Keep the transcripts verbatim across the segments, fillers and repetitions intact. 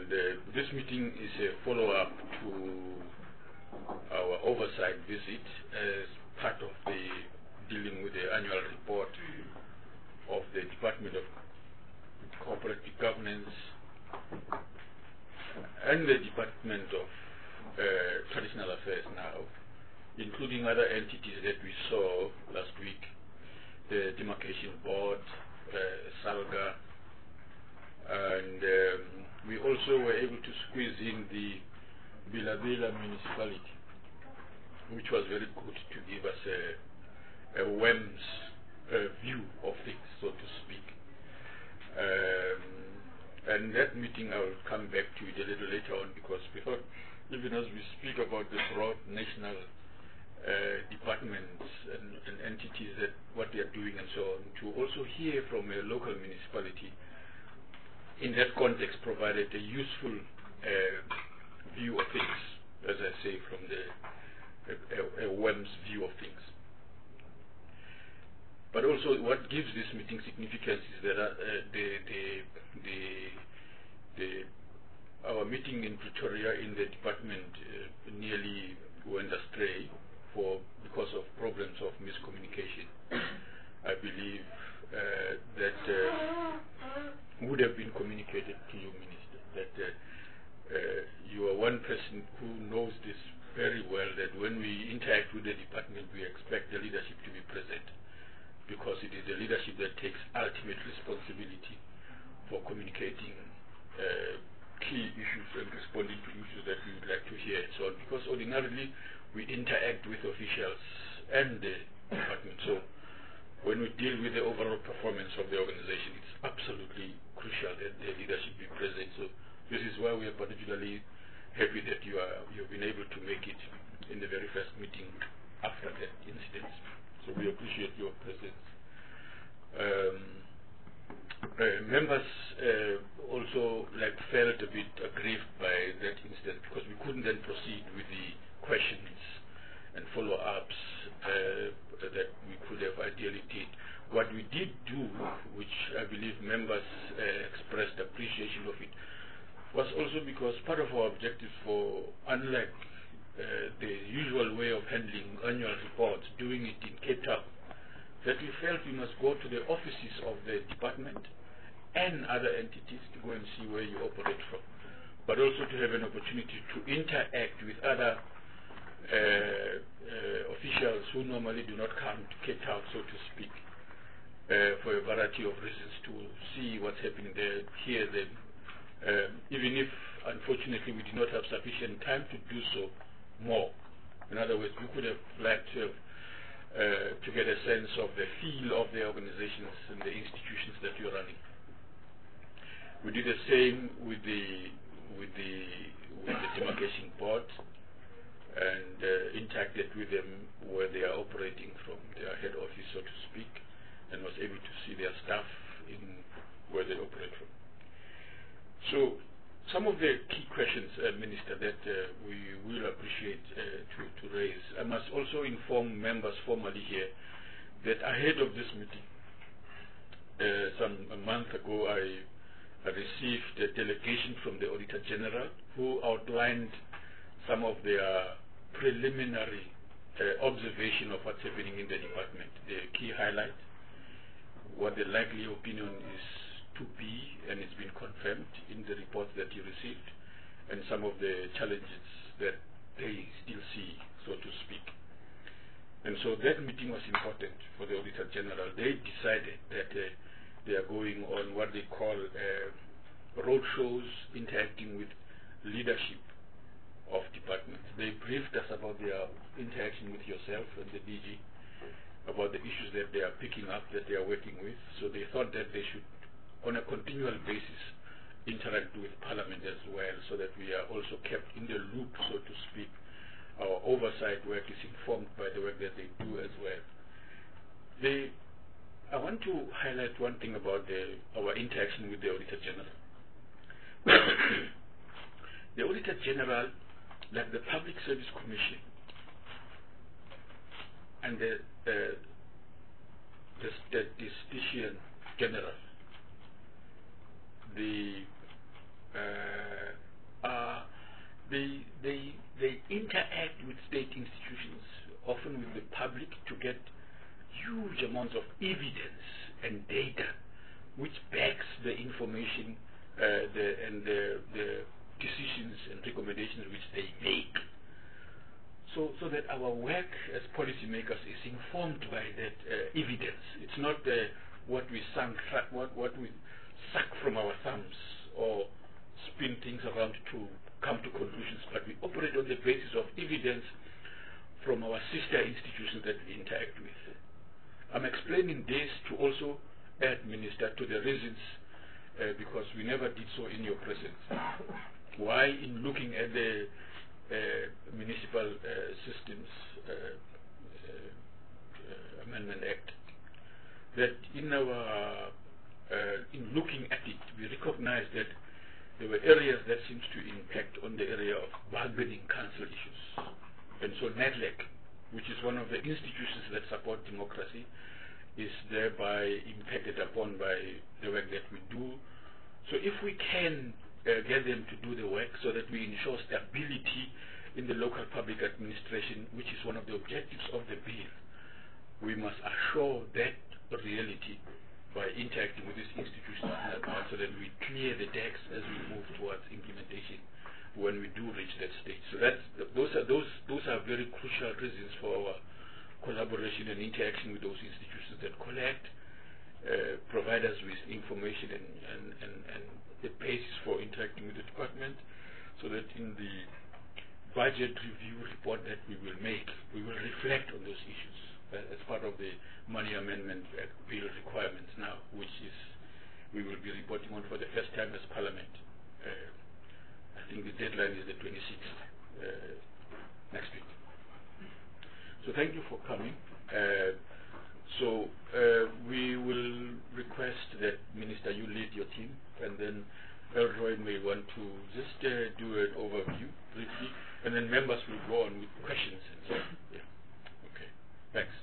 And uh, this meeting is a follow-up to our oversight visit as part of the dealing with the annual report of the Department of Cooperative Governance and the Department of uh, Traditional Affairs now, including other entities that we saw last week, the Demarcation Board, uh, SALGA, and um, we also were able to squeeze in the Bilabela municipality, which was very good to give us a, a W E M S uh, view of things, so to speak. Um, and that meeting I will come back to it a little later on, because we thought, even as we speak about the broad national uh, departments and, and entities, that what they are doing and so on, to also hear from a local municipality in that context provided a useful uh, view of things, as I say, from the a, a, a W E M S view of things. But also, what gives this meeting significance is that uh, the, the, the, the, our meeting in Pretoria in the department uh, nearly went astray for because of problems of miscommunication. I believe uh, that uh, would have been communicated to you, Minister, that uh, uh, you are one person who knows this very well, that when we interact with the department, we expect the leadership to be present, because it is the leadership that takes ultimate responsibility for communicating uh, key issues and responding to issues that we would like to hear and so on, because ordinarily we interact with officials and the department. So when we deal with the overall performance of the organization, it's absolutely crucial that the leadership be present. So this is why we are particularly happy that you are you've been able to make it in the very first meeting after that incident. So we appreciate your presence. Um, uh, members uh, also like felt a bit aggrieved by that incident, because we couldn't then proceed with the questions and follow-ups uh, that we could have ideally did. What we did do, which I believe members uh, expressed appreciation of it, was also because part of our objectives for, unlike uh, the usual way of handling annual reports, doing it in Cape Town, that we felt we must go to the offices of the department and other entities to go and see where you operate from, but also to have an opportunity to interact with other uh, uh, officials who normally do not come to Cape Town, so to speak, uh, for a variety of reasons, to see what's happening there, hear them, um, even if, unfortunately, we did not have sufficient time to do so more. In other words, we could have liked to have Uh, to get a sense of the feel of the organizations and the institutions that you're running. We did the same with the with the with the Demarcation Board, and uh, interacted with them where they are operating from, their head office, so to speak, and was able to see their staff in where they operate from. So some of the key questions, uh, Minister, that uh, we will appreciate uh, to, to raise. I must also inform members formally here that ahead of this meeting, uh, some a month ago, I, I received a delegation from the Auditor General who outlined some of their preliminary uh, observation of what's happening in the department. The key highlight, what the likely opinion is to be, and it's been confirmed in the reports that you received, and some of the challenges that they still see, so to speak. And so that meeting was important for the Auditor General. They decided that uh, they are going on what they call uh, roadshows, interacting with leadership of departments. They briefed us about their interaction with yourself and the D G, about the issues that they are picking up, that they are working with. So they thought that they should, on a continual basis, interact with Parliament as well, so that we are also kept in the loop, so to speak. Our oversight work is informed by the work that they do as well. They, I want to highlight one thing about the, our interaction with the Auditor General. The Auditor General, like the Public Service Commission and the, uh, the Statistician General, the uh, the, the decisions and recommendations which they make. So, so that our work as policymakers is informed by that uh, evidence. It's not uh, what we sunk, what, what we suck from our thumbs or spin things around to come to conclusions, but we operate on the basis of evidence from our sister institutions that we interact with. I'm explaining this to also add, Minister, to the reasons, uh, because we never did so in your presence, why in looking at the uh, Municipal uh, Systems uh, uh, Amendment Act, that in our, uh, in looking at it, we recognize that there were areas that seems to impact on the area of bargaining council issues. And so NADLEC, which is one of the institutions that support democracy, is thereby impacted upon by the work that we do. So if we can uh, get them to do the work so that we ensure stability in the local public administration, which is one of the objectives of the bill, we must assure that reality by interacting with these institutions in advance so that we clear the decks as we move towards implementation when we do reach that stage. So that's, those are those those are very crucial reasons for our collaboration and interaction with those institutions that collect, uh, provide us with information and, and, and, and the basis for interacting with the department, so that in the budget review report that we will make, we will reflect on those issues uh, as part of the money amendment uh, bill requirements now, which is we will be reporting on for the first time as Parliament. Uh, I think the deadline is the twenty-sixth uh, next week. So thank you for coming. Uh, so uh, we will request that, Minister, you lead your team, and then Elroy may want to just uh, do an overview briefly, and then members will go on with questions and so on. Yeah. Okay. Thanks.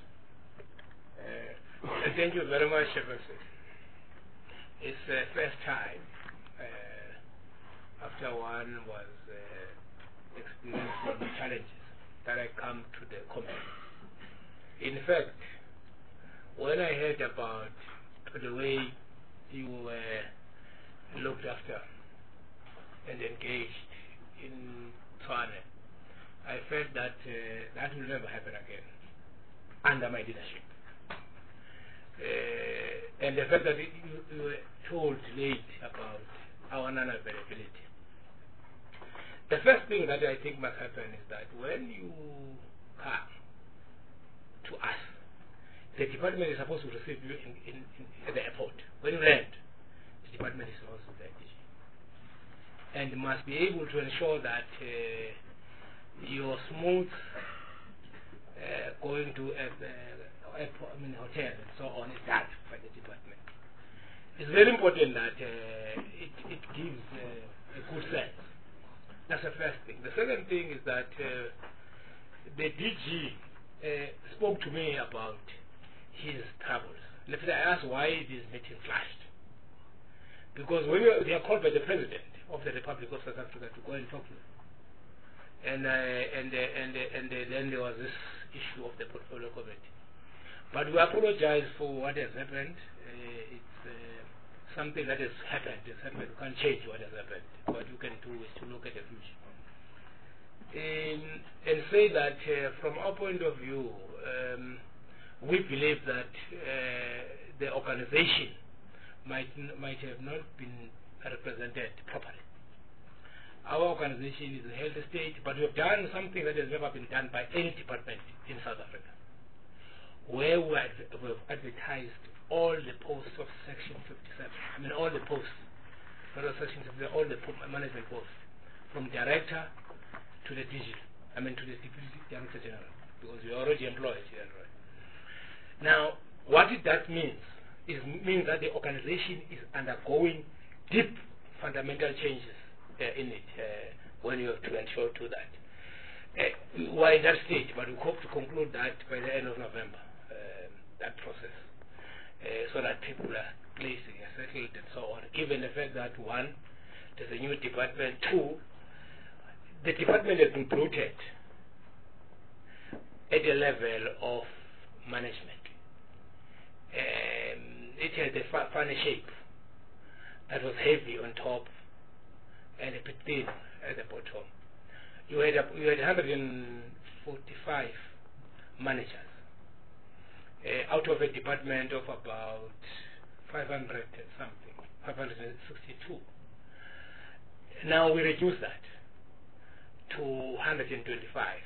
Uh, thank you very much, Professor. It's the first time uh, after one was uh, experiencing challenges that I come to the conference. In fact, when I heard about the way you were looked after and engaged in Tshwane, I felt that uh, that will never happen again under my leadership. Uh, and the fact that you, you were told late about our non-availability. The first thing that I think must happen is that when you come to us, the department is supposed to receive you in, in, in, at the airport. When you land, the department is supposed to thank you. And must be able to ensure that uh, your smooth uh, going to a, a, airport, I mean hotel and so on is done by the department. It's very important that uh, it, it gives uh, a good sense. That's the first thing. The second thing is that uh, the D G uh, spoke to me about his troubles. Let's say I asked why this meeting flashed. Because when you, they are called by the President of the Republic of South Africa to go and talk to them. And, uh, and, uh, and, uh, and uh, then there was this issue of the portfolio committee. But we apologize for what has happened. Uh, it's uh, something that has happened. It's happened. You can't change what has happened. What you can do is to look at the future. Um, and say that uh, from our point of view, um, we believe that uh, the organization might, might have not been represented properly. Our organization is a healthy state, but we have done something that has never been done by any department in South Africa, where we have advertised all the posts of Section fifty-seven. I mean, all the posts, not of Section fifty-seven, all the management posts, from director to the D G, I mean to the Deputy Director General, because we are already employed here. Right? Now, what it, that means is means that the organization is undergoing deep fundamental changes uh, in it uh, when you have to ensure to that. Uh, we're in that stage, but we hope to conclude that by the end of November, uh, that process, uh, so that people are placed and settled and so on, given the fact that, one, there's a new department, two, the department has been bloated at the level of management. Um, it had a funny shape that was heavy on top and a bit thin at the bottom. You had, a, you had one hundred forty-five managers uh, out of a department of about five hundred and something, five hundred sixty-two. Now we reduce that to one hundred twenty-five.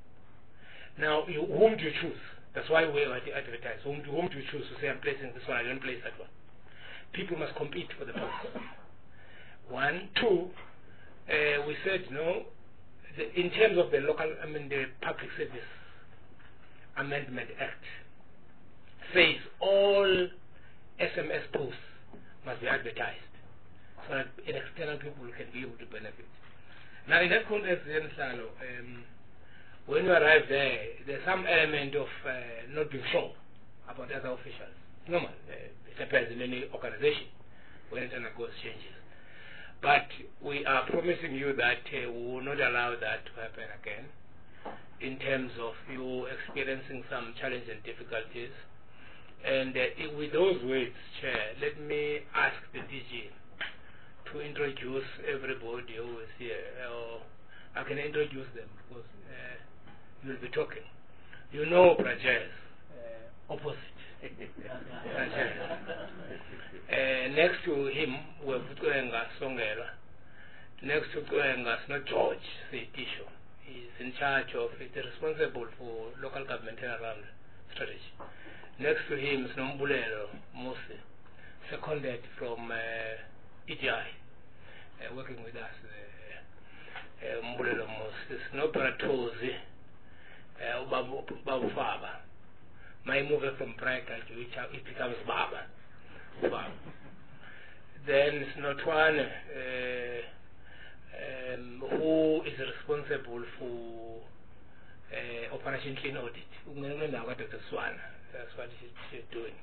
Now, you, whom do you choose? That's why we advertise. Whom do, whom do you choose to say, I'm placing this one, I don't place that one? People must compete for the post. One. Two, uh, we said, no, the, in terms of the local, I mean, the Public Service Amendment Act says all S M S posts must be advertised so that external people can be able to benefit. Now, in that context, then, Salo, um, when you arrive there, there's some element of uh, not being sure about other officials. Normal. Uh, it happens in any organization when it undergoes changes. But we are promising you that uh, we will not allow that to happen again in terms of you experiencing some challenge and difficulties. And uh, with those words, Chair, let me ask the D G to introduce everybody who is here. Uh, I can introduce them because uh, you'll be talking. You know Prajesh, uh, opposite. Prajesh. Uh, next to him, we have Tuenga Songela. Next to Tuenga, not George Seitisho. He's in charge of, he's responsible for local government around strategy. Next to him is Nombulelo Mose, seconded from uh, E T I, uh, working with us. Uh, Mbulelo Mose. There's no Bratozi. Uh, Babu, Babu Faba. My move from Praika to which it becomes Baba. Baba. Then it's not one uh, um, who is responsible for uh, Operation Clean Audit. That's what she's, she's doing.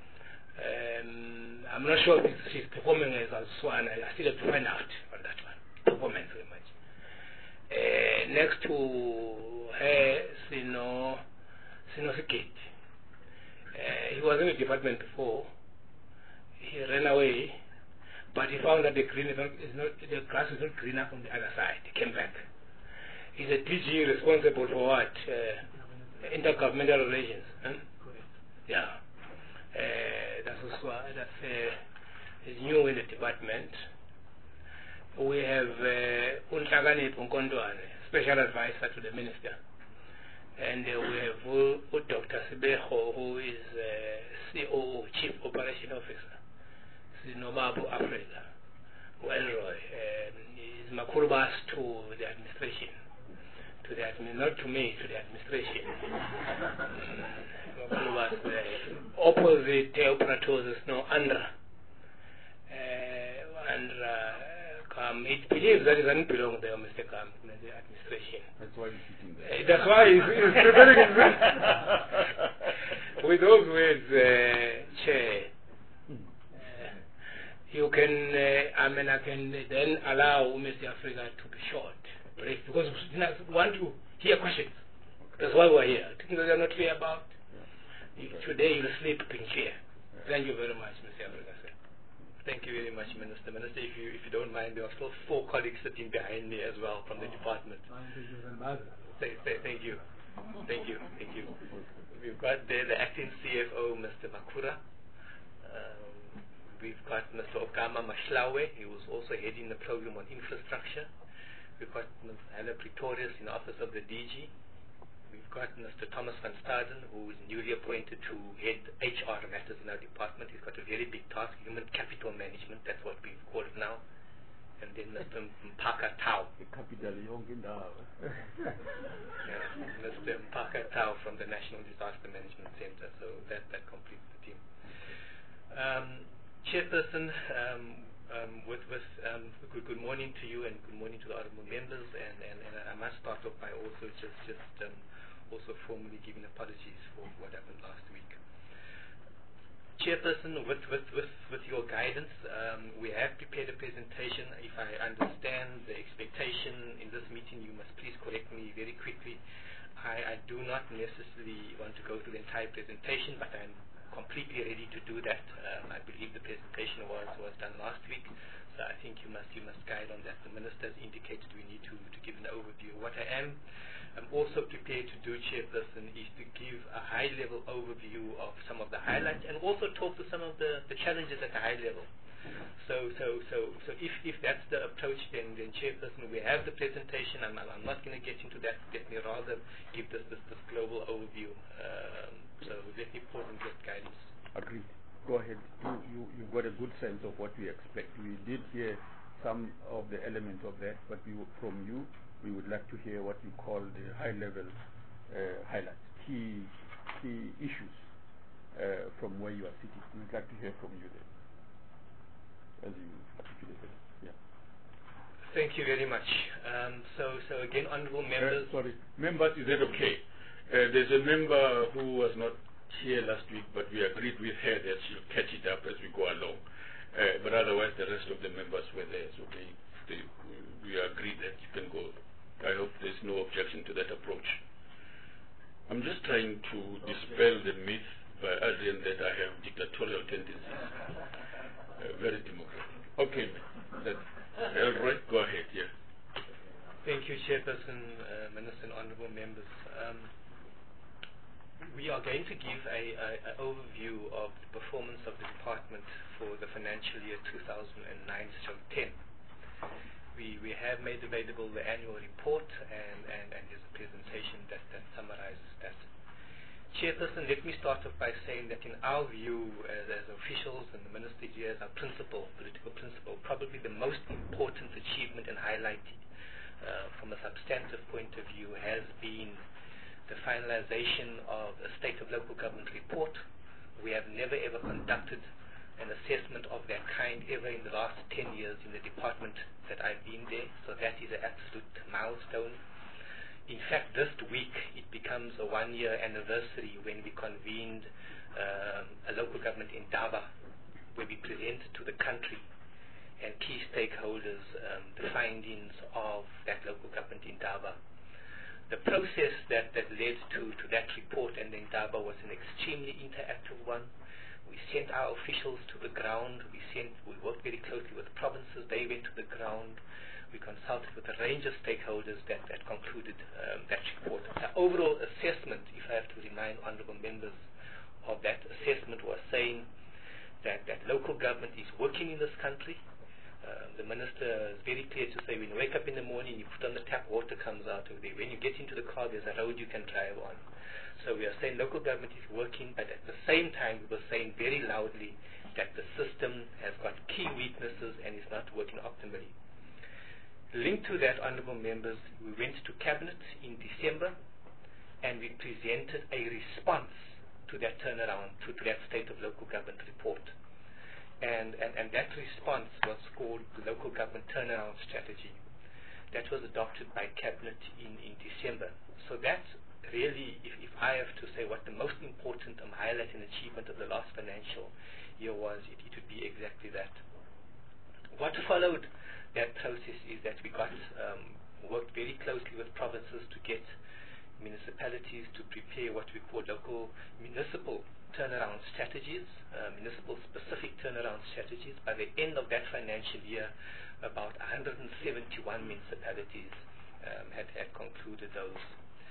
Um, I'm not sure if she's performing as a Swan. I still have to find out on that one. Performance very much. Uh, next to her, Sino, Sino Sikit. Uh, he was in the department before. He ran away, but he found that the green is not, is not, the grass is not green up on the other side. He came back. He's a D G responsible for what? Uh, intergovernmental relations. Huh? Yeah. Uh, that's also, that's uh, is new in the department. We have Untlagani uh, Punkondwane, special advisor to the minister. And uh, we have uh, Doctor Sibeho, who is uh, C O O, Chief Operation Officer, Sinobabu Africa, Elroy. Um, is Makurubas to the administration, to the admin, not to me, to the administration. Makurubas, uh, opposite uh, operators is no Andra. Uh, Andra. Um, it believes that it doesn't belong there, Mister Kam, in the administration. That's why he's sitting there. Uh, that's why he's, he's preparing his With those words, uh, Chair, uh, you can, uh, I mean, I can then allow Mister Africa to be short, brief, because we want to hear questions. That's why we're here. Things that you're not clear about, yeah. Today you'll sleep in chair. Yeah. Thank you very much, Mister Africa, sir. Thank you very much, Minister. Minister, if you if you don't mind, there are still four colleagues sitting behind me as well from the department. Thank, thank you. Thank you. Thank you. We've got there the acting C F O, Mister Makura. Um, we've got Mister Okama Mashlawe, he was also heading the program on infrastructure. We've got Miz Anna Pretorius in the office of the D G. We've got Mister Thomas van Staden, who is newly appointed to head H R matters in our department. He's got a very big task, human capital management, that's what we call it now. And then Mister Mpaka Tau. Yeah, Mister Mpaka Tau from the National Disaster Management Center. So that, that completes the team. Um, Chairperson, um, um, with, with um, good, good morning to you and good morning to the honorable members. And, and, and I must start off by also just, just um, also formally giving apologies for what happened last week. Chairperson, with, with, with, with your guidance, um, we have prepared a presentation. If I understand the expectation in this meeting, you must please correct me very quickly. I, I do not necessarily want to go through the entire presentation, but I'm completely ready to do that. Um, I believe the presentation was, was done last week, so I think you must you must guide on that. The Minister has indicated we need to, to give an overview. What I am I'm also prepared to do, Chairperson, is to give a high-level overview of some of the highlights and also talk to some of the, the challenges at a high level. So, so, so, so if, if that's the approach, then, then Chairperson, we have the presentation. I'm, I'm not going to get into that. Let me rather give this, this, this global overview. Um, so let me pause and get guidance. Agreed. Go ahead. You, you, you've got a good sense of what we expect. We did hear some of the elements of that, but we, from you, we would like to hear what you call the high-level uh, highlights, key, key issues uh, from where you are sitting. We'd like to hear from you there, as you articulated. Yeah. Thank you very much. Um, so, so again, honourable members. Uh, sorry, members, is that okay? Uh, there's a member who was not here last week, but we agreed with her that she'll catch it up as we go along. Uh, but otherwise, the rest of the members were there, so they, they, we agreed that you can go. I hope there's no objection to that approach. I'm just trying to dispel the myth by Adrian that I have dictatorial tendencies. Uh, very democratic. Okay, that, all right, go ahead, yeah. Thank you, Chairperson, uh, Minister and Honourable Members. Um, we are going to give an overview of the performance of the Department for the financial year two thousand nine to ten. We, we have made available the annual report and, and, and there's a presentation that, that summarizes that. Chairperson, let me start off by saying that in our view as, as officials and the Minister here as our principal, political principal, probably the most important achievement and highlight uh, from a substantive point of view has been the finalization of a State of Local Government report. We have never ever conducted an assessment of that kind ever in the last ten years in the department that I've been there, so that is an absolute milestone. In fact, this week it becomes a one-year anniversary when we convened um, a local government in Daba, where we presented to the country and key stakeholders um, the findings of that local government in Daba. The process that, that led to, to that report and in Daba was an extremely interactive one. We sent our officials to the ground. We sent. We worked very closely with provinces. They went to the ground. We consulted with a range of stakeholders that, that concluded um, that report. The overall assessment, if I have to remind honourable members of that assessment, was saying that, that local government is working in this country. Uh, the Minister is very clear to say when you wake up in the morning, you put on the tap, water comes out of there. When you get into the car, there's a road you can drive on. So we are saying local government is working, but at the same time we were saying very loudly that the system has got key weaknesses and is not working optimally. Linked to that, honourable members, we went to Cabinet in December and we presented a response to that turnaround, to, to that State of Local Government report. And, and, and that response was called the Local Government Turnaround Strategy. That was adopted by Cabinet in, in December. So that's really, if, if I have to say what the most important um, highlight and achievement of the last financial year was, it, it would be exactly that. What followed that process is that we got um, worked very closely with provinces to get municipalities to prepare what we call local municipal turnaround strategies, uh, municipal specific turnaround strategies. By the end of that financial year, about one hundred seventy-one municipalities um, had, had concluded those.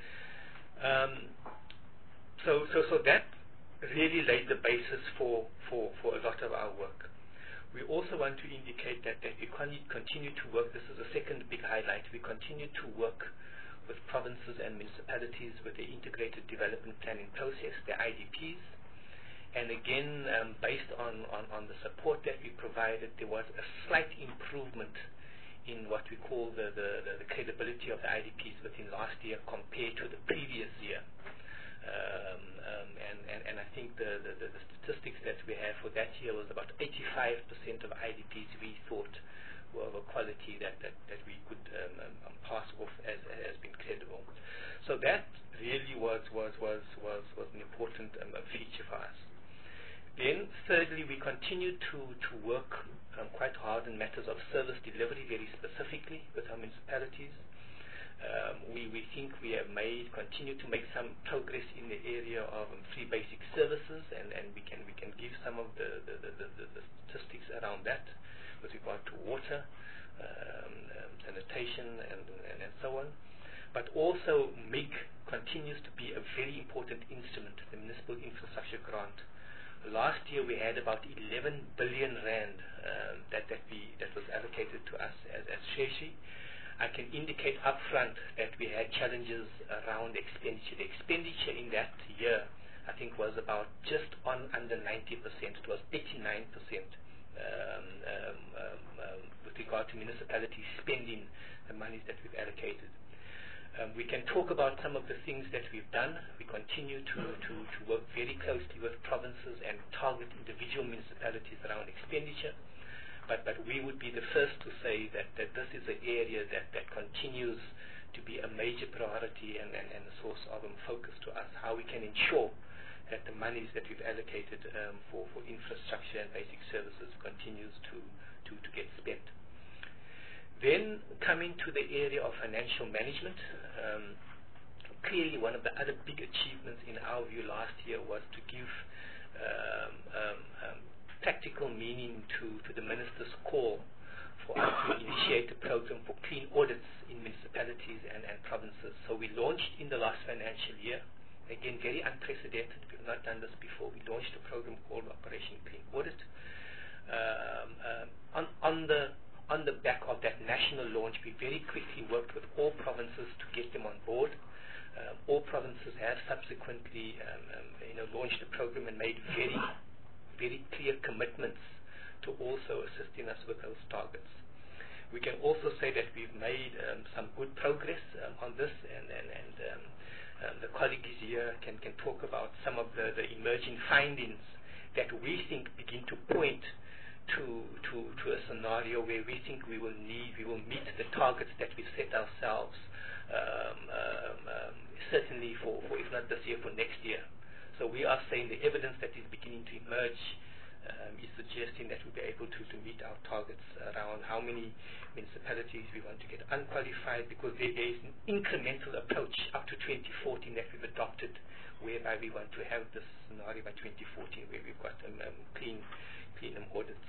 Um, so, so, so that really laid the basis for, for, for a lot of our work. We also want to indicate that, that we continue to work, this is a second big highlight, we continue to work with provinces and municipalities with the Integrated Development Planning Process, the I D Ps. And again, um, based on, on, on the support that we provided, there was a slight improvement in what we call the, the, the, the credibility of the I D Ps within last year compared to the previous year. Um, um, and, and, and I think the, the, the, the statistics that we have for that year was about eighty-five percent of I D Ps we thought were of a quality that, that, that we could um, um, pass off as, as being credible. So that really was, was, was, was, was an important um, feature for us. Then, thirdly, we continue to, to work um, quite hard in matters of service delivery, very specifically with our municipalities. Um, we, we think we have made, continue to make some progress in the area of um, free basic services, and, and we can we can give some of the, the, the, the, the statistics around that with regard to water, um, um, sanitation, and, and, and so on. But also M I G continues to be a very important instrument, the Municipal Infrastructure Grant. Last year we had about eleven billion rand um, that, that, we, that was allocated to us as, as Treasury. I can indicate upfront that we had challenges around expenditure. The expenditure in that year, I think, was about just on under ninety percent. It was eighty-nine percent um, um, um, um, with regard to municipalities spending the monies that we've allocated. Um, we can talk about some of the things that we've done. We continue to, to, to work very closely with provinces and target individual municipalities around expenditure. But, but we would be the first to say that, that this is an area that, that continues to be a major priority and, and, and a source of um, focus to us, how we can ensure that the monies that we've allocated um, for, for infrastructure and basic services continues to, to, to get spent. Then coming to the area of financial management, um, clearly one of the other big achievements in our view last year was to give um, um, um, practical meaning to, to the Minister's call for us to initiate a program for clean audits in municipalities and, and provinces. So we launched in the last financial year, again very unprecedented, we've not done this before. We launched a program called Operation Clean Audit. Um, um, on, on, the, on the back of that national launch, we very quickly worked with all provinces to get them on board. Um, all provinces have subsequently um, um, you know, launched the program and made very very clear commitments to also assisting us with those targets. We can also say that we've made um, some good progress um, on this, and, and, and um, um, the colleagues here can, can talk about some of the, the emerging findings that we think begin to point to, to, to a scenario where we think we will need, we will meet the targets that we've set ourselves, um, um, um, certainly for, for, if not this year, for next year. So we are saying the evidence that is beginning to emerge um, is suggesting that we'll be able to, to meet our targets around how many municipalities we want to get unqualified, because there is an incremental approach up to twenty fourteen that we've adopted, whereby we want to have this scenario by twenty fourteen where we've got um, um, clean, clean um, audits.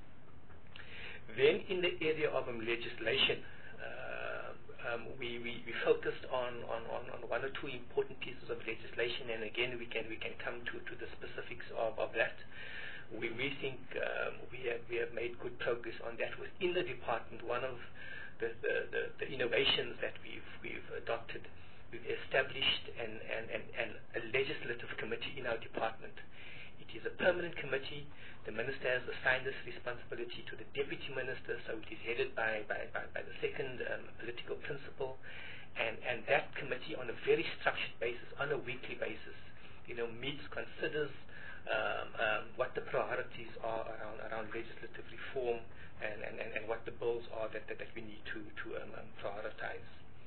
Then in the area of um, legislation, uh, Um, we, we, we focused on, on, on, on one or two important pieces of legislation, and again we can we can come to, to the specifics of, of that. We, we think um, we have we have made good progress on that within the department. One of the, the, the, the innovations that we've we've adopted, we've established an, an, an, an, a legislative committee in our department. It is a permanent committee. The Minister has assigned this responsibility to the Deputy Minister, so it is headed by, by, by, by the second um, political principal. And, and that committee, on a very structured basis, on a weekly basis, you know, meets, considers um, um, what the priorities are around, around legislative reform and, and, and, and what the bills are that, that, that we need to, to um, um, prioritize.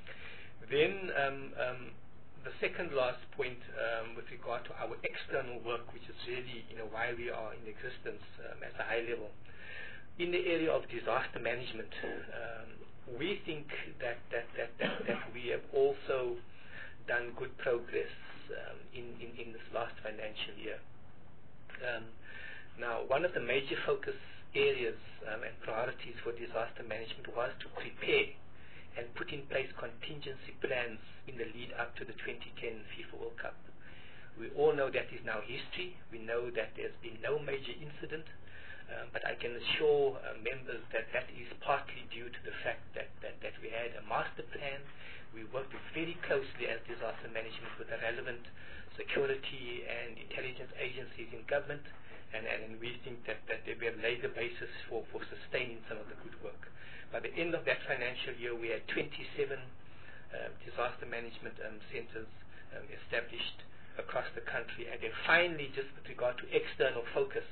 Then um, um, the second last point um, with regard to our external work, which is really, you know, why we are in existence um, at a high level. In the area of disaster management, um, we think that that, that, that that we have also done good progress um, in, in, in this last financial year. Um, now, one of the major focus areas um, and priorities for disaster management was to prepare and put in place contingency plans in the lead up to the twenty ten FIFA World Cup. We all know that is now history. We know that there's been no major incident, uh, but I can assure uh, members that that is partly due to the fact that, that, that we had a master plan. We worked very closely as disaster management with the relevant security and intelligence agencies in government, and, and we think that, that we have laid the basis for, for sustaining some of the good work. By the end of that financial year, we had twenty-seven uh, disaster management um, centers um, established across the country. And then finally, just with regard to external focus,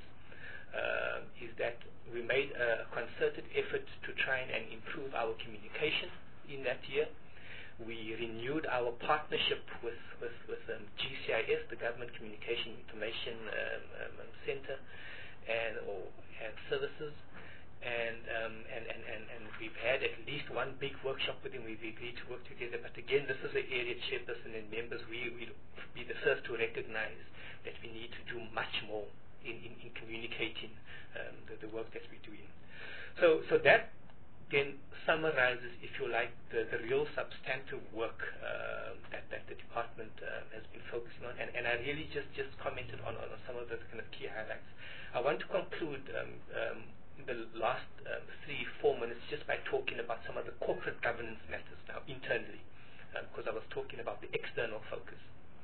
uh, is that we made a concerted effort to try and improve our communication in that year. We renewed our partnership with, with, with um, G C I S, the Government Communication Information um, um, Center and, or, and Services. and, um, and, and, and, and we've had at least one big workshop with him. We've agreed to work together. But again, this is an area chairperson and members, we will be the first to recognize that we need to do much more in, in, in communicating um, the, the work that we're doing. So, so that then summarizes, if you like, the, the real substantive work uh, that, that the department uh, has been focusing on. And, and I really just, just commented on, on some of the kind of key highlights. I want to conclude um, um, the last um, three, four minutes just by talking about some of the corporate governance matters now internally, because um, I was talking about the external focus.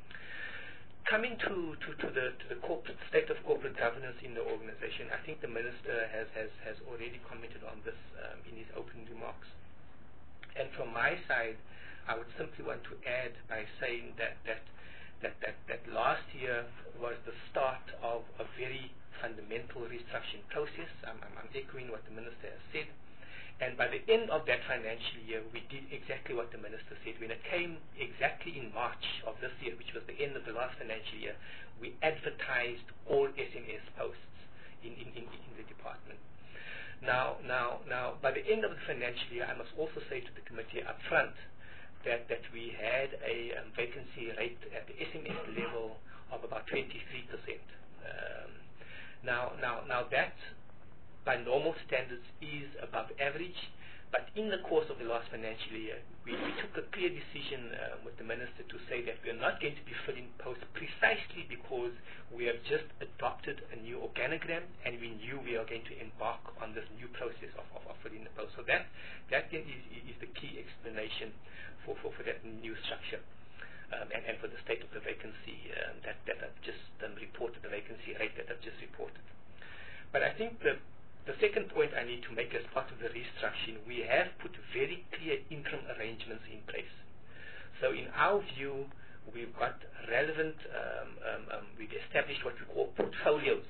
Coming to, to, to the to the corporate state of corporate governance in the organization, I think the minister has, has, has already commented on this um, in his opening remarks. And from my side, I would simply want to add by saying that that that, that, that last year was the start of a very fundamental restructuring process. I'm, I'm, I'm echoing what the minister has said. And by the end of that financial year, we did exactly what the minister said. When it came exactly in March of this year, which was the end of the last financial year, we advertised all S M S posts in, in, in, in the department. Now, now, now, by the end of the financial year, I must also say to the committee up front that, that we had a um, vacancy rate at the S M S level of about twenty-three percent. Um, now, now, now that by normal standards is above average, but in the course of the last financial year, we, we took a clear decision uh, with the minister to say that we are not going to be filling posts precisely because we have just adopted a new organogram and we knew we are going to embark on this new process of, of, of filling the posts. So that, that is, is the key explanation for, for, for that new structure. Um, and, and for the state of the vacancy um, that, that I've just um, reported, the vacancy rate that I've just reported. But I think the The second point I need to make as part of the restructuring, we have put very clear interim arrangements in place. So in our view, we've got relevant, um, um, um, we've established what we call portfolios.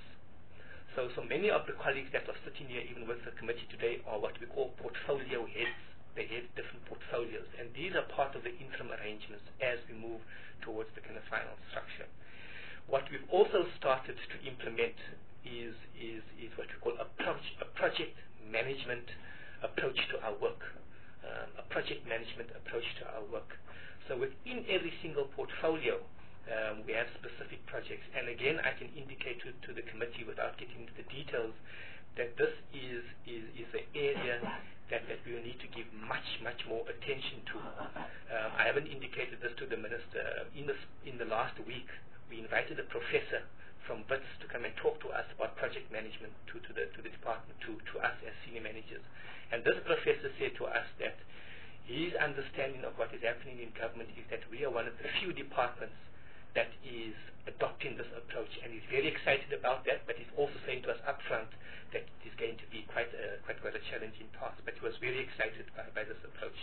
So, so many of the colleagues that are sitting here, even with the committee today, are what we call portfolio heads. They head different portfolios. And these are part of the interim arrangements as we move towards the kind of final structure. What we've also started to implement is, is, is what we call a, pro- a project management approach to our work, um, a project management approach to our work. So within every single portfolio, um, we have specific projects. And again, I can indicate to, to the committee without getting into the details that this is, is, is an area that, that we will need to give much, much more attention to. Um, I haven't indicated this to the minister. In, this, in the last week, we invited a professor from Wits to come and talk to us about project management to, to, the, to the department, to, to us as senior managers. And this professor said to us that his understanding of what is happening in government is that we are one of the few departments that is adopting this approach, and he's very excited about that, but he's also saying to us up front that it is going to be quite a, quite, quite a challenging task, but he was very excited by, by this approach.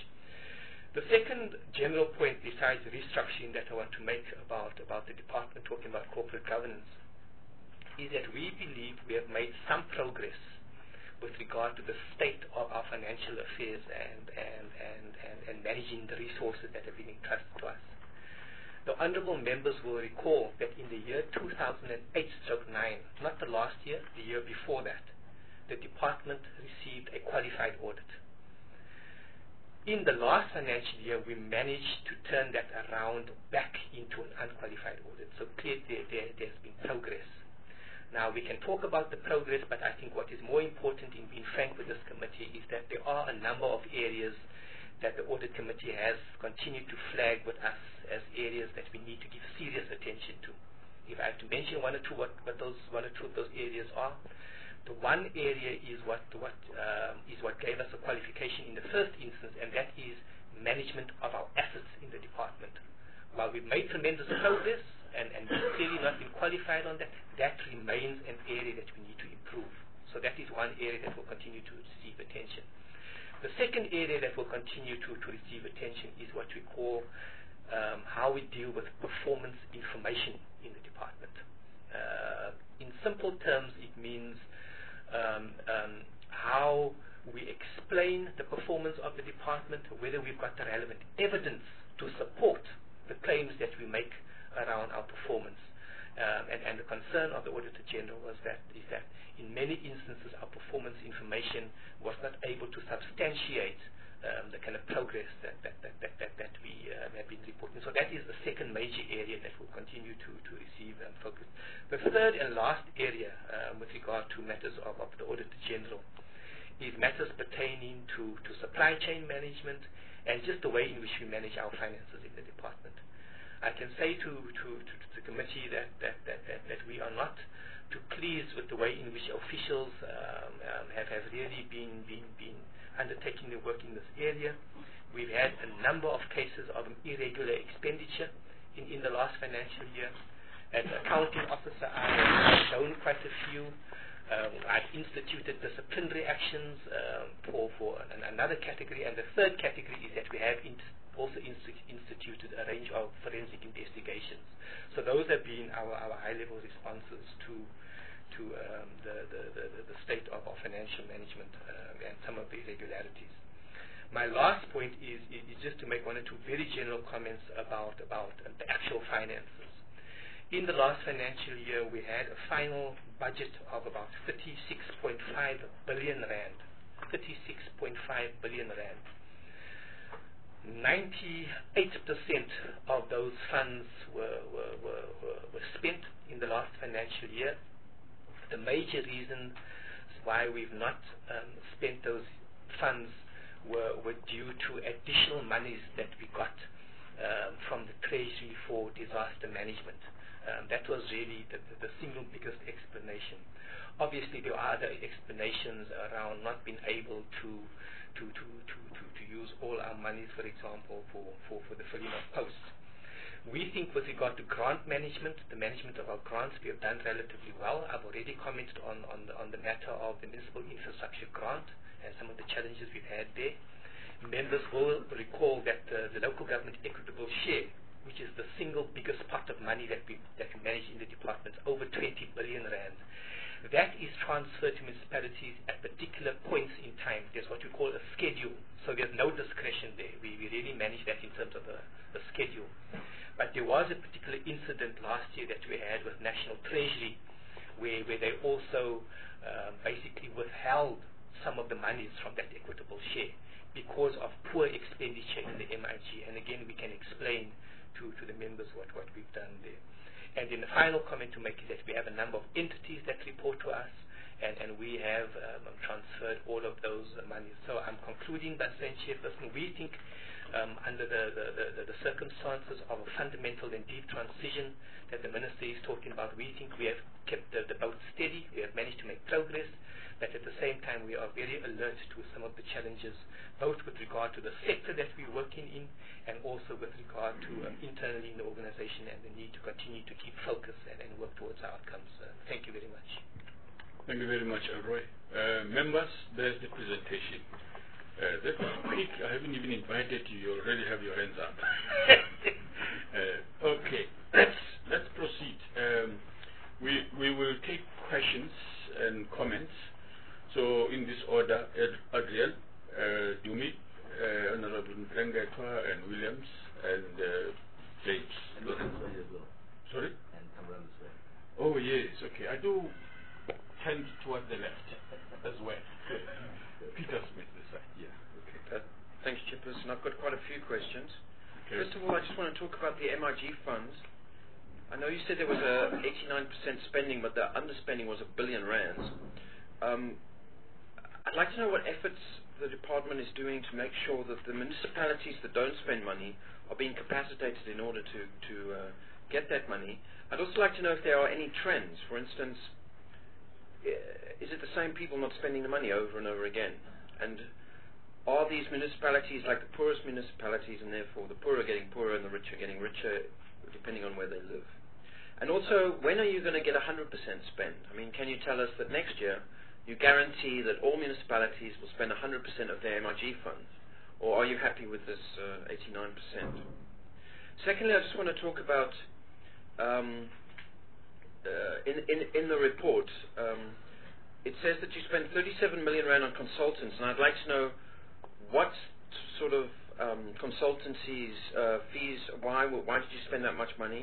The second general point besides restructuring that I want to make about, about the department, talking about corporate governance, is that we believe we have made some progress with regard to the state of our financial affairs and, and, and, and, and managing the resources that have been entrusted to us. The honourable members will recall that in the year two thousand eight to nine, not the last year, the year before that, the department received a qualified audit. In the last financial year, we managed to turn that around back into an unqualified audit. So clearly there, there, there's been progress. Now, we can talk about the progress, but I think what is more important in being frank with this committee is that there are a number of areas that the audit committee has continued to flag with us as areas that we need to give serious attention to. If I have to mention one or two what, what those one or two of those areas are, the one area is what what um, is what gave us a qualification in the first instance, and that is management of our assets in the department. While we've made tremendous progress and, and we've clearly not been qualified on that, that remains an area that we need to improve. So that is one area that will continue to receive attention. The second area that will continue to, to receive attention is what we call um, how we deal with performance information in the department. Uh, in simple terms, it means um, um, how we explain the performance of the department, whether we've got the relevant evidence to support the claims that we make around our performance. Um, and, and the concern of the Auditor General was that is that in many instances our performance information was not able to substantiate um, the kind of progress that that that that, that, that we uh, have been reporting. So that is the second major area that will continue to to receive um, focus. The third and last area um, with regard to matters of, of the Auditor General is matters pertaining to to supply chain management and just the way in which we manage our finances in the department. I can say to, to, to, to the committee that, that, that, that, that we are not too pleased with the way in which officials um, um, have, have really been, been, been undertaking their work in this area. We've had a number of cases of irregular expenditure in, in the last financial year. As an accounting officer, I have known quite a few. Um, I've instituted disciplinary actions um, for, for an, another category, and the third category is that we have int also inst instituted a range of forensic investigations. So those have been our, our high-level responses to to um, the, the, the, the state of our financial management um, and some of the irregularities. My last point is, is, is just to make one or two very general comments about, about uh, the actual finances. In the last financial year, we had a final budget of about thirty-six point five billion rand. thirty-six point five billion rand. ninety-eight percent of those funds were, were, were, were, were spent in the last financial year. The major reasons why we've not um, spent those funds were, were due to additional monies that we got um, from the Treasury for disaster management. Um, that was really the, the, the single biggest explanation. Obviously, there are other explanations around not being able to to, to, to, to, to use all our monies, for example, for, for, for the filling of posts. We think with regard to grant management, the management of our grants, we have done relatively well. I've already commented on, on, the, on the matter of the municipal infrastructure grant and some of the challenges we've had there. Members will recall that uh, the local government equitable share, which is the single biggest pot of money that we, that we manage in the department, over twenty billion rand. That is transferred to municipalities at particular points in time. There's what we call a schedule. So there's no discretion there. We, we really manage that in terms of the, the schedule. But there was a particular incident last year that we had with National Treasury where, where they also uh, basically withheld some of the monies from that equitable share because of poor expenditure in the M I G. And again, we can explain to, to the members what, what we've done there. And then the final comment to make is that we have a number of entities that report to us, and, and we have um, transferred all of those uh, monies. So I'm concluding by saying, Chairperson, we think um, under the, the, the, the circumstances of a fundamental and deep transition that the Minister is talking about, we think we have kept the, the boat steady, we have managed to make progress, but at the same time we are very alert to some of the challenges, both with regard to the sector that we're working in and also with regard to um, internally in the organization and the need to continue to keep focus and, and work towards our outcomes. Uh, thank you very much. Thank you very much, Elroy. Uh, members, there's the presentation. Uh, that was quick. I haven't even invited you. You already have your hands up. uh, okay, let's, let's proceed. Um, we, we will take questions and comments. So in this order, Ed, Adriel, uh, Dumi, uh, Honorable Mfrengetwa and Williams, and uh, James. And Lawrence as well. Sorry? And Cameron as well. Oh yes, okay. I do tend towards the left as well. Peter Smith this side. Yeah. Okay. Uh, thanks, Chairperson. I've got quite a few questions. Okay. First of all, I just want to talk about the M I G funds. I know you said there was a eighty-nine percent spending, but the underspending was a billion rands. Um, I'd like to know what efforts the department is doing to make sure that the municipalities that don't spend money are being capacitated in order to, to uh, get that money. I'd also like to know if there are any trends. For instance, is it the same people not spending the money over and over again? And are these municipalities like the poorest municipalities, and therefore the poor are getting poorer and the rich are getting richer, depending on where they live? And also, when are you going to get one hundred percent spend? I mean, can you tell us that next year you guarantee that all municipalities will spend one hundred percent of their M I G funds? Or are you happy with this uh, eighty-nine percent? Secondly, I just want to talk about, um, uh, in, in, in the report, um, it says that you spend thirty-seven million rand on consultants, and I'd like to know what sort of um, consultancies, uh, fees, why, why did you spend that much money?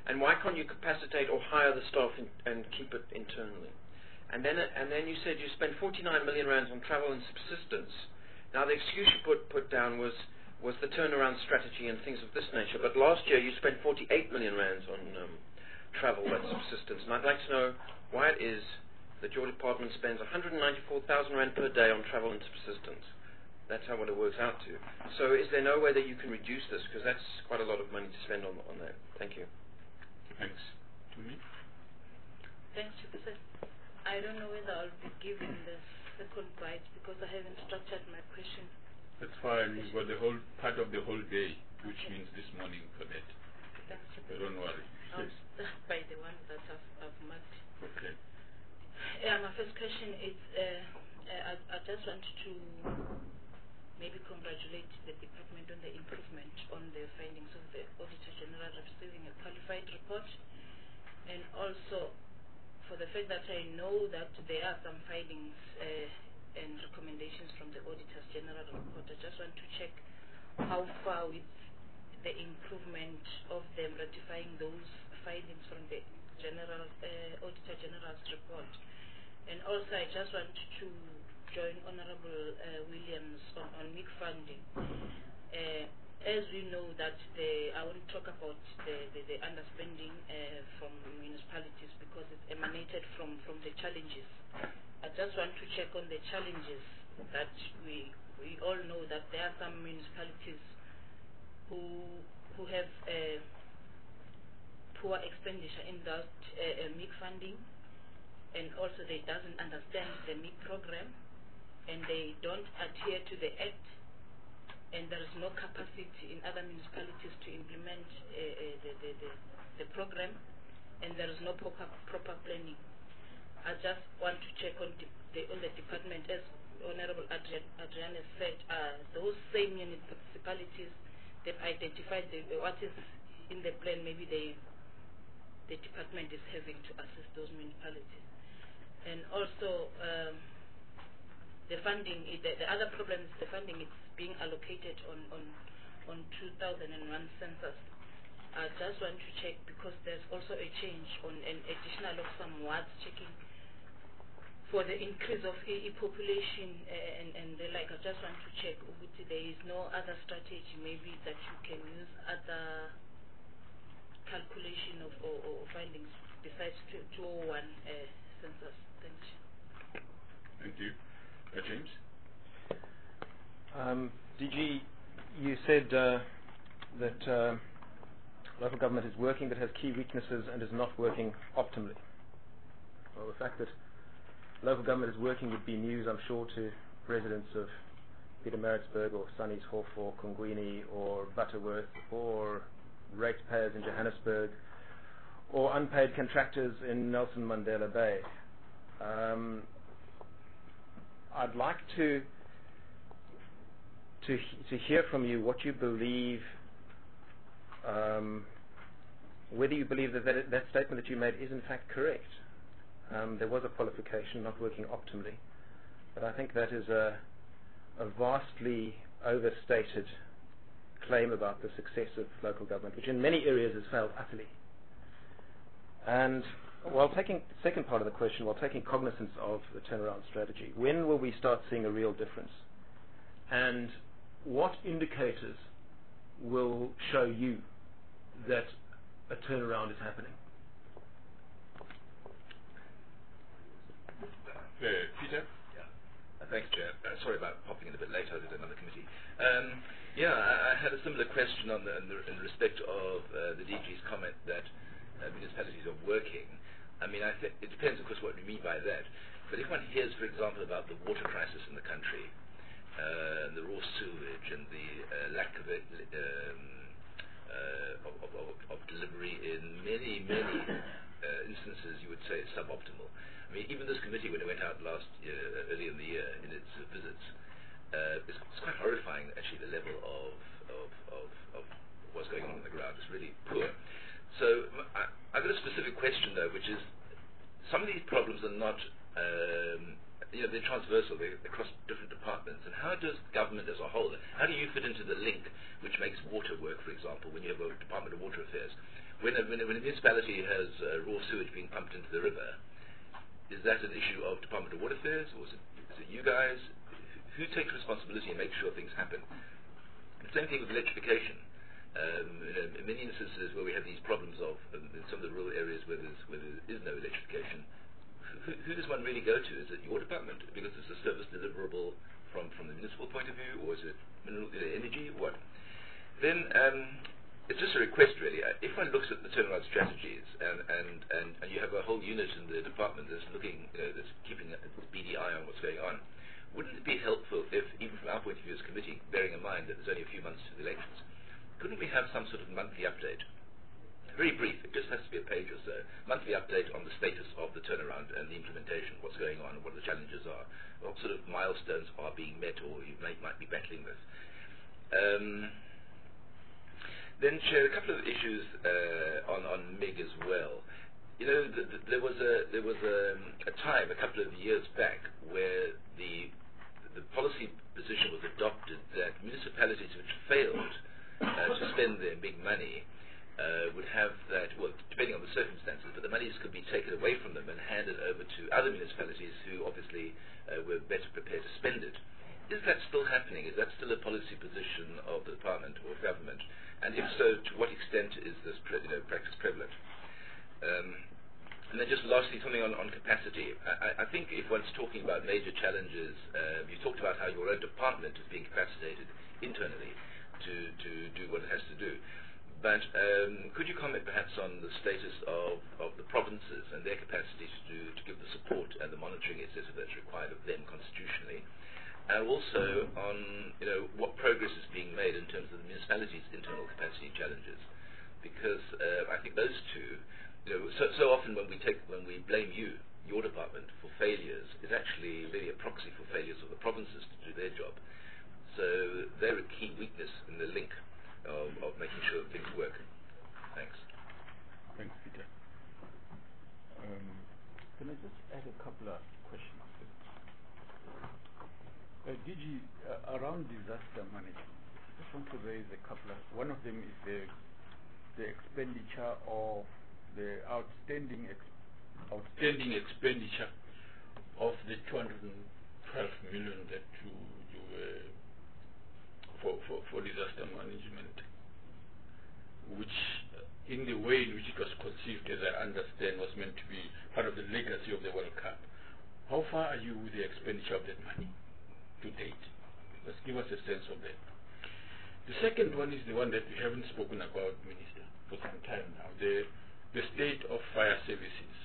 And why can't you capacitate or hire the staff in, and keep it internally? And then, and then you said you spent forty-nine million rands on travel and subsistence. Now the excuse you put put down was was the turnaround strategy and things of this nature. But last year you spent forty-eight million rands on um, travel and subsistence. And I'd like to know why it is that your department spends one hundred ninety-four thousand rand per day on travel and subsistence. That's how what it works out to. So is there no way that you can reduce this? Because that's quite a lot of money to spend on on that. Thank you. Thanks. To me? Thanks, Professor. I don't know whether I'll be given the second bite because I haven't structured my question. That's fine. We've got the whole part of the whole day, which okay. means this morning for that. Thanks, so don't worry. I'll start by the one that I've, I've marked. Okay. Yeah, my first question is, uh, uh, I, I just want to maybe congratulate the department on the improvement on the findings of the Auditor General receiving a qualified report, and also for the fact that I know that there are some findings uh, and recommendations from the Auditor General report. I just want to check how far with the improvement of them ratifying those findings from the General uh, Auditor General's report. And also I just want to join Honorable uh, Williams on, on M I C funding. Uh, as we know that the, I won't talk about the, the, the underspending uh, from municipalities because it emanated from, from the challenges. I just want to check on the challenges that we we all know that there are some municipalities who who have uh, poor expenditure in that uh, uh, M I C funding, and also they doesn't understand the M I C program, and they don't adhere to the Act, and there is no capacity in other municipalities to implement uh, uh, the, the, the, the program, and there is no proper, proper planning. I just want to check on the, the, on the department, as Honorable Adrian, Adriana said, uh, those same municipalities, they've identified the, what is in the plan, maybe they, the department is having to assist those municipalities. And also, um, the funding, the, the other problem is the funding is being allocated on, on, on two thousand one census. I just want to check because there's also a change on an additional of some wards checking for the increase of A E population uh, and, and the like. I just want to check if there is no other strategy maybe that you can use other calculation of or, or findings besides two oh one uh, census. Thank you. Thank you. Uh, James? Um, D G, you said uh, that uh, local government is working but has key weaknesses and is not working optimally. Well, the fact that local government is working would be news, I'm sure, to residents of Pietermaritzburg or Sunny's-Hof or Kongwini or Butterworth or ratepayers in Johannesburg or unpaid contractors in Nelson Mandela Bay. Um, I'd like to to to hear from you what you believe, um, whether you believe that, that that statement that you made is in fact correct. Um, there was a qualification not working optimally, but I think that is a, a vastly overstated claim about the success of local government, which in many areas has failed utterly. And while taking the second part of the question, while taking cognizance of the turnaround strategy, when will we start seeing a real difference? And what indicators will show you that a turnaround is happening? Uh, Peter? Yeah. Uh, thanks, Chair. Uh, sorry about popping in a bit late. I was at another committee. Um, yeah, I, I had a similar question on the, in, the, in respect of uh, the D G's comment that uh, municipalities are working. I mean, I th it depends, of course, what we mean by that. But if one hears, for example, about the water crisis in the country, uh, and the raw sewage and the uh, lack of, it, um, uh, of, of, of, of delivery in many, many uh, instances, you would say it's suboptimal. I mean, even this committee, when it went out last year, early in the year, in its uh, visits, uh, it's, it's quite horrifying, actually, the level of, of, of, of what's going on on the ground. It's really poor. So I, I've got a specific question, though, which is some of these problems are not, um, you know, they're transversal, they're across different departments. And how does government as a whole, how do you fit into the link which makes water work, for example, when you have a Department of Water Affairs? when a, when, a, when a municipality has uh, raw sewage being pumped into the river, is that an issue of Department of Water Affairs, or is it, is it you guys? Who takes responsibility and makes sure things happen? The same thing with electrification. Um, you know, in many instances where we have these problems of, um, in some of the rural areas where, there's, where there is no electrification, who, who does one really go to? Is it your department because it's a service deliverable from, from the municipal point of view, or is it mineral you know, energy, or what? Then um, it's just a request really. Uh, if one looks at the turnaround strategies and, and, and, and you have a whole unit in the department that's looking, you know, that's keeping a B D I on what's going on, wouldn't it be helpful if, even from our point of view as a committee, bearing in mind that there's only a few months to the elections, couldn't we have some sort of monthly update? Very brief, it just has to be a page or so. Monthly update on the status of the turnaround and the implementation, what's going on, what the challenges are, what sort of milestones are being met or you might, might be battling with. Um, then, Chair, a couple of issues uh, on, on M I G as well. You know, the, the, there was a there was a, a time a couple of years back where the the policy position was adopted that municipalities which failed uh, to spend their big money uh, would have that, well, depending on the circumstances, but the monies could be taken away from them and handed over to other municipalities who obviously uh, were better prepared to spend it. Is that still happening? Is that still a policy position of the department or government? And if so, to what extent is this pre- you know, practice prevalent? Um, and then just lastly, something on, on capacity. I, I think if one's talking about major challenges, uh, you talked about how your own department is being capacitated internally to, to do what it has to do. But um, could you comment perhaps on the status of, of the provinces and their capacity to, do, to give the support and the monitoring, et cetera, that's required of them constitutionally? And also on you know, what progress is being made in terms of the municipalities' internal capacity challenges. Because uh, I think those two, you know, so, so often when we take, when we blame you, your department, for failures, is actually really a proxy for failures of the provinces to do their job. So they're a key weakness in the link of, of making sure that things work. Thanks. Thanks, Peter. Um, can I just add a couple of questions? Uh, D G, uh, around disaster management, I just want to raise a couple of, one of them is the the expenditure of the outstanding ex outstanding expenditure of the two hundred twelve million that you, you uh, for, for, for disaster management, which uh, in the way in which it was conceived, as I understand, was meant to be part of the legacy of the World Cup. How far are you with the expenditure of that money to date? Let's give us a sense of that. The second one is the one that we haven't spoken about, Minister, for some time now, the, the state of fire services.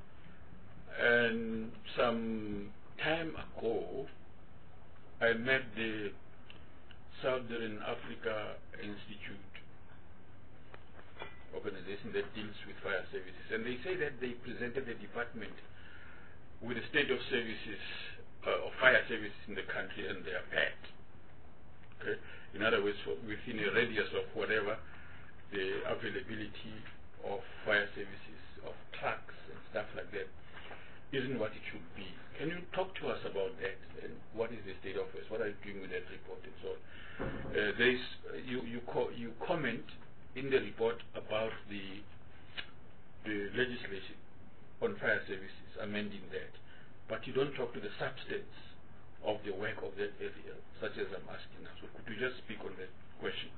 And some time ago, I met the Southern Africa Institute organization that deals with fire services, and they say that they presented the department with the state of services uh, of fire services in the country, and they are bad. Okay? In other words, for within a radius of whatever the availability of fire services, of trucks and stuff like that, isn't what it should be. Can you talk to us about that, and what is the state of affairs? What are you doing with that report and so on? Uh, there is, uh, you, you, co you comment in the report about the, the legislation on fire services, amending that, but you don't talk to the substance of the work of that area, such as I'm asking now. So could you just speak on that question?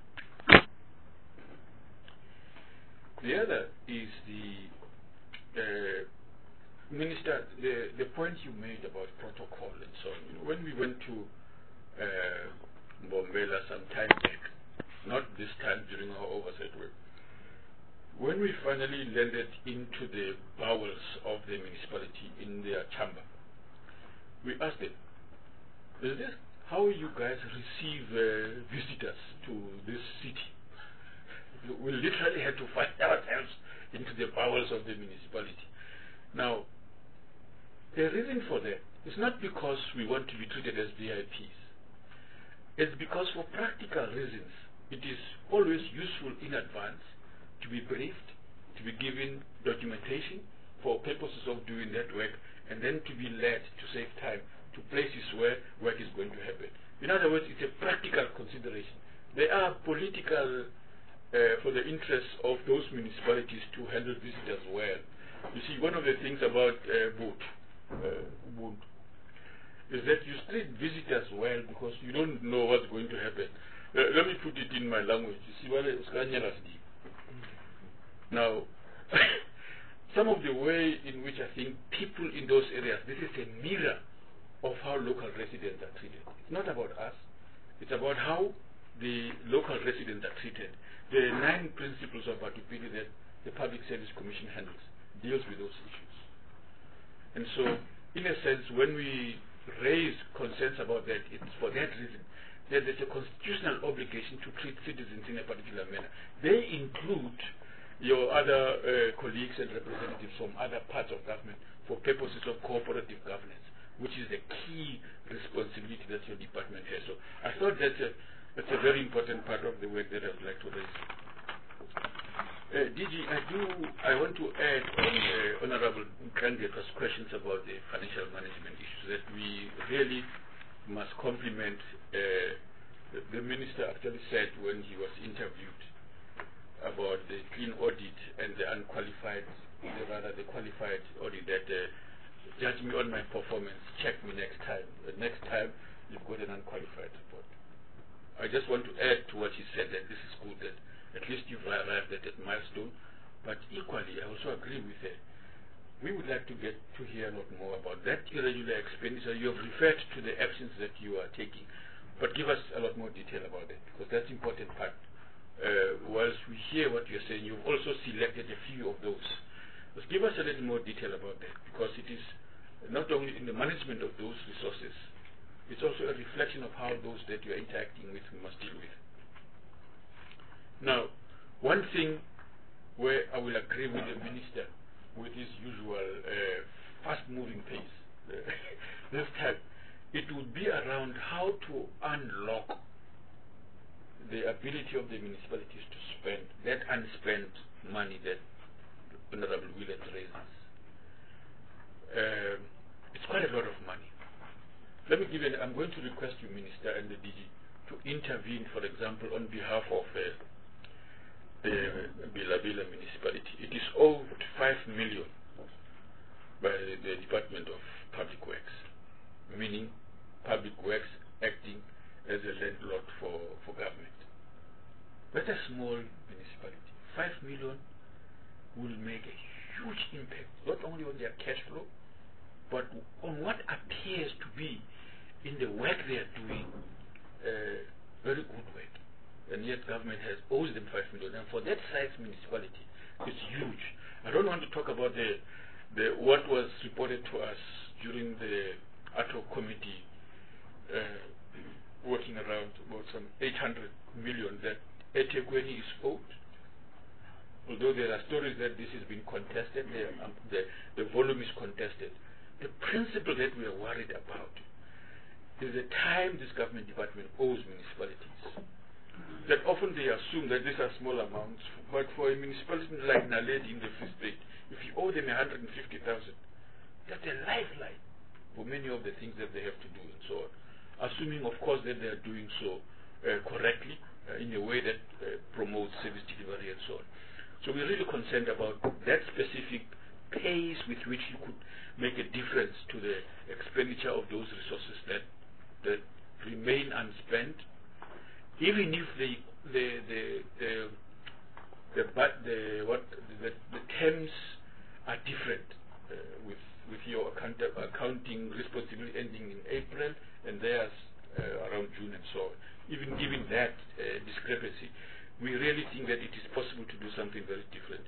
The other is the uh, Minister, the, the point you made about protocol and so on. You know, when we went to uh, Mbombela some time back, not this time during our oversight work, when we finally landed into the bowels of the municipality in their chamber, we asked them, is this how you guys receive uh, visitors to this city? We literally had to find ourselves into the bowels of the municipality. Now, the reason for that is not because we want to be treated as V I Ps. It's because for practical reasons, it is always useful in advance to be briefed, to be given documentation for purposes of doing that work, and then to be led to save time to places where work is going to happen. In other words, it's a practical consideration. There are political uh, for the interests of those municipalities to handle visitors well. You see, one of the things about uh, boat, uh, boat is that you treat visitors well because you don't know what's going to happen. Uh, let me put it in my language. You see, what is now, some of the way in which I think people in those areas, this is a mirror of how local residents are treated. It's not about us. It's about how the local residents are treated. The nine principles of Batupidi that the Public Service Commission handles deals with those issues. And so, in a sense, when we raise concerns about that, it's for that reason that there's a constitutional obligation to treat citizens in a particular manner. They include your other uh, colleagues and representatives from other parts of government for purposes of cooperative governance, which is the key responsibility that your department has. So I thought that's a, that's a very important part of the work that I would like to raise. Uh, D G, I do, I want to add on uh, Honorable Nkangeka's questions about the financial management issues that we really must compliment. Uh, the, the minister actually said when he was interviewed about the clean audit and the unqualified, the rather the qualified audit that uh, judge me on my performance, check me next time. The next time you've got an unqualified report. I just want to add to what he said that this is good that at least you've arrived at that milestone, but equally I also agree with it. We would like to get to hear a lot more about that irregular expenditure. You have referred to the actions that you are taking, but give us a lot more detail about it, because that's an important part. Uh, whilst we hear what you're saying, you've also selected a few of those. Just give us a little more detail about that, because it is not only in the management of those resources, it's also a reflection of how those that you're interacting with we must deal with. Now, one thing where I will agree with the minister with his usual uh, fast-moving pace, uh, this time, it would be around how to unlock the ability of the municipalities to spend that unspent money that Honorable Willett raises. Uh, it's quite a lot of money. Let me give you, an, I'm going to request you, Minister and the D G, to intervene, for example, on behalf of uh, the Bila-Bila municipality. It is owed five million by the Department of Public Works, meaning Public Works acting as a landlord for, for government. That's a small municipality. Five million will make a huge impact, not only on their cash flow, but on what appears to be in the work they are doing, uh, very good work. And yet government has owes them five million. And for that size municipality, it's huge. I don't want to talk about the, the what was reported to us during the ad hoc committee uh, working around about some eight hundred million that eThekwini is owed. Although there are stories that this has been contested, the, um, the, the volume is contested. The principle that we are worried about is the time this government department owes municipalities. That often they assume that these are small amounts, but for a municipality like Naledi in the Free State, if you owe them one hundred fifty thousand, that's a lifeline for many of the things that they have to do and so on. Assuming, of course, that they are doing so uh, correctly, uh, in a way that uh, promotes service delivery and so on. So we're really concerned about that specific pace with which you could make a difference to the expenditure of those resources that, that remain unspent, even if the the the the the, but the what the, the terms are different uh, with with your account, accounting responsibility ending in April and theirs uh, around June and so on. Even given that uh, discrepancy, we really think that it is possible to do something very different.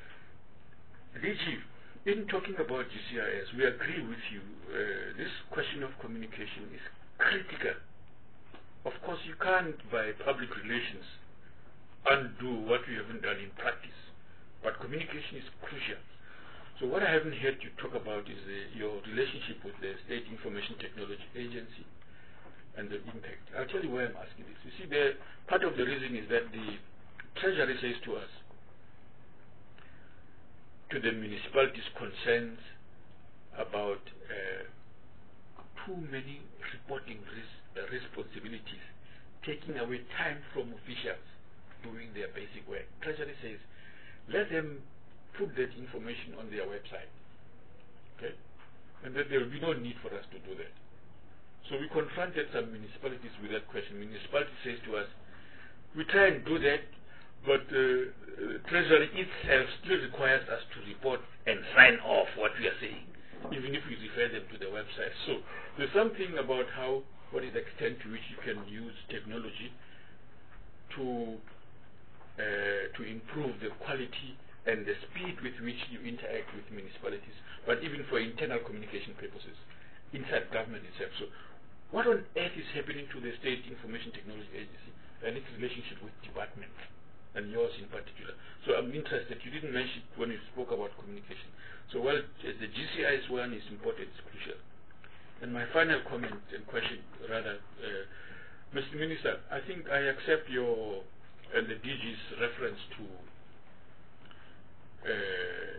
D G, in talking about G C I S, we agree with you. Uh, this question of communication is critical. Of course, you can't, by public relations, undo what we haven't done in practice. But communication is crucial. So what I haven't heard you talk about is the, your relationship with the State Information Technology Agency and the impact. I'll tell you why I'm asking this. You see, the, part of the reason is that the Treasury says to us, to the municipalities' concerns about uh, too many reporting ris uh, responsibilities, taking away time from officials. doing their basic work. Treasury says, let them put that information on their website. Okay? And that there will be no need for us to do that. So we confronted some municipalities with that question. Municipality says to us, we try and do that, but uh, uh, Treasury itself still requires us to report and sign off what we are saying, even if we refer them to the website. So there's something about how, what is the extent to which you can use technology to uh, to improve the quality and the speed with which you interact with municipalities, but even for internal communication purposes inside government itself. So what on earth is happening to the State Information Technology Agency and its relationship with departments, and yours in particular? So I'm interested, you didn't mention it when you spoke about communication. So well, the G C I S one is important, it's crucial. And my final comment and question, rather, uh, Mister Minister, I think I accept your and the D G's reference to uh,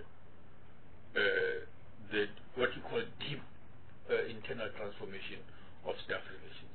uh, the what you call deep uh, internal transformation of staff relations.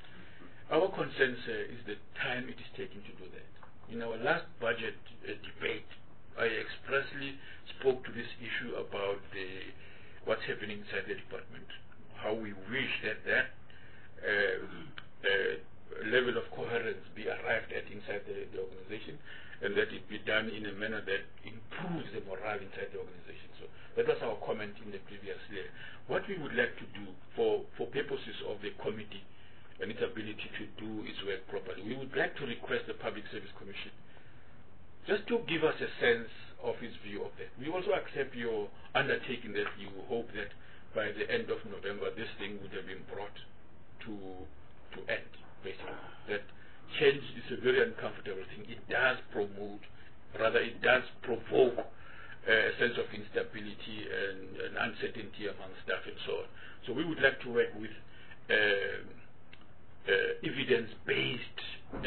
Our concern, sir, is the time it is taking to do that. In our last budget uh, debate, I expressly spoke to this issue about the what's happening inside the department, how we wish that that uh, uh, level of coherence be arrived at inside the, the organization, and that it be done in a manner that improves the morale inside the organization. So that was our comment in the previous year. What we would like to do for, for purposes of the committee and its ability to do its work properly, we would like to request the Public Service Commission just to give us a sense of its view of that. We also accept your undertaking that you hope that by the end of November this thing would have been brought to to end, basically. That change is a very uncomfortable thing. It does promote, rather it does provoke uh, a sense of instability and, and uncertainty among staff and so on. So we would like to work with uh, uh, evidence-based uh,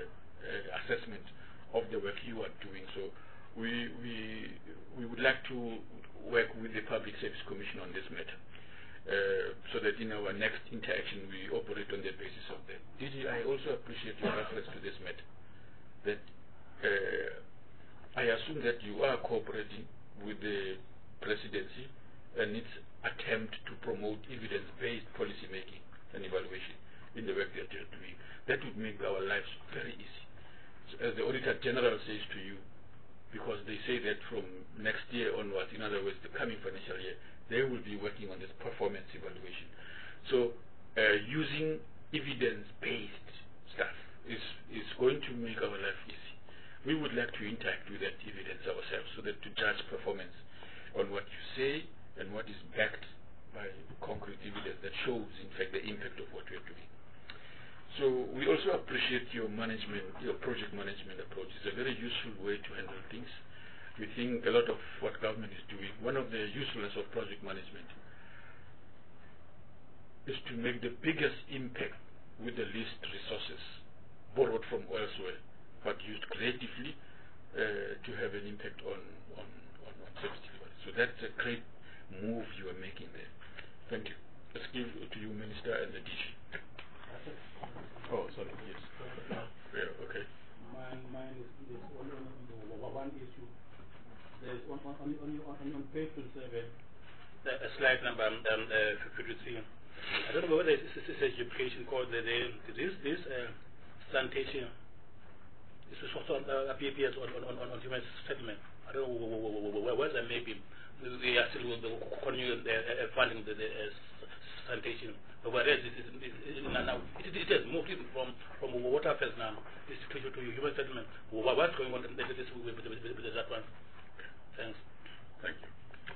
uh, assessment of the work you are doing. So we, we, we would like to work with the Public Service Commission on this matter. Uh, so that in our next interaction we operate on the basis of that. D G, I also appreciate your reference to this matter. That uh, I assume that you are cooperating with the presidency and its attempt to promote evidence-based policy making and evaluation in the work that you're doing. That would make our lives very easy. So as the Auditor General says to you, because they say that from next year onwards, in other words, the coming financial year, they will be working on this performance evaluation. So uh, using evidence-based stuff is, is going to make our life easy. We would like to interact with that evidence ourselves so that to judge performance on what you say and what is backed by concrete evidence that shows, in fact, the impact of what we are doing. So we also appreciate your management, your project management approach. It's a very useful way to handle things. We think a lot of what government is doing, one of the usefulness of project management is to make the biggest impact with the least resources borrowed from elsewhere, but used creatively uh, to have an impact on, on, on, on service delivery. So that's a great move you are making there. Thank you. Let's give to you, Minister, and the D G. Oh, sorry, yes. Yeah, okay. Mine, mine is, is on, on, on one issue. There's on, on, on, on, on page twenty-seven, uh, slide number um, uh, fifty-three. I don't know whether this is a education called the, the, this, this uh, sanitation. This is also uh, a P P S on, on, on, on human settlement. I don't know whether maybe we are still continuing uh, funding the, the uh, sanitation. But whereas it, is, it, it, now, it, it has moved from, from water affairs now to, to human settlement. What's going on with, this, with, with, with, with that one? Thanks. Thank you.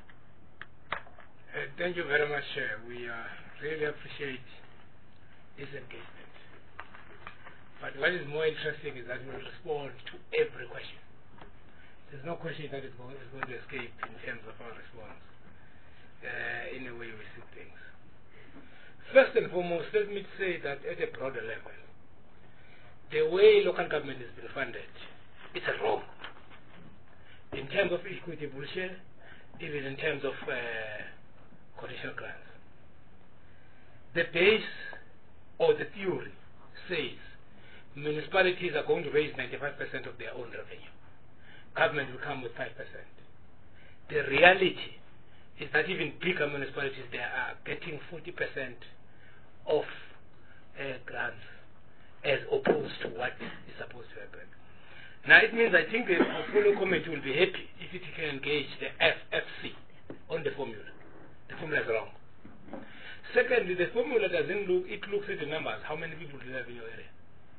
Uh, thank you very much. Uh, we uh, really appreciate this engagement. But what is more interesting is that we respond to every question. There's no question that is going, is going to escape in terms of our response uh, in the way we see things. First and foremost, let me say that at a broader level, the way local government is being funded, it's wrong. In terms of equitable share, even in terms of uh, conditional grants. The base or the theory says municipalities are going to raise ninety-five percent of their own revenue. Government will come with five percent. The reality is that even bigger municipalities, they are getting forty percent of uh, grants as opposed to what is supposed to happen. Now it means I think the portfolio committee will be happy if it can engage the F F C on the formula. The formula is wrong. Secondly, the formula doesn't look, it looks at the numbers. How many people do you have in your area?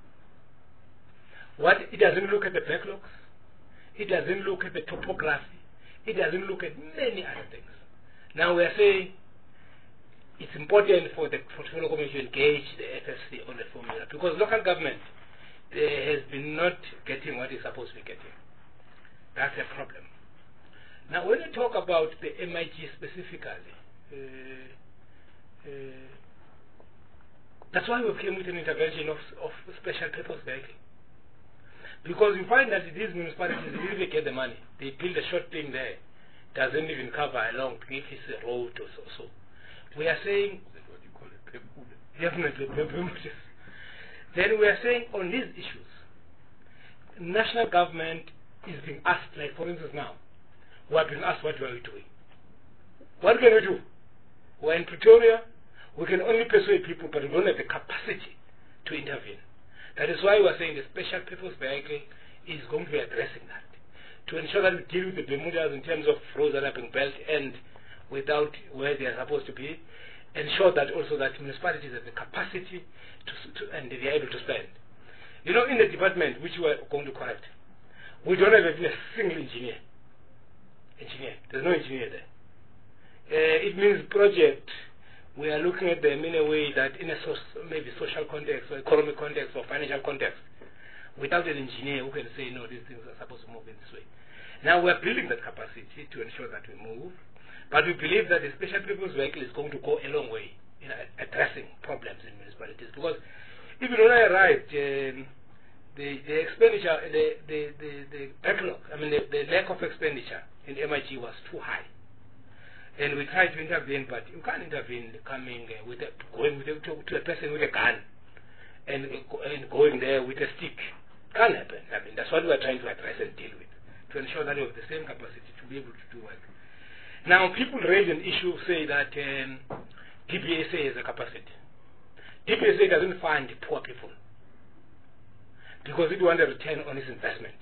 What, it doesn't look at the backlogs. It doesn't look at the topography. It doesn't look at many other things. Now we are saying it's important for the portfolio committee to engage the F F C on the formula because local government uh, has been not getting what it's supposed to be getting. That's a problem. Now when we talk about the M I G specifically, uh, uh, that's why we came with an intervention of, of special purpose vehicle. Because you find that these municipalities really get the money. They build a short thing there. Doesn't even cover a long thing if it's a road or so. so. We are saying, what you call it, definitely, then we are saying on these issues, national government is being asked, like for instance now, we are being asked what are we doing. What can we do? We're in Pretoria, we can only persuade people, but we don't have the capacity to intervene. That is why we are saying the special purpose vehicle is going to be addressing that, to ensure that we deal with the Bermudas in terms of roads that are being built and without where they are supposed to be, ensure that also that municipalities have the capacity to, to and they are able to spend. You know, in the department which we are going to correct, we don't have even a single engineer. Engineer, there's no engineer there. Uh, it means project. We are looking at them in a way that in a so maybe social context or economic context or financial context, without an engineer who can say, no, these things are supposed to move in this way. Now we are building that capacity to ensure that we move, but we believe that the special purpose vehicle is going to go a long way in addressing problems in municipalities. Because even when I arrived, um, the, the expenditure, the, the, the, the backlog, I mean the, the lack of expenditure in M I G was too high. And we tried to intervene, but you can't intervene coming uh, with a, going with a, to, to a person with a gun and, uh, and going there with a stick. Can't happen. I mean, that's what we're trying to address and deal with, to ensure that we have the same capacity to be able to do work. Now, people raise an issue, say that um, D P S A has a capacity. D P S A doesn't fund poor people because it wants a return on its investment.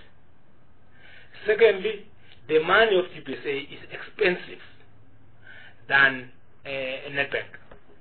Secondly, the money of D P S A is expensive than uh, a Nedbank.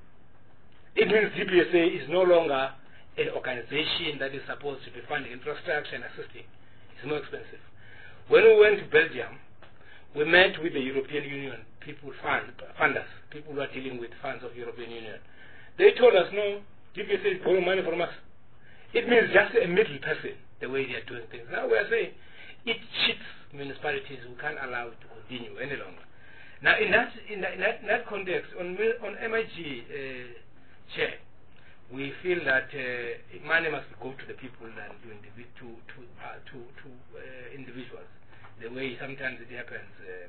It means D P S A is no longer an organization that is supposed to be funding infrastructure and assisting. It's more expensive. When we went to Belgium, we met with the European Union people, fund, funders, people who are dealing with funds of European Union. They told us, no, D P S A is borrowing money from us. It means just a middle person, the way they are doing things. Now we are saying it cheats municipalities. We can't allow it to continue any longer. Now, in that, in that, in that, in that context, on, on M I G, uh, Chair, we feel that uh, money must go to the people than to, indivi to, to, uh, to, to uh, individuals, the way sometimes it happens. Uh.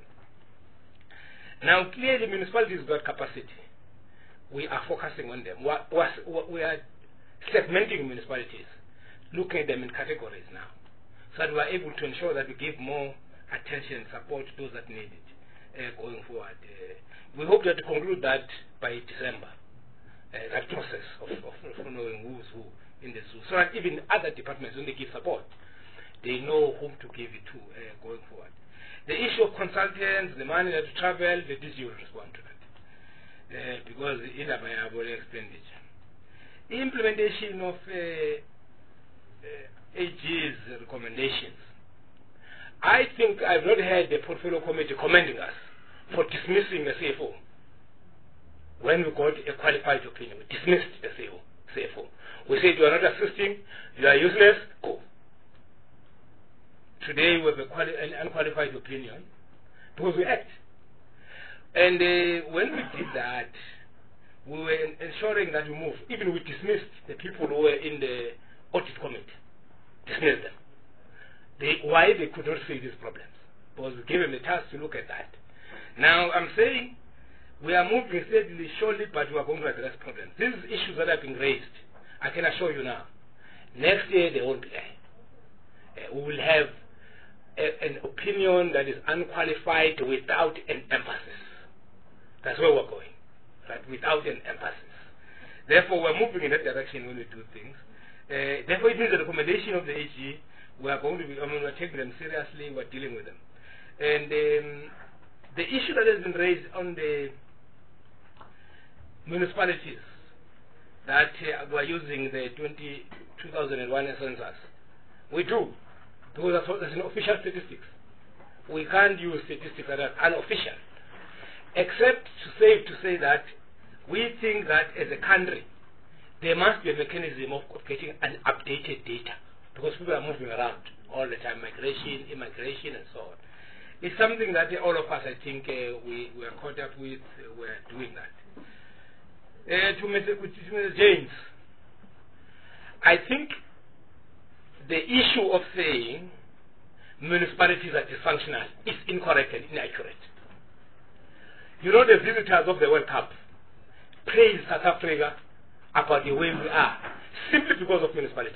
Now, clearly, municipalities got capacity. We are focusing on them. We are segmenting municipalities, looking at them in categories now, so that we are able to ensure that we give more attention and support to those that need it. Uh, going forward. Uh, we hope that to conclude that by December, uh, that process of, of, of knowing who's who in the zoo, so that even other departments, when they give support, they know whom to give it to uh, going forward. The issue of consultants, the money that travel, the D C will respond to that, uh, because in a viable expenditure. The implementation of uh, uh, A G's recommendations, I think I've not heard the portfolio committee commending us for dismissing the C F O. When we got a qualified opinion, we dismissed the C F O. We said, you are not assisting, you are useless, go. Today we have a quali an unqualified opinion because we act. And uh, when we did that, we were ensuring that we move. Even we dismissed the people who were in the audit committee, dismissed them. They, why they could not see these problems, because we gave them a task to look at that. Now I'm saying we are moving steadily, surely, but we are going to address problems. These issues that are being raised, I can assure you now, Next year they won't be there. Uh, we will have a, an opinion that is unqualified without an emphasis. That's where we're going, right? Without an emphasis. Therefore, we're moving in that direction when we do things. Uh, therefore, it means the recommendation of the A G, we are going to be, I mean, we're taking them seriously, we're dealing with them. And um, the issue that has been raised on the municipalities that uh, we're using the twenty, two thousand one census, we do, because that's, that's an official statistics. We can't use statistics that are unofficial, except to say, to say that we think that as a country, there must be a mechanism of getting an updated data, because people are moving around all the time, migration, immigration, and so on. It's something that all of us, I think, uh, we, we are caught up with, uh, we're doing that. Uh, to Mister James, I think the issue of saying municipalities are dysfunctional is incorrect and inaccurate. You know, the visitors of the World Cup praise South Africa about the way we are, simply because of municipalities.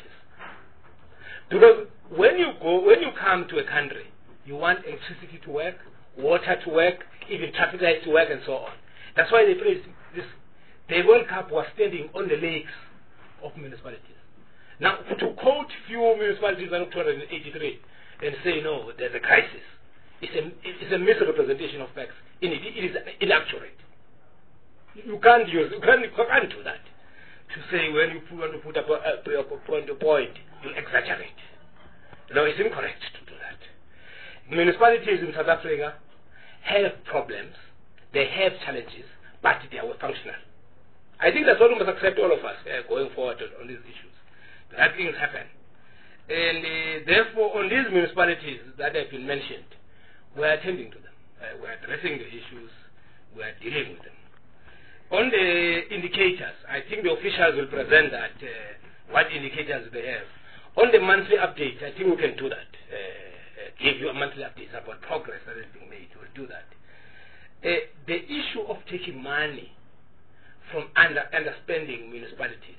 Because when you go, when you come to a country, you want electricity to work, water to work, even traffic lights to work, and so on. That's why they praise this. The World Cup was standing on the legs of municipalities. Now, to quote few municipalities in two hundred eighty-three and say, no, there's a crisis, it's a, it's a misrepresentation of facts. It, it is inaccurate. You can't use, you can't, you can't do that. To say when you want to put up a, a, a point to point, you exaggerate. No, it's incorrect to do that. Municipalities in South Africa have problems, they have challenges, but they are functional. I think that's what we must accept, all of us, uh, going forward on, on these issues. That things happen. And uh, therefore, on these municipalities that have been mentioned, we are attending to them. Uh, we are addressing the issues, we are dealing with them. On the indicators, I think the officials will present that, uh, what indicators they have. On the monthly updates, I think we can do that. Uh, uh, give you a monthly update about progress that is being made. We'll do that. Uh, the issue of taking money from under, underspending municipalities,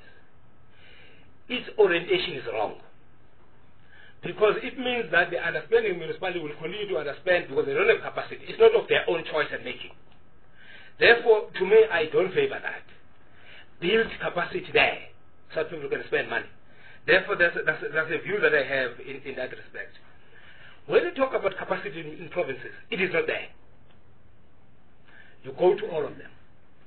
its orientation is wrong. Because it means that the underspending municipality will continue to underspend because they don't have capacity. It's not of their own choice and making. Therefore, to me, I don't favor that. Build capacity there so that people can spend money. Therefore, that's a, that's a, that's a view that I have in, in that respect. When you talk about capacity in, in provinces, it is not there. You go to all of them.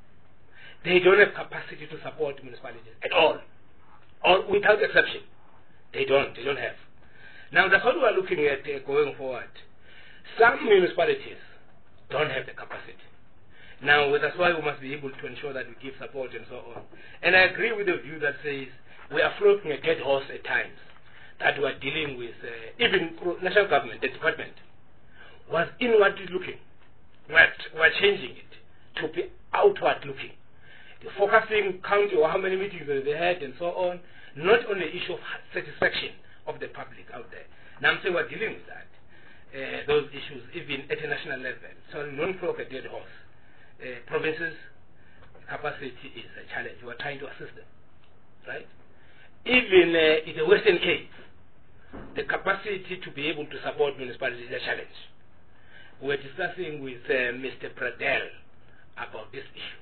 They don't have capacity to support municipalities at all, all without exception. They don't. They don't have. Now, that's what we are looking at uh, going forward. Some municipalities don't have the capacity. Now, that's why we must be able to ensure that we give support and so on. And I agree with the view that says we are floating a dead horse at times, that we are dealing with, uh, even national government, the department, was inwardly looking. We're, we're changing it to be outward looking. The focusing county or how many meetings they had and so on, not on the issue of satisfaction of the public out there. Now I'm saying we're dealing with that, uh, those issues, even at a national level. So don't flog a dead horse. Uh, provinces, capacity is a challenge. We're trying to assist them, right? Even uh, in the Western Cape, the capacity to be able to support municipalities is a challenge. We're discussing with uh, Mister Pradel about this issue.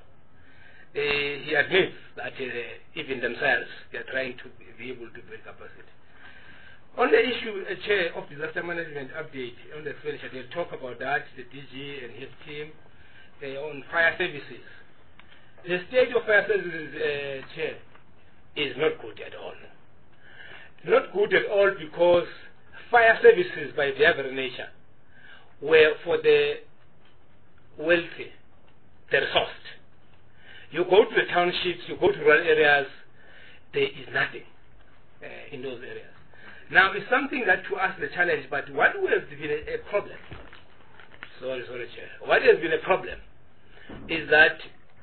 Uh, he admits that uh, even themselves, they are trying to be able to build capacity. On the issue, uh, Chair, of disaster management update on the expenditure, they'll talk about that, the D G and his team, uh, on fire services. The state of fire services, uh, Chair, is not good at all. Not good at all because fire services, by their very nature, were for the wealthy, the resourced. You go to the townships, you go to rural areas, there is nothing uh, in those areas. Now, it's something that to us is a challenge, but what has been a, a problem, sorry, sorry, Chair, what has been a problem is that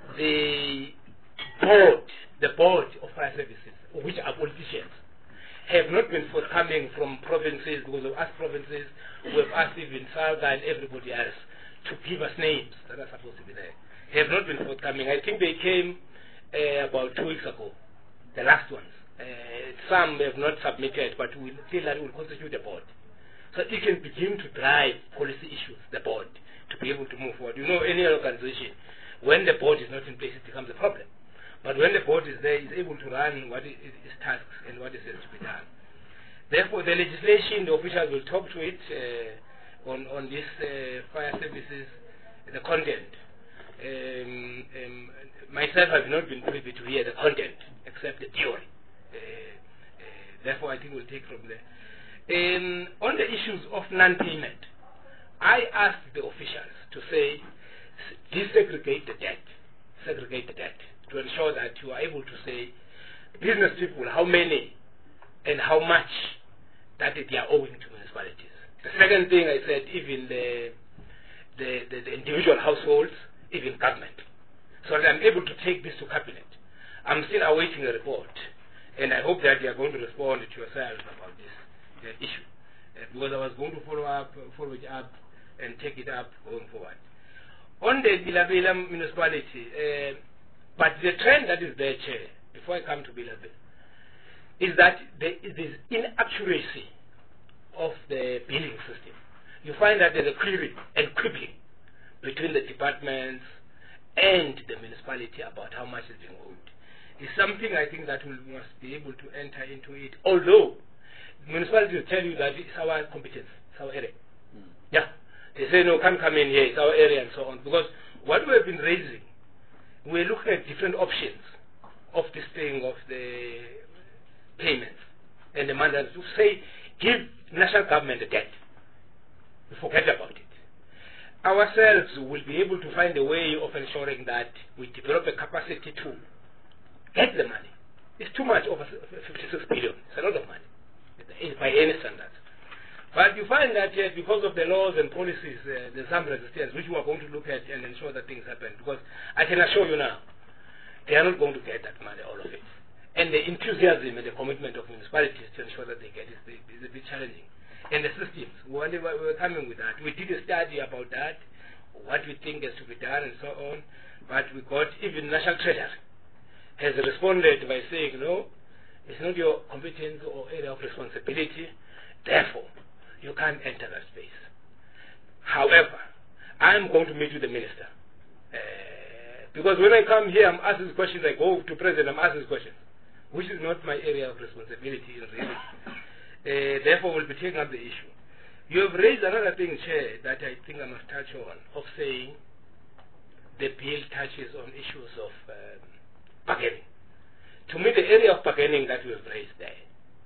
the board, the board of fire services, which are politicians, have not been forthcoming from provinces, because of us provinces, we have asked even Salga and everybody else to give us names that are supposed to be there. Have not been forthcoming. I think they came uh, about two weeks ago, the last ones, Uh, some have not submitted, but we feel that we will constitute a board. So it can begin to drive policy issues, the board, to be able to move forward. You know, any organization, when the board is not in place, it becomes a problem. But when the board is there, it's able to run what is its tasks and what is to be done. Therefore, the legislation, the officials will talk to it uh, on, on this uh, fire services, the content. Um, um, myself, I have not been privy to hear the content, except the theory. Uh, uh, therefore, I think we'll take from there. Um, on the issues of non-payment, I asked the officials to say, desegregate the debt, segregate the debt, to ensure that you are able to say, business people, how many and how much that they are owing to municipalities. The second thing I said, even the, the, the, the individual households, even government, so that I'm able to take this to cabinet. I'm still awaiting a report, and I hope that you are going to respond to yourselves about this uh, issue, uh, because I was going to follow up, uh, follow it up, and take it up going forward. On the Bela-Bela municipality, uh, but the trend that is there, Chair, before I come to Bela-Bela, is that there is this inaccuracy of the billing system. You find that there's a query and quibbling between the departments and the municipality about how much is being owed. It's something I think that we must be able to enter into it, although municipalities will tell you that it's our competence, it's our area. Mm. Yeah. They say, no, can't come in here, it's our area and so on. Because what we have been raising, we're looking at different options of this thing, of the payments and the mandate to say, give national government the debt. We forget about it. Ourselves will be able to find a way of ensuring that we develop a capacity to get the money. It's too much, over fifty-six billion. It's a lot of money, by any standards. But you find that uh, because of the laws and policies, uh, there's some resistance, which we are going to look at and ensure that things happen. Because I can assure you now, they are not going to get that money, all of it. And the enthusiasm and the commitment of municipalities to ensure that they get it is a bit challenging. And the systems, when we were coming with that, we did a study about that, what we think has to be done and so on. But we got, even National Treasury has responded by saying, no, it's not your competence or area of responsibility, therefore, you can't enter that space. However, I'm going to meet with the minister. Uh, because when I come here, I'm asking questions, I go to President, I'm asking questions, which is not my area of responsibility in reality. Uh, therefore, we'll be taking up the issue. You have raised another thing, Chair, that I think I must touch on, of saying the bill touches on issues of um, bargaining. To me, the area of bargaining that we have raised there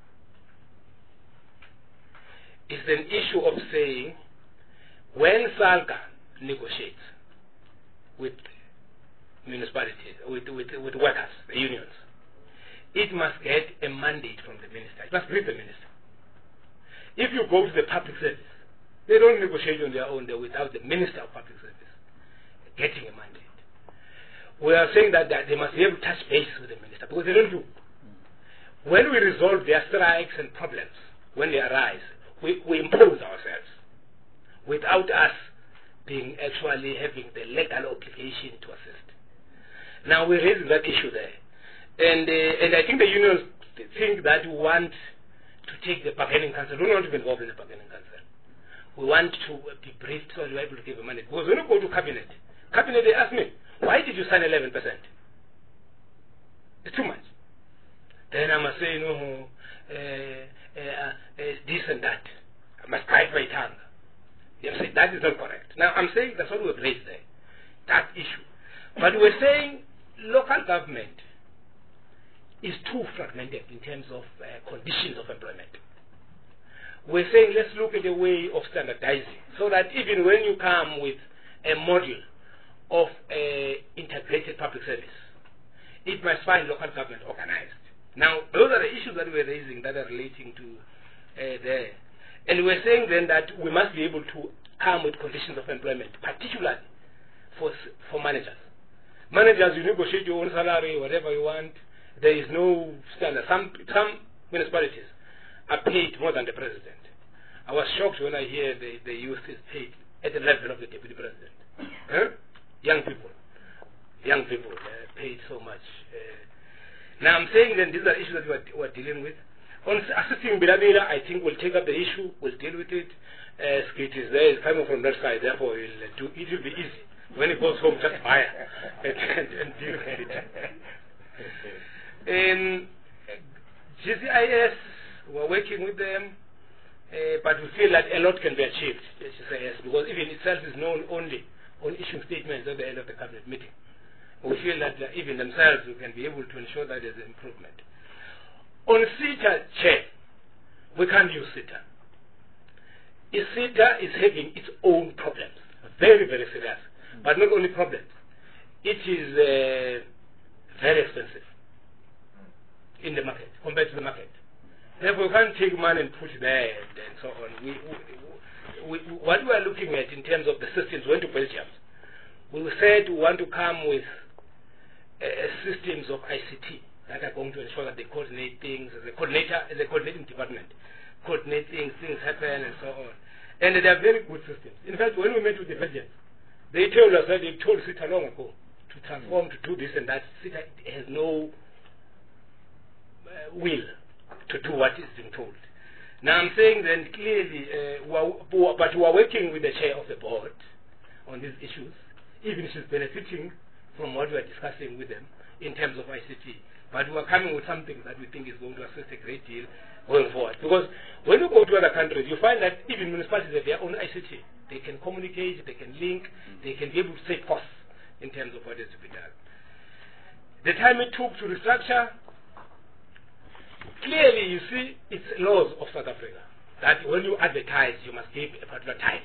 is an issue of saying when SALGA negotiates with municipalities, with, with, with workers, the unions, it must get a mandate from the minister. It must brief the minister. If you go to the public service, they don't negotiate on their own, they're without the Minister of Public Service getting a mandate. We are saying that, that they must be able to touch base with the minister, because they don't do. When we resolve their strikes and problems, when they arise, we, we impose ourselves without us being actually having the legal obligation to assist. Now we're raising that issue there. And, uh, and I think the unions think that we want to take the bargaining council. We don't want to be involved in the bargaining council. We want to be briefed so we're able to give a mandate. Because when we go to cabinet, cabinet they ask me, why did you sign eleven percent? It's too much. Then I must say, no, uh, uh, uh, this and that. I must bite my tongue. They say that is not correct. Now I'm saying that's what we've raised there, that issue. But we're saying local government is too fragmented in terms of uh, conditions of employment. We're saying let's look at a way of standardizing so that even when you come with a module of uh, integrated public service, it must find local government organized. Now, those are the issues that we're raising that are relating to uh, there. And we're saying then that we must be able to come with conditions of employment, particularly for, for managers. Managers, you negotiate your own salary, whatever you want. There is no standard. Some, some municipalities are paid more than the president. I was shocked when I hear the, the youth is paid at the level of the deputy president. Huh? Young people. Young people uh, paid so much. Uh, Now I'm saying that these are issues that we're, we're dealing with. On assisting Bilamila, I think we'll take up the issue, we'll deal with it. Uh, Skit is there, it's coming from that side, therefore it'll do, it will be easy. When he goes home, just fire and, and, and deal with it. In G C I S, we're working with them, uh, but we feel that a lot can be achieved, G C I S, because even itself is known only on issuing statements at the end of the cabinet meeting. We feel that uh, even themselves we can be able to ensure that there's an improvement. On SETA chair, we can't use SETA. SETA is having its own problems, very, very serious. But not only problems, it is uh, very expensive in the market, compared to the market. Therefore, we can't take money and put there and, and so on. We, we, we, what we are looking at in terms of the systems, we went to Belgium. We said we want to come with uh, systems of I C T that are going to ensure that they coordinate things as a coordinator, as a coordinating department, coordinate things, things happen and so on. And they are very good systems. In fact, when we met with the Belgians, they told us that they told SETA long ago to transform, to do this and that. SETA has no uh, will to do what is being told. Now I'm saying then clearly, uh, we are, but we are working with the chair of the board on these issues, even if she's benefiting from what we are discussing with them in terms of I C T. But we are coming with something that we think is going to assist a great deal going forward. Because when you go to other countries, you find that even municipalities have their own I C T. They can communicate, they can link, they can be able to save costs in terms of what is to be done. The time it took to restructure, clearly you see it's laws of South Africa that when you advertise you must give a particular time.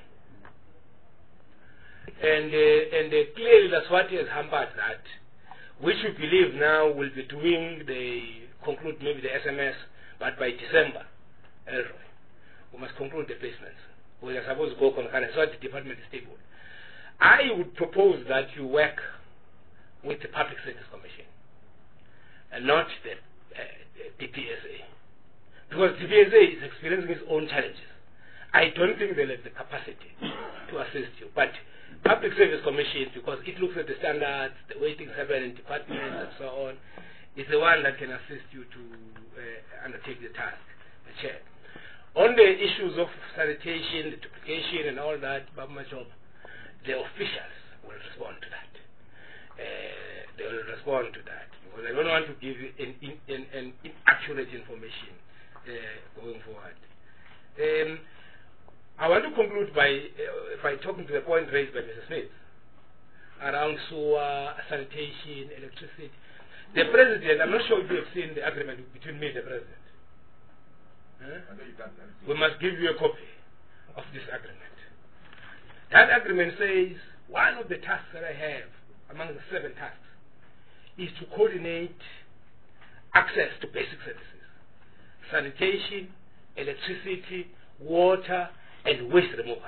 And, uh, and uh, clearly that's what has hampered that, which we believe now will be doing the, conclude maybe the S M S, but by December, Elroy, we must conclude the placements. We are supposed to go concurrent, so the department is stable. I would propose that you work with the Public Service Commission and not the uh, D P S A. Because D P S A is experiencing its own challenges. I don't think they'll have the capacity to assist you. But Public Service Commission, because it looks at the standards, the way things happen in departments and so on, is the one that can assist you to uh, undertake the task, the chair. On the issues of sanitation, the duplication and all that, Baba Job, the officials will respond to that. Uh, they will respond to that. Because I don't want to give you an, an, an inaccurate information uh, going forward. Um, I want to conclude by, uh, by talking to the point raised by Missus Smith around sewer, sanitation, electricity. The President, I'm not sure if you have seen the agreement between me and the President. Huh? We must give you a copy of this agreement. That agreement says one of the tasks that I have among the seven tasks is to coordinate access to basic services, sanitation, electricity, water, and waste removal.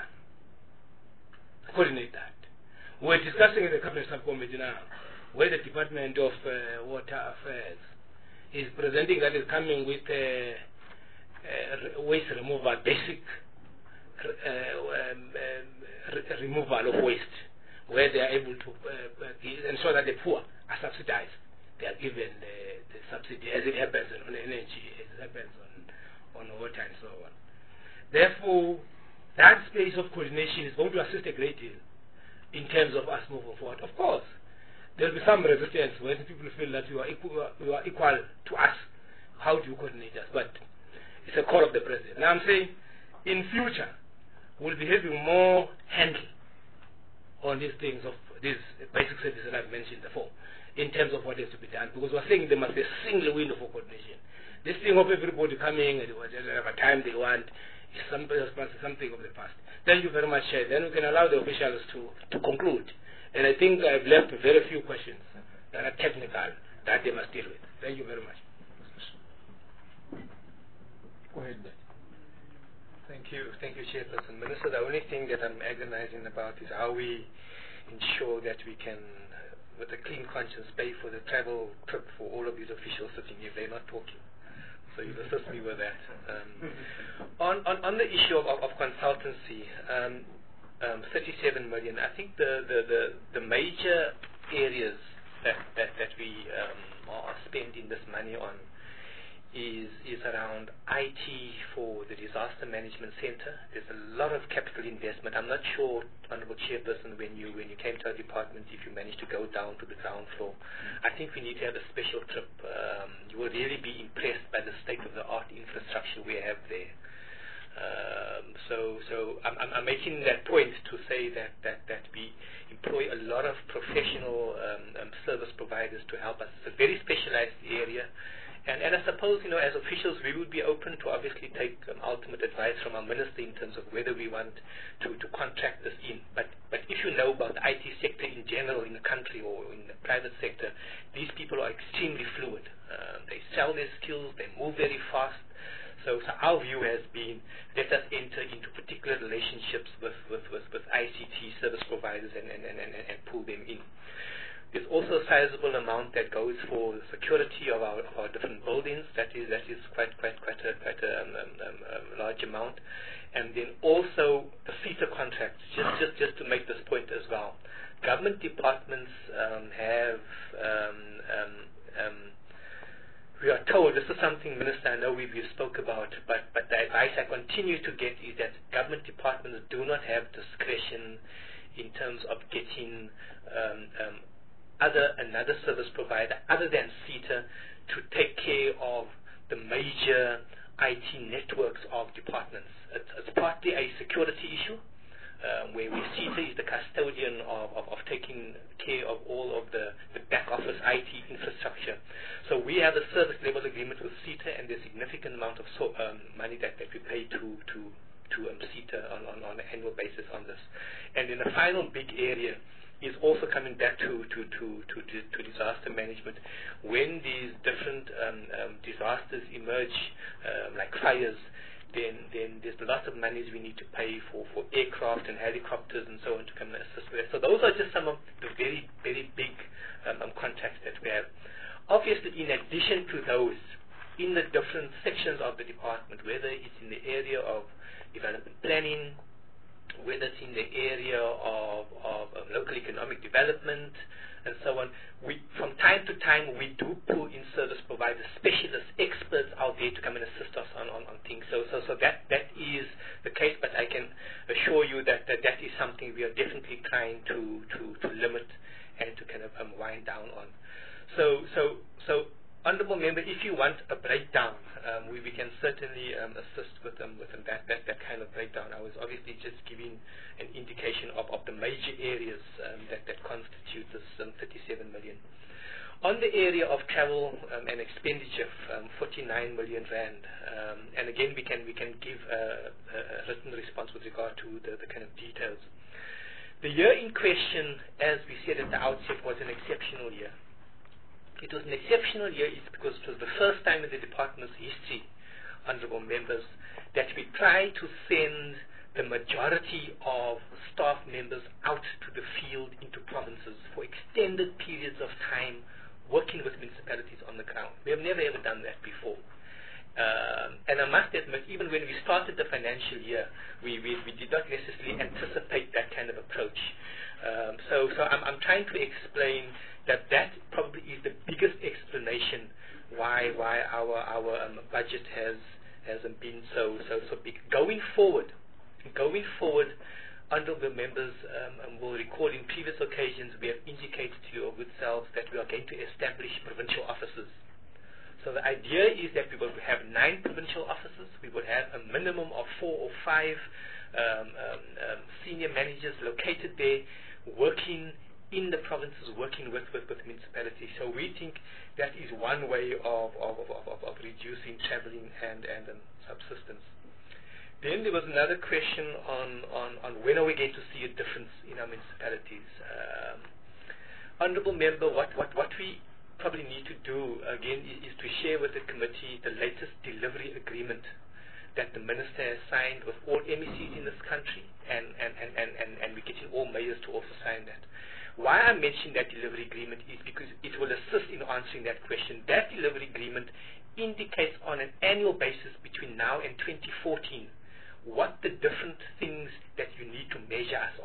Coordinate that. We're discussing in the Cabinet Subcommittee now where the Department of uh, Water Affairs is presenting that is coming with uh, Uh, waste removal, basic uh, um, um, re removal of waste, where they are able to uh, ensure that the poor are subsidized. They are given the, the subsidy as it happens on energy, as it happens on, on water and so on. Therefore, that space of coordination is going to assist a great deal in terms of us moving forward. Of course, there will be some resistance when people feel that you are equal, you are equal to us. How do you coordinate us? But it's a call of the President. Now I'm saying, in future, we'll be having more handle on these things of these basic services that I've mentioned before, in terms of what is to be done, because we're saying there must be a single window for coordination. This thing of everybody coming at whatever time they want is something, something of the past. Thank you very much, Chair. Then we can allow the officials to, to conclude. And I think I've left very few questions that are technical that they must deal with. Thank you very much. Go ahead. Thank you, thank you, Chairperson. Minister, the only thing that I'm agonizing about is how we ensure that we can, uh, with a clean conscience, pay for the travel trip for all of these officials sitting here. They're not talking. So you'll assist me with that. Um, on, on, on the issue of, of, of consultancy, um, um, thirty-seven million, I think the, the, the, the major areas that, that, that we um, are spending this money on is is around I T for the disaster management center. There's a lot of capital investment. I'm not sure, Honorable Chairperson, when you when you came to our department, if you managed to go down to the ground floor. Mm-hmm. I think we need to have a special trip. Um, you will really be impressed by the state-of-the-art infrastructure we have there. Um, so so I'm, I'm, I'm making that point to say that, that, that we employ a lot of professional um, um, service providers to help us. It's a very specialized area. And, and I suppose, you know, as officials, we would be open to obviously take um, ultimate advice from our minister in terms of whether we want to, to contract this in. But, but if you know about the I T sector in general in the country or in the private sector, these people are extremely fluid. Um, they sell their skills, they move very fast. So, so our view has been, let us enter into particular relationships with, with, with, with I C T service providers and, and, and, and, and pull them in. There's also a sizable amount that goes for the security of our, of our different buildings. That is that is quite quite quite a quite a um, um, um, large amount, and then also the CETA contracts. Just just just to make this point as well, government departments um, have. Um, um, um, we are told, this is something, Minister, I know we we spoke about, but but the advice I continue to get is that government departments do not have discretion in terms of getting. Um, um, other another service provider other than CETA to take care of the major I T networks of departments. It's, it's partly a security issue, um, where, where CETA is the custodian of, of, of taking care of all of the, the back office I T infrastructure. So we have a service level agreement with CETA, and there's a significant amount of so, um, money that, that we pay to to to um, CETA on, on, on an annual basis on this. And then the final big area is also coming back to, to, to, to, to disaster management. When these different um, um, disasters emerge, um, like fires, then, then there's lots of monies we need to pay for, for aircraft and helicopters and so on to come and assist with that. So those are just some of the very, very big um, um, contracts that we have. Obviously, in addition to those, in the different sections of the department, whether it's in the area of development planning, whether it's in the area of, of, of local economic development and so on, we, from time to time we do pull in service providers, specialists, experts out there to come and assist us on, on, on things. So, so, so that, that is the case, but I can assure you that that, that is something we are definitely trying to, to, to limit and to kind of um, wind down on. So, so, so Honourable Member, if you want a breakdown, um, we, we can certainly um, assist with them with them, that, that, that kind of breakdown. I was obviously just giving an indication of, of the major areas um, that, that constitute this um, thirty-seven million. On the area of travel um, and expenditure, um, forty-nine million rand, um, and again we can we can give a, a written response with regard to the, the kind of details. The year in question, as we said at the outset, was an exceptional year. It was an exceptional year is because it was the first time in the department's history, honourable members, that we tried to send the majority of staff members out to the field into provinces for extended periods of time working with municipalities on the ground. We have never ever done that before. Um, and I must admit, even when we started the financial year, we, we, we did not necessarily anticipate that kind of approach. Um, so so I'm, I'm trying to explain that that probably is the biggest explanation why why our our um, budget has hasn't been so so so big. Going forward, going forward, honourable members um, um, will recall in previous occasions we have indicated to your good selves that we are going to establish provincial offices. So the idea is that we will have nine provincial offices. We will have a minimum of four or five um, um, um, senior managers located there, working in the provinces, working with, with, with municipalities. So we think that is one way of, of, of, of, of reducing travelling and, and um, subsistence. Then there was another question on, on, on when are we going to see a difference in our municipalities. Um, Honourable Member, what, what, what we probably need to do, again, is, is to share with the committee the latest delivery agreement that the Minister has signed with all M E Cs in this country, and, and, and, and, and, and we're getting all mayors to also sign that. Why I mention that delivery agreement is because it will assist in answering that question. That delivery agreement indicates on an annual basis between now and twenty fourteen what the different things that you need to measure us on.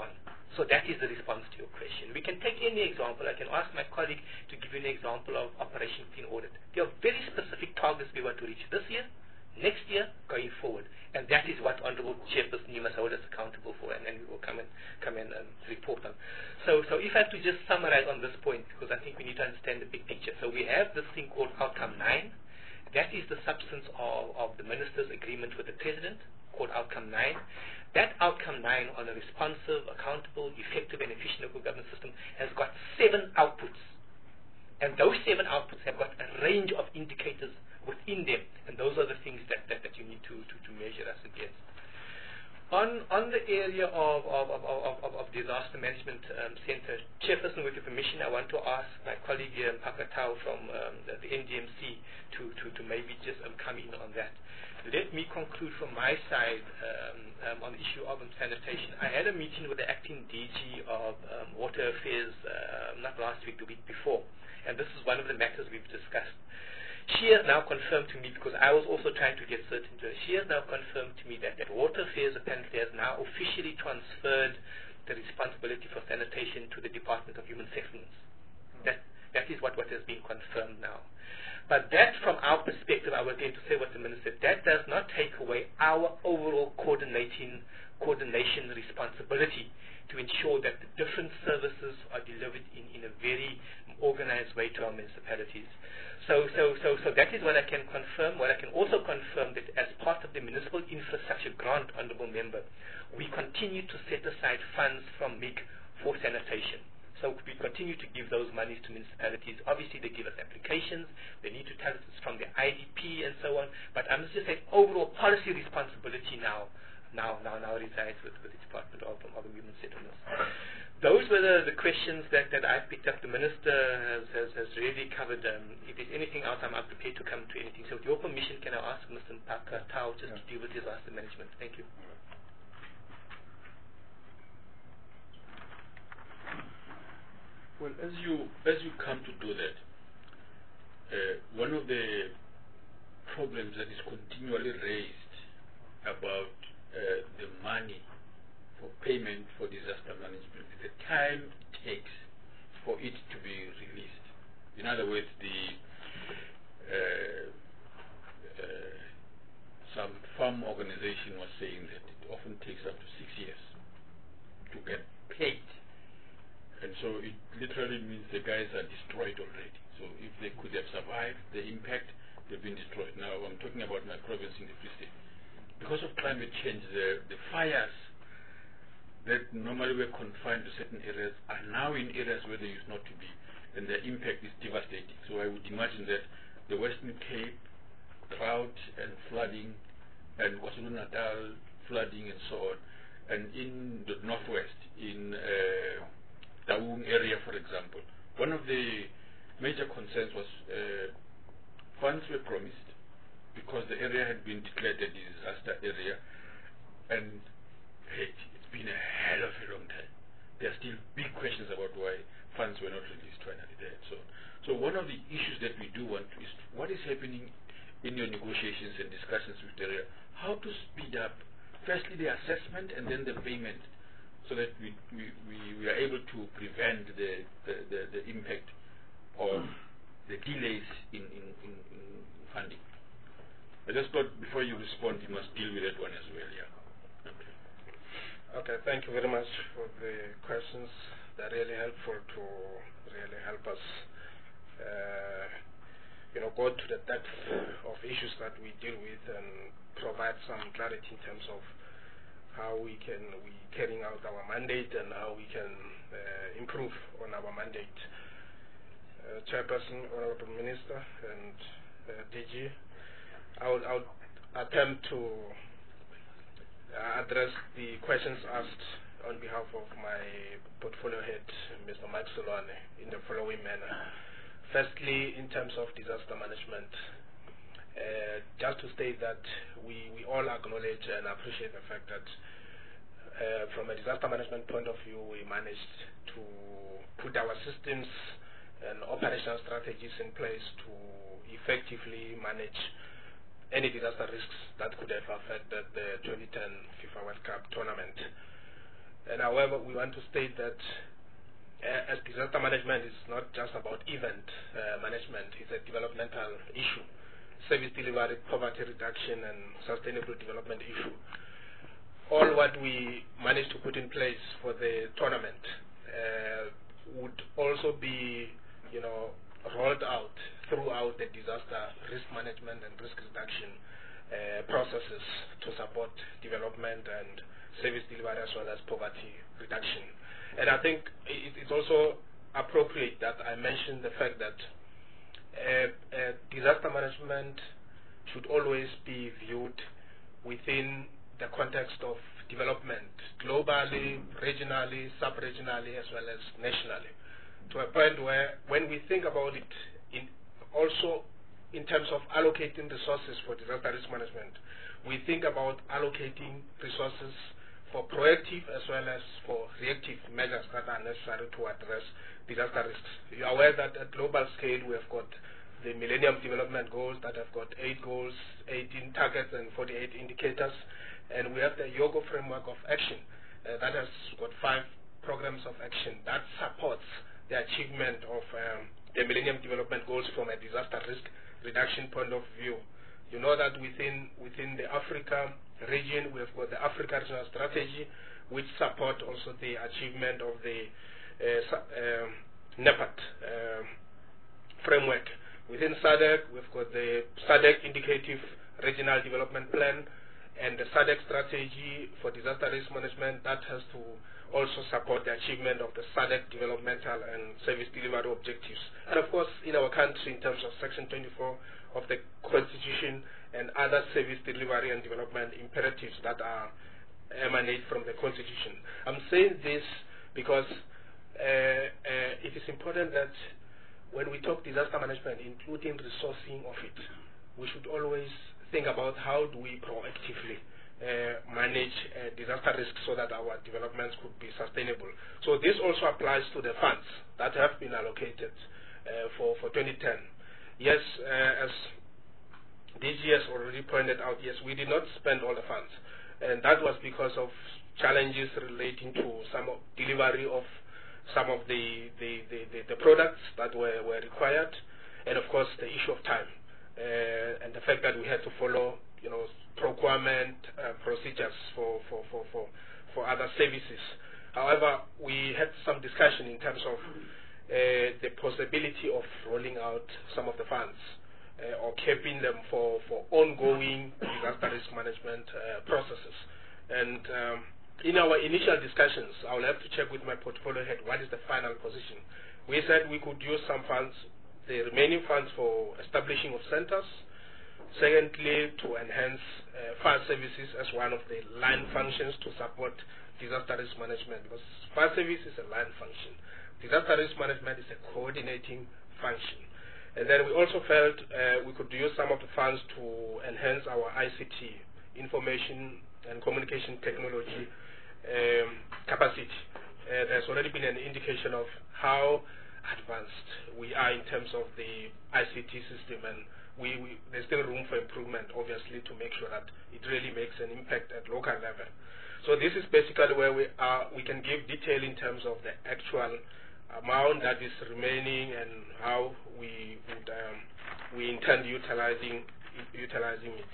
So that is the response to your question. We can take any example. I can ask my colleague to give you an example of Operation Clean Audit. There are very specific targets we want to reach this year, next year, going forward. And that is what Honorable Chairperson, you must hold us accountable for, and then we will come and come in and report on. So, so if I have to just summarize on this point, because I think we need to understand the big picture. So we have this thing called Outcome nine. That is the substance of, of the Minister's agreement with the President, called Outcome nine. That Outcome nine on a responsive, accountable, effective, and efficient local government system has got seven outputs. And those seven outputs have got a range of indicators within them. And those are the things that, that, that you need to, to, to measure us against. On, on the area of, of, of, of, of Disaster Management um, Center, Chairperson, with your permission, I want to ask my colleague here, Pakatau from um, the, the N D M C to, to, to maybe just um, come in on that. Let me conclude from my side um, um, on the issue of um, sanitation. I had a meeting with the acting D G of um, Water Affairs, uh, not last week, the week before, and this is one of the matters we've discussed. She has now confirmed to me, because I was also trying to get certain to her, she has now confirmed to me that, that Water Affairs apparently has now officially transferred the responsibility for sanitation to the Department of Human Settlements. That, that is what, what has been confirmed now. But that, from our perspective, I was going to say what the Minister said, that does not take away our overall coordinating, coordination responsibility to ensure that the different services are delivered in, in a very organized way to our municipalities. So, so, so, so that is what I can confirm. What I can also confirm that as part of the Municipal Infrastructure Grant, Honourable Member, we continue to set aside funds from M I C for sanitation. So we continue to give those monies to municipalities. Obviously, they give us applications. They need to tell us it's from the I D P and so on. But I must just say, overall policy responsibility now, now, now, now resides with, with the Department of, of Human Settlements. Those were the, the questions that, that I picked up. The Minister has, has, has really covered. Um, if there's anything else, I'm, I'm prepared to come to anything. So with your permission, can I ask Mister Pakatau just yeah. to deal with disaster management? Thank you. Well, as you as you come to do that, uh, one of the problems that is continually raised about uh, the money for payment for disaster management is the time it takes for it to be released. In other words, the uh, uh, some farm organization was saying that it often takes up to six years to get paid. And so it literally means the guys are destroyed already. So if they could have survived the impact, they've been destroyed. Now I'm talking about my province in the Free State. Because of climate change, the, the fires that normally were confined to certain areas are now in areas where they used not to be, and the impact is devastating. So I would imagine that the Western Cape, drought and flooding, and KwaZulu-Natal flooding and so on, and in the northwest, in uh, Taung area, for example, one of the major concerns was uh, funds were promised because the area had been declared a disaster area, and hey, it's been a hell of a long time. There are still big questions about why funds were not released finally there. So, so one of the issues that we do want to is what is happening in your negotiations and discussions with the area, how to speed up, firstly the assessment and then the payment, so that we, we, we, we are able to prevent the, the, the, the impact of the delays in, in, in, in funding. I just thought before you respond, you must deal with that one as well, yeah. Okay. Okay, thank you very much for the questions. They're really helpful to really help us uh, you know, go to the depth of issues that we deal with and provide some clarity in terms of how we can we carrying out our mandate and how we can uh, improve on our mandate. Uh, Chairperson, Honorable Minister, and uh, D G, I will, I will attempt to uh, address the questions asked on behalf of my portfolio head, Mister Mike Solwane, in the following manner. Firstly, in terms of disaster management, Uh, just to state that we, we all acknowledge and appreciate the fact that uh, from a disaster management point of view, we managed to put our systems and operational strategies in place to effectively manage any disaster risks that could have affected the twenty ten FIFA World Cup tournament. And however, we want to state that uh, as disaster management is not just about event uh, management, it's a developmental issue. Service delivery, poverty reduction, and sustainable development issue. All what we managed to put in place for the tournament uh, would also be, you know, rolled out throughout the disaster risk management and risk reduction uh, processes to support development and service delivery as well as poverty reduction. And I think it, it's also appropriate that I mention the fact that uh, uh, disaster management should always be viewed within the context of development, globally, regionally, sub-regionally, as well as nationally, to a point where when we think about it in also in terms of allocating resources for disaster risk management, we think about allocating resources for proactive as well as for reactive measures that are necessary to address disaster risks. You are aware that at global scale we have got the Millennium Development Goals that have got eight goals, eighteen targets and forty-eight indicators, and we have the YOGO framework of action uh, that has got five programs of action that supports the achievement of um, the Millennium Development Goals from a disaster risk reduction point of view. You know that within within the Africa region, we have got the Africa Regional Strategy, which support also the achievement of the uh, uh, NEPAD uh, framework. Within SADC, we've got the SADC Indicative Regional Development Plan and the SADC Strategy for Disaster Risk Management that has to also support the achievement of the SADC developmental and service delivery objectives. And of course, in our country, in terms of Section twenty-four of the Constitution and other service delivery and development imperatives that are emanate from the Constitution. I'm saying this because uh, uh, it is important that when we talk disaster management, including resourcing of it, we should always think about how do we proactively Uh, manage uh, disaster risks so that our developments could be sustainable. So this also applies to the funds that have been allocated uh, for, for twenty ten. Yes, uh, as D G has already pointed out, yes, we did not spend all the funds. And that was because of challenges relating to some of delivery of some of the, the, the, the, the products that were, were required, and of course the issue of time, uh, and the fact that we had to follow, you know, procurement uh, procedures for, for, for, for, for other services. However, we had some discussion in terms of uh, the possibility of rolling out some of the funds uh, or keeping them for, for ongoing disaster risk management uh, processes. And um, in our initial discussions, I will have to check with my portfolio head what is the final position. We said we could use some funds, the remaining funds, for establishing of centers. Secondly, to enhance uh, fire services as one of the line functions to support disaster risk management, because fire service is a line function. Disaster risk management is a coordinating function. And then we also felt uh, we could use some of the funds to enhance our I C T, information and communication technology um, capacity. Uh, there's already been an indication of how advanced we are in terms of the I C T system, and We, we, there's still room for improvement, obviously, to make sure that it really makes an impact at local level. So this is basically where we are. We can give detail in terms of the actual amount that is remaining and how we would um, we intend utilizing utilizing it.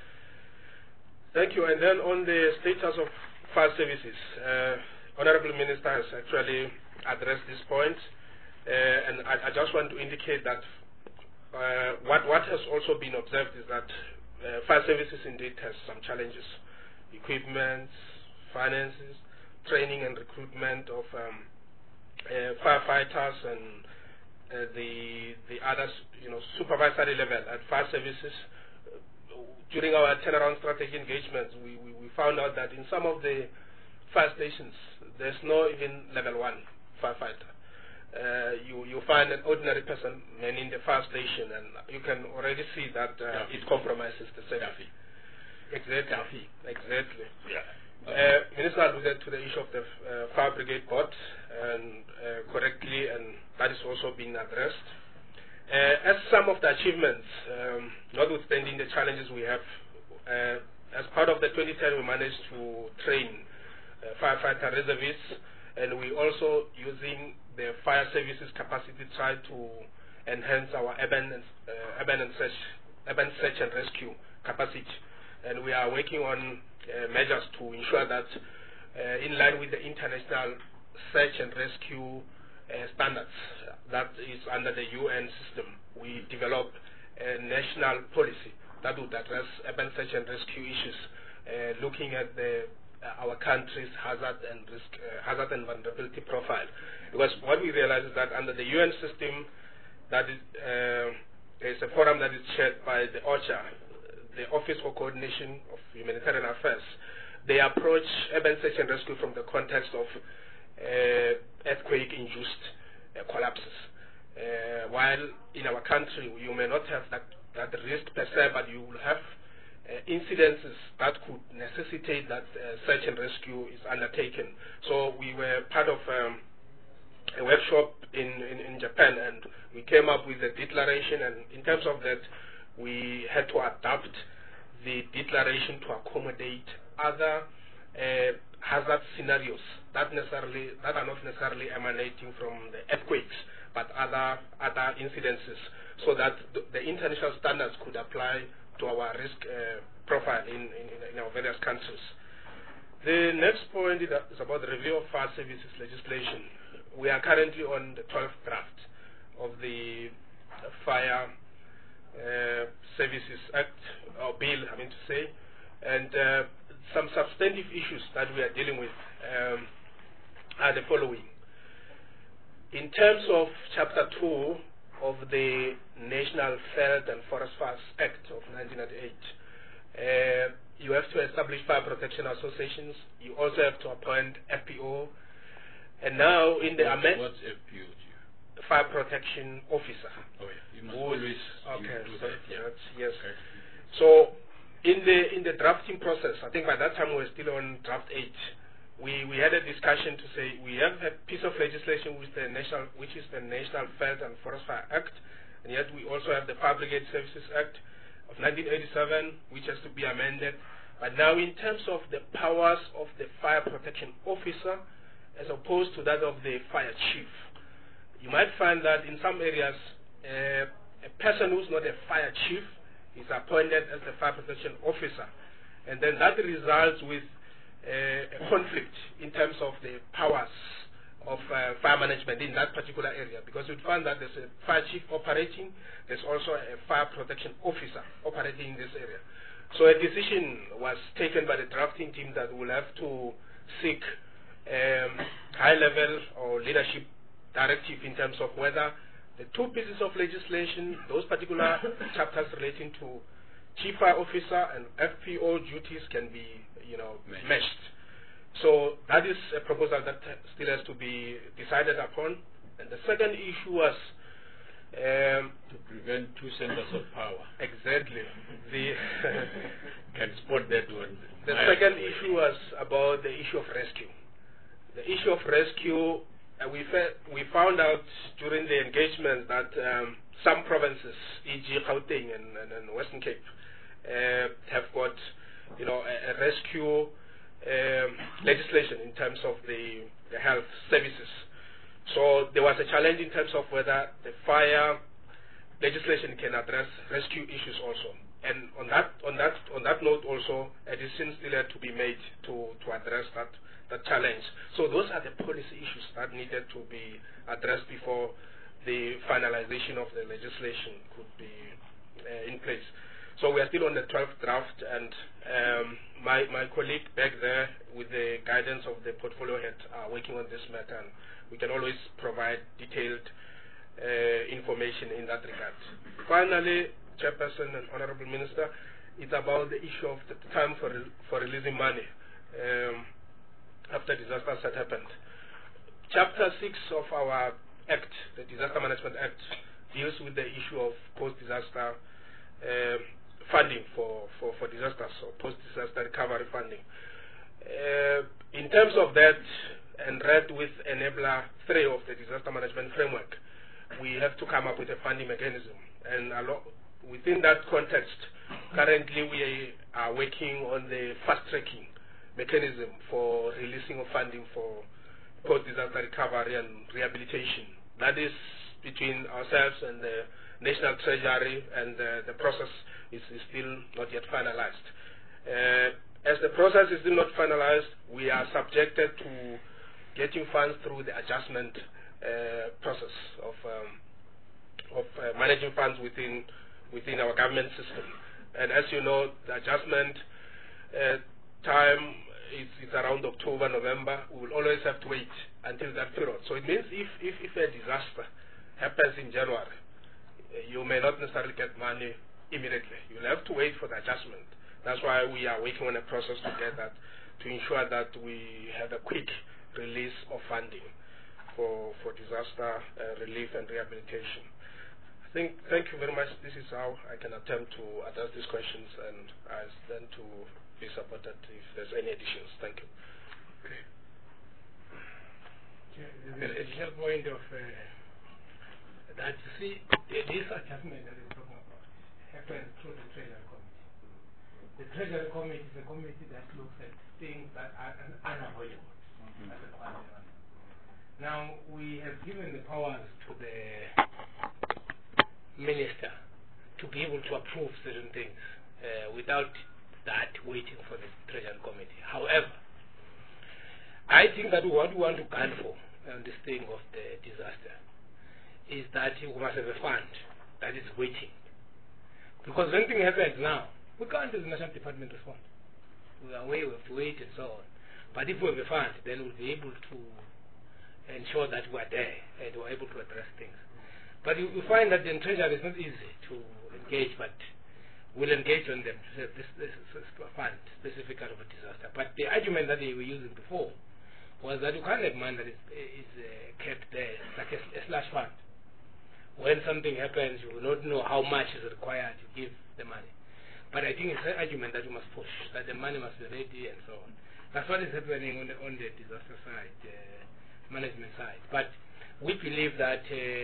Thank you. And then on the status of fire services, uh, Honorable Minister has actually addressed this point, uh, and I, I just want to indicate that Uh, what, what has also been observed is that uh, fire services indeed has some challenges. Equipment, finances, training and recruitment of um, uh, firefighters and uh, the, the other, you know, supervisory level at fire services. During our turnaround strategy engagements, we, we, we found out that in some of the fire stations, there's no even level one firefighter. Uh, you, you find an ordinary person manning the fire station, and you can already see that uh, it compromises the safety. Exactly. Exactly. Yeah. Uh, Minister alluded to the issue of the uh, fire brigade board, and uh, correctly, and that is also being addressed. Uh, as some of the achievements, um, notwithstanding the challenges we have, uh, as part of the twenty ten, we managed to train uh, firefighter reservists, and we also using the fire services capacity to try to enhance our urban and, uh, urban and search, urban search and rescue capacity. And we are working on uh, measures to ensure that, uh, in line with the international search and rescue uh, standards that is under the U N system, we develop a national policy that would address urban search and rescue issues, uh, looking at the, uh, our country's hazard and risk, uh, hazard and vulnerability profile. Because what we realize is that under the U N system, that is, uh, there is a forum that is chaired by the OCHA, the Office for Coordination of Humanitarian Affairs. They approach urban search and rescue from the context of uh, earthquake-induced uh, collapses. Uh, while in our country, you may not have that, that risk per se, but you will have uh, incidences that could necessitate that uh, search and rescue is undertaken. So we were part of um, a workshop in, in, in Japan, and we came up with a declaration, and in terms of that, we had to adapt the declaration to accommodate other uh, hazard scenarios that necessarily that are not necessarily emanating from the earthquakes, but other other incidences, so that the, the international standards could apply to our risk uh, profile in, in, in our various countries. The next point is about the review of fire services legislation. We are currently on the twelfth draft of the fire Uh, Services Act, or bill, I mean to say, and uh, some substantive issues that we are dealing with um, are the following. In terms of Chapter two of the National Field and Forest Fires Act of nineteen ninety-eight, uh, you have to establish fire protection associations. You also have to appoint F P O, and now in the amendment, what's F P O? Fire Protection Officer. Oh yeah, you must Who always okay, do so that. Yeah. that's, yes. Okay. So in the in the drafting process, I think by that time we were still on draft eight. We we had a discussion to say we have a piece of legislation with the national, which is the National Field and Forest Fire Act, and yet we also have the Fire Brigade Services Act of nineteen eighty-seven, which has to be amended. But now, in terms of the powers of the Fire Protection Officer, as opposed to that of the Fire Chief, you might find that in some areas, uh, a person who's not a fire chief is appointed as the fire protection officer. And then that results with uh, a conflict in terms of the powers of uh, fire management in that particular area. Because you'd find that there's a fire chief operating, there's also a fire protection officer operating in this area. So a decision was taken by the drafting team that we'll have to seek um, high-level or leadership directive in terms of whether the two pieces of legislation, those particular chapters relating to chief fire officer and F P O duties, can be, you know, meshed. So that is a proposal that still has to be decided upon. And the second issue was um, to prevent two centers of power. Exactly. The can spot that one. The second issue was about the issue of rescue. The issue of rescue. Uh, we, we found out during the engagement that um, some provinces, for example Gauteng and, and, and Western Cape, uh, have got, you know, a, a rescue um, legislation in terms of the, the health services. So there was a challenge in terms of whether the fire legislation can address rescue issues also. And on that, on that, on that note also, a decision still had to be made to, to address that. that challenge. So those are the policy issues that needed to be addressed before the finalization of the legislation could be uh, in place. So we are still on the twelfth draft, and um, my, my colleague back there with the guidance of the portfolio head are working on this matter, and we can always provide detailed uh, information in that regard. Finally, Chairperson and Honorable Minister, it's about the issue of the time for, for releasing money. Um, after disasters had happened. Chapter six of our Act, the Disaster Management Act, deals with the issue of post-disaster uh, funding for, for, for disasters, or post-disaster recovery funding. Uh, in terms of that, and read with Enabler three of the Disaster Management Framework, we have to come up with a funding mechanism. And within that context, currently we are working on the fast-tracking mechanism for releasing of funding for post-disaster recovery and rehabilitation. That is between ourselves and the National Treasury, and uh, the process is, is still not yet finalized. Uh, as the process is still not finalized, we are subjected to getting funds through the adjustment uh, process of um, of uh, managing funds within within our government system. And as you know, the adjustment uh, time is, is around October, November. We will always have to wait until that period. So it means if, if, if a disaster happens in January, you may not necessarily get money immediately. You'll have to wait for the adjustment. That's why we are working on a process to get that, to ensure that we have a quick release of funding for, for disaster uh, relief and rehabilitation. I think, thank you very much. This is how I can attempt to address these questions, and I stand to be supported if there's any additions. Thank you. Okay. The additional point of uh, that, you see, this adjustment that we're talking about happens through the Treasury Committee. The Treasury Committee is a committee that looks at things that are unavoidable. Mm-hmm. That's a now, we have given the powers to the minister to be able to approve certain things uh, without that waiting for the Treasury Committee. However, I think that what we want to gun for on this thing of the disaster is that we must have a fund that is waiting. Because when anything happens now, we can't as the National Department respond. We are away, we have to wait and so on. But if we have a fund, then we'll be able to ensure that we are there and we're able to address things. But you, you find that the Treasury is not easy to engage, but we'll engage on them to say this, this is a fund specific out of a disaster. But the argument that they were using before was that you can't have money that is, is uh, kept there like a, a slush fund. When something happens, you will not know how much is required to give the money. But I think it's an argument that you must push, that the money must be ready and so on. That's what is happening on the, on the disaster side, uh, management side. But we believe that uh,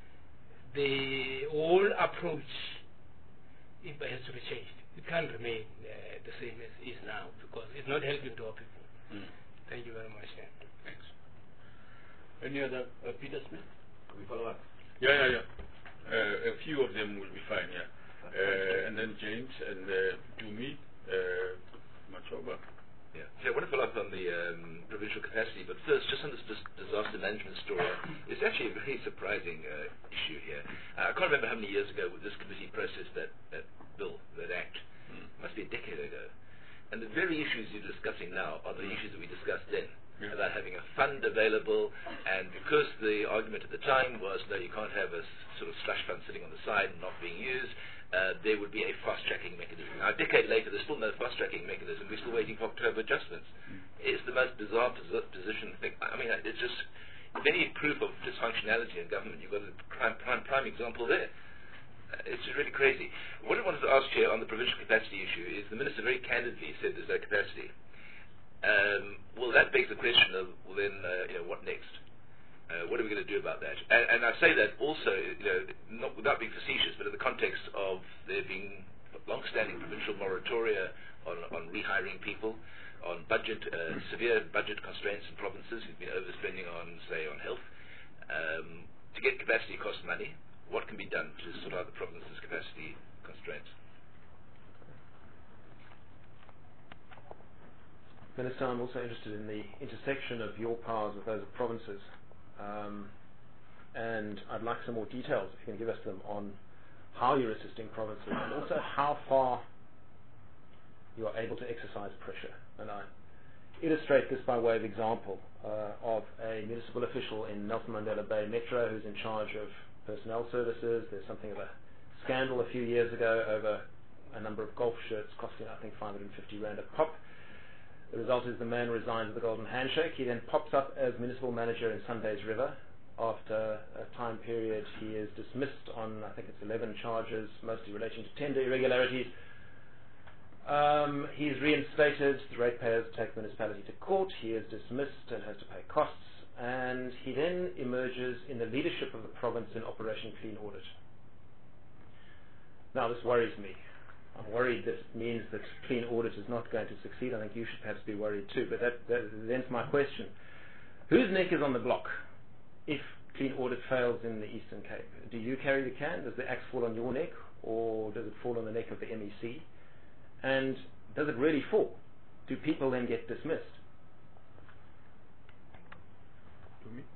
the whole approach it has to be changed. It can't remain uh, the same as it is now, because it's not helping to our people. Mm. Thank you very much. Yeah. Thanks. Any other, uh, Peter Smith? Can we follow up? Yeah, yeah, yeah. Uh, a few of them will be fine, yeah. Uh, and then James and uh, Dumi, uh, Machoba. Yeah. So I want to follow up on the um, provincial capacity, but first, just on this dis disaster management story, it's actually a very surprising uh, issue here. Uh, I can't remember how many years ago this committee processed that, that bill, that act. Mm. It must be a decade ago. And the very issues you're discussing now are the mm. issues that we discussed then. Yeah. About having a fund available, and because the argument at the time was no, you can't have a sort of slush fund sitting on the side and not being used, uh, there would be a fast-tracking mechanism. Now, a decade later, there's still no fast-tracking mechanism. We're still waiting for October adjustments. Mm. It's the most bizarre posi position. I mean, it's just, if any proof of dysfunctionality in government, you've got a prime, prime, prime example there. Uh, it's just really crazy. What I wanted to ask Chair on the provincial capacity issue is the Minister very candidly said there's no capacity. Um, well, that begs the question of, well, then, uh, you know, what next? Uh, what are we going to do about that? And, and I say that also, you know, not without being facetious, but in the context of there being long-standing provincial moratoria on, on rehiring people, on budget, uh, severe budget constraints in provinces who've been overspending on, say, on health. Um, to get capacity costs money. What can be done to sort out the province's capacity constraints? Minister, I'm also interested in the intersection of your powers with those of provinces. Um, and I'd like some more details, if you can give us them, on how you're assisting provinces and also how far you are able to exercise pressure. And I illustrate this by way of example uh, of a municipal official in Nelson Mandela Bay Metro who's in charge of personnel services. There's something of a scandal a few years ago over a number of golf shirts costing, I think, five hundred fifty rand a pop. The result is the man resigns with the golden handshake. He then pops up as municipal manager in Sundays River. After a time period, he is dismissed on, I think it's eleven charges, mostly relating to tender irregularities. Um, he's reinstated. The ratepayers take the municipality to court. He is dismissed and has to pay costs. And he then emerges in the leadership of the province in Operation Clean Audit. Now, this worries me I'm worried that it means that clean audit is not going to succeed. I think you should perhaps be worried too. But that, that then to my question. Whose neck is on the block if clean audit fails in the Eastern Cape? Do you carry the can? Does the axe fall on your neck? Or does it fall on the neck of the M E C? And does it really fall? Do people then get dismissed? To me?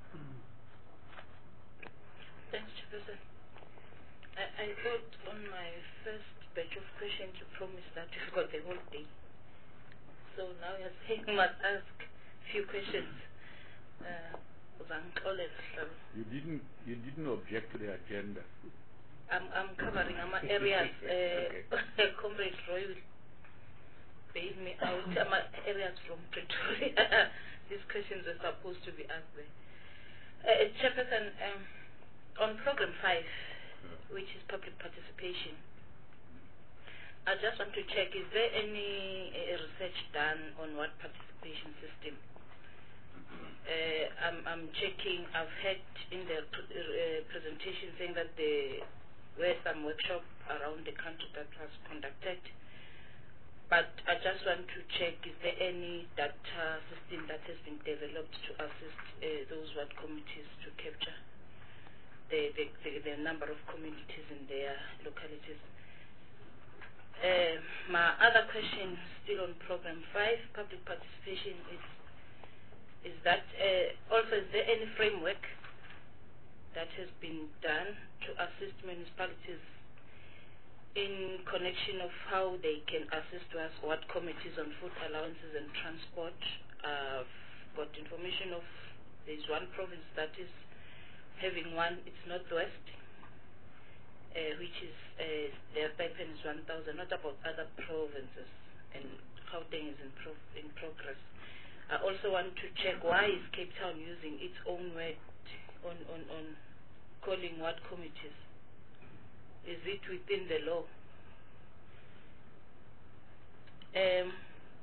Thanks, Chairperson. I, I thought on my first batch of questions you promised that you've got the whole day. So now you're saying you must ask a few questions. Uh, you didn't you didn't object to the agenda. I'm I'm covering my areas. Uh, Comrade Roy will bail me out. My areas from Pretoria. These questions are supposed to be asked there. Uh, Chairperson, um, on program five, which is public participation, I just want to check, is there any uh, research done on what participation system? Uh, I'm, I'm checking, I've heard in the pr uh, presentation saying that there were some workshops around the country that was conducted, but I just want to check, is there any data system that has been developed to assist uh, those ward committees to capture the, the, the, the number of communities in their localities? Uh, my other question, still on program five, public participation, is is that uh, also is there any framework that has been done to assist municipalities in connection of how they can assist us what committees on food allowances and transport? I've got information of there's one province that is having one, it's Northwest, uh, which is uh, their stipend is one thousand, not about other provinces, and Gauteng is in, pro in progress. I also want to check why is Cape Town using its own word on, on, on calling what committees? Is it within the law? Um,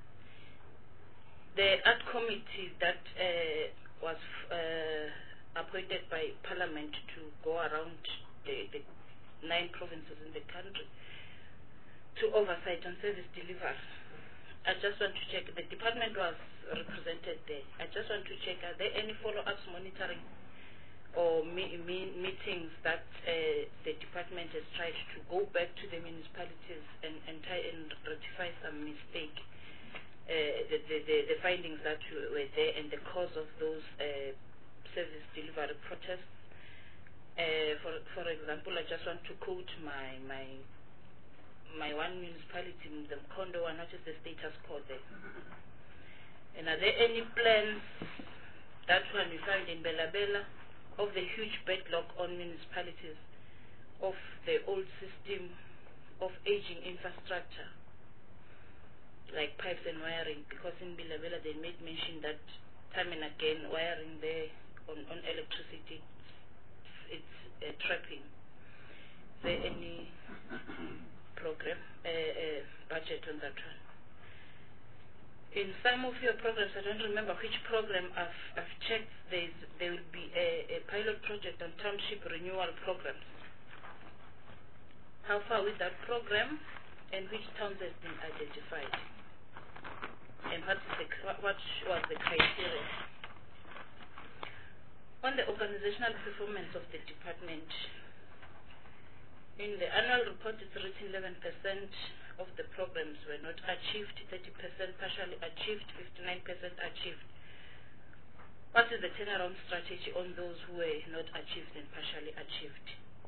the art committee that uh, was uh, appointed by Parliament to go around the, the nine provinces in the country to oversight on service delivery. I just want to check, the department was represented there. I just want to check, are there any follow-ups monitoring or me me meetings that uh, the department has tried to go back to the municipalities and, and try and rectify some mistake, uh, the, the, the, the findings that were there and the cause of those uh, service delivery protests? Uh, for, for example, I just want to quote my, my my one municipality in the Mkondo, and what is the status quo there? And are there any plans, that one we found in Bela Bela, of the huge backlog on municipalities of the old system of aging infrastructure, like pipes and wiring, because in Bela Bela they made mention that time and again wiring there on, on electricity, it's uh, trapping. Is there any program, uh, uh, budget on that one? In some of your programs, I don't remember which program I've, I've checked, there's, there will be a, a pilot project on township renewal programs. How far with that program, and which towns has been identified? And what, is the, what was the criteria? On the organizational performance of the department, in the annual report, it's written eleven percent of the programs were not achieved, thirty percent partially achieved, fifty-nine percent achieved. What is the turnaround strategy on those who were not achieved and partially achieved?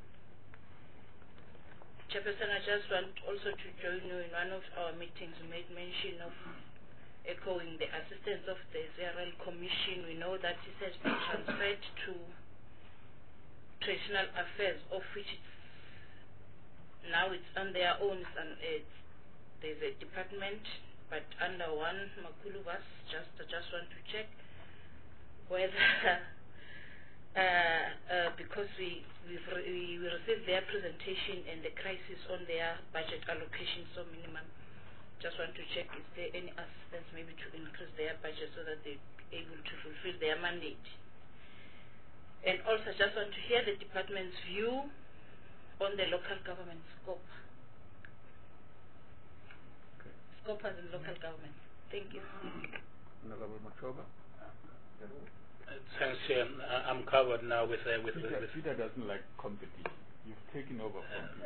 Chairperson, I just want also to join you in one of our meetings. We made mention of echoing the assistance of the Z R L Commission. We know that this has been transferred to traditional affairs, of which it's now it's on their own, and it's, there's a department, but under one Makulubas. Just, I just want to check whether, uh, uh, because we we've re we received their presentation and the crisis on their budget allocation, so minimum. Just want to check, is there any assistance maybe to increase their budget so that they're able to fulfill their mandate? And also, just want to hear the department's view on the local government scope. scopers in local government. Thank you. Honorable Machoba. Thanks, Chair. I'm covered now with uh, with, Peter, with, with Peter doesn't like competition. You've taken over from him.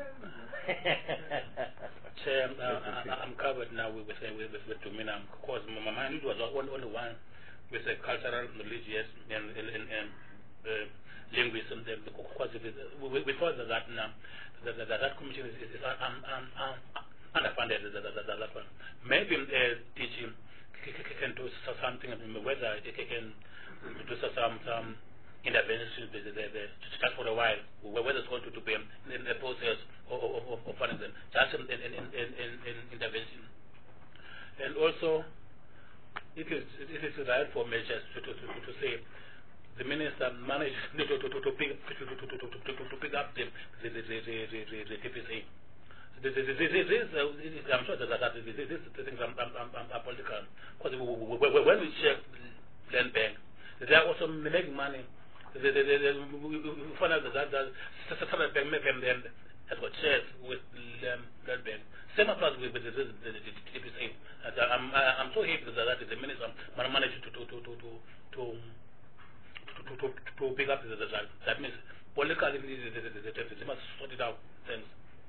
Chair, uh, I, I'm covered now with with with, with, with Dumina. Of course, my mind was on, on the one with the cultural, religious, and, and, and, and uh, linguism. Of course, we, we thought that that now that, that, that commission is, is um, um, um, underfunded. That, that, that, that one. Maybe uh, teaching can do something, whether it can do some some interventions just for a while, whether it's going to be in the process of, of, of funding them, just in, in, in, in, in intervention. And also, it is it is right for measures to, to, to, to say the minister managed to, to, to, to, pick, to, to, to, to, to, to pick up the the, the, the, the, the, the T P C. This is, I'm sure that, that this is things are, are, are political. Because when we check land bank, they are also making money. They, they, they, they, we find out that that some bank has got shares with land bank. Same applies with the T P C. I'm I'm so happy that that the minister managed to to to to to to to to pick up the that. That means politically they must sort it out. Thanks.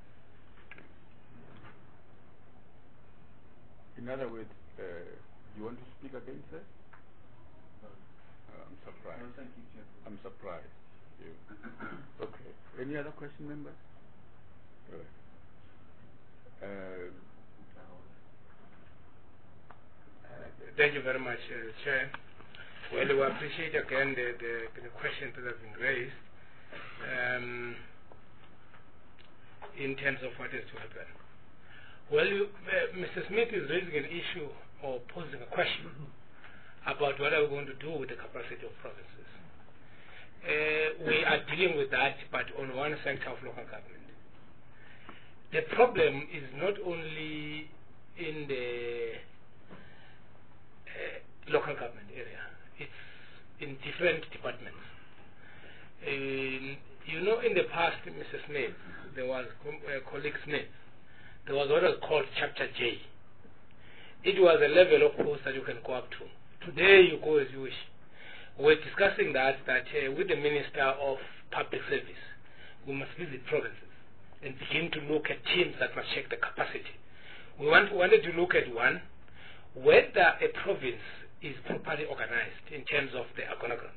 In other words, uh, you want to speak again, sir? No. Uh, I'm surprised. No, thank you, Chair. I'm surprised. You. Okay. Any other question, members? Right. Uh, Thank you very much, uh, Chair. Well, we appreciate again the, the, the questions that have been raised um, in terms of what is to happen. Well, you, uh, Mister Smith is raising an issue or posing a question about what are we going to do with the capacity of provinces. Uh, we are dealing with that, but on one sector of local government. The problem is not only in the uh, local government area, it's in different departments. Um, you know, in the past, Mister Smith, there was uh, colleague Smith, there was what was called Chapter J. It was a level of post that you can go up to. Today you go as you wish. We're discussing that, that uh, with the Minister of Public Service, we must visit provinces and begin to look at teams that must check the capacity. We want, wanted to look at one, whether a province is properly organized in terms of the organogram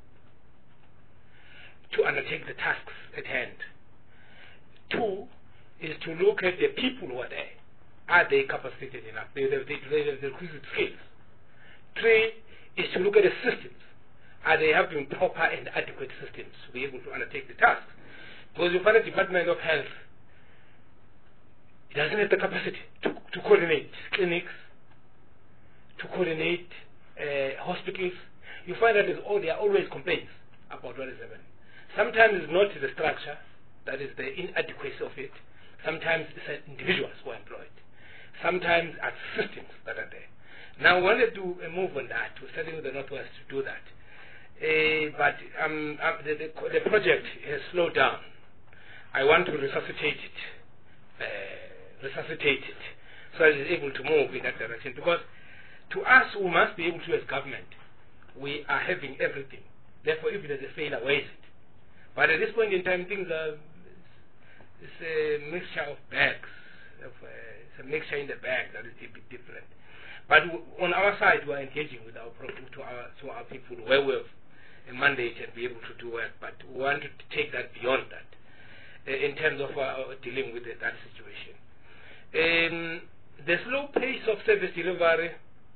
to undertake the tasks at hand. Two, is to look at the people who are there. Are they capacitated enough? They have the requisite skills. Three is to look at the systems. Are they having proper and adequate systems to be able to undertake the tasks? Because you find the Department of Health, it doesn't have the capacity to, to coordinate clinics, to coordinate uh, hospitals. You find that all, there are always complaints about what is happening. Sometimes it's not the structure, that is the inadequacy of it. Sometimes it's individuals who are employed. Sometimes it's systems that are there. Now, we want to do a move on that. We're starting with the Northwest to do that. Uh, but um, uh, the, the, the project has slowed down. I want to resuscitate it, uh, resuscitate it, so that it is able to move in that direction. Because to us, we must be able to, as government, we are having everything. Therefore, if there's a failure, where is it? But at this point in time, things are, it's a mixture of bags. Of, uh, it's a mixture in the bag that is a bit different. But w on our side, we are engaging with our to our to our people where we have a mandate and be able to do work. But we want to take that beyond that uh, in terms of uh, dealing with the, that situation. Um, the slow pace of service delivery,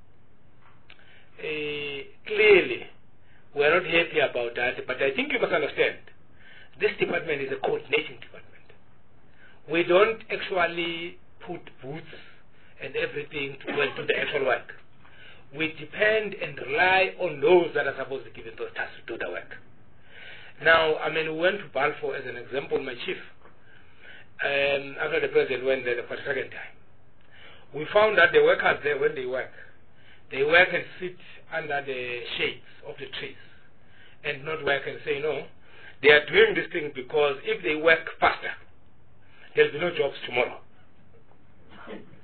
uh, clearly, we are not happy about that. But I think you must understand, this department is a coordinating department. We don't actually put boots and everything to well, do the actual work. We depend and rely on those that are supposed to give us those tasks to do the work. Now, I mean, we went to Balfour as an example, my chief, um, after the president went there for the second time. We found that the workers there, when they work, they work and sit under the shades of the trees and not work and say, no, they are doing this thing because if they work faster, there will be no jobs tomorrow.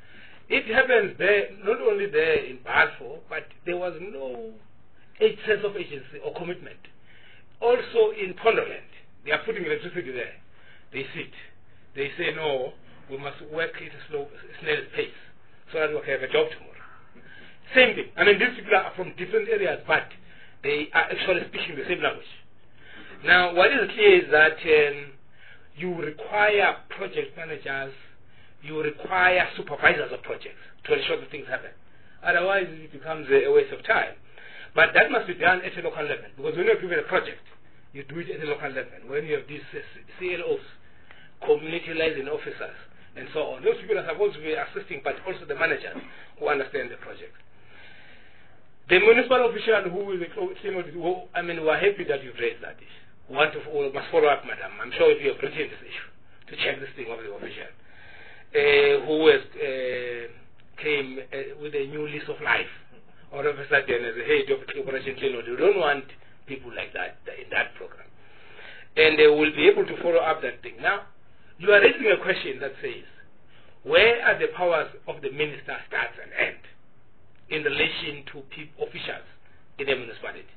It happens there, not only there in Balfour, but there was no sense of agency or commitment. Also in Pondoland, they are putting electricity there. They sit. They say, no, we must work at a slow, snail's pace so that we can have a job tomorrow. Same thing. I mean, these people are from different areas, but they are actually speaking the same language. Now, what is clear is that um, you require project managers, you require supervisors of projects to ensure that things happen. Otherwise, it becomes a waste of time. But that must be done at a local level, because when you're given a project, you do it at a local level. When you have these uh, C L Os, community liaison officers, and so on, those people are supposed to be assisting, but also the managers who understand the project. The municipal official who is, who, I mean, we are happy that you've raised that issue. We want to we must follow up, madam. I'm sure if you have written this issue to check this thing of the official, uh, who has uh, came uh, with a new lease of life. Or of a sudden as a head of Operation Clean Water. We don't want people like that in that program. And they will be able to follow up that thing. Now, you are raising a question that says, where are the powers of the minister start and end in relation to people, officials in the municipality?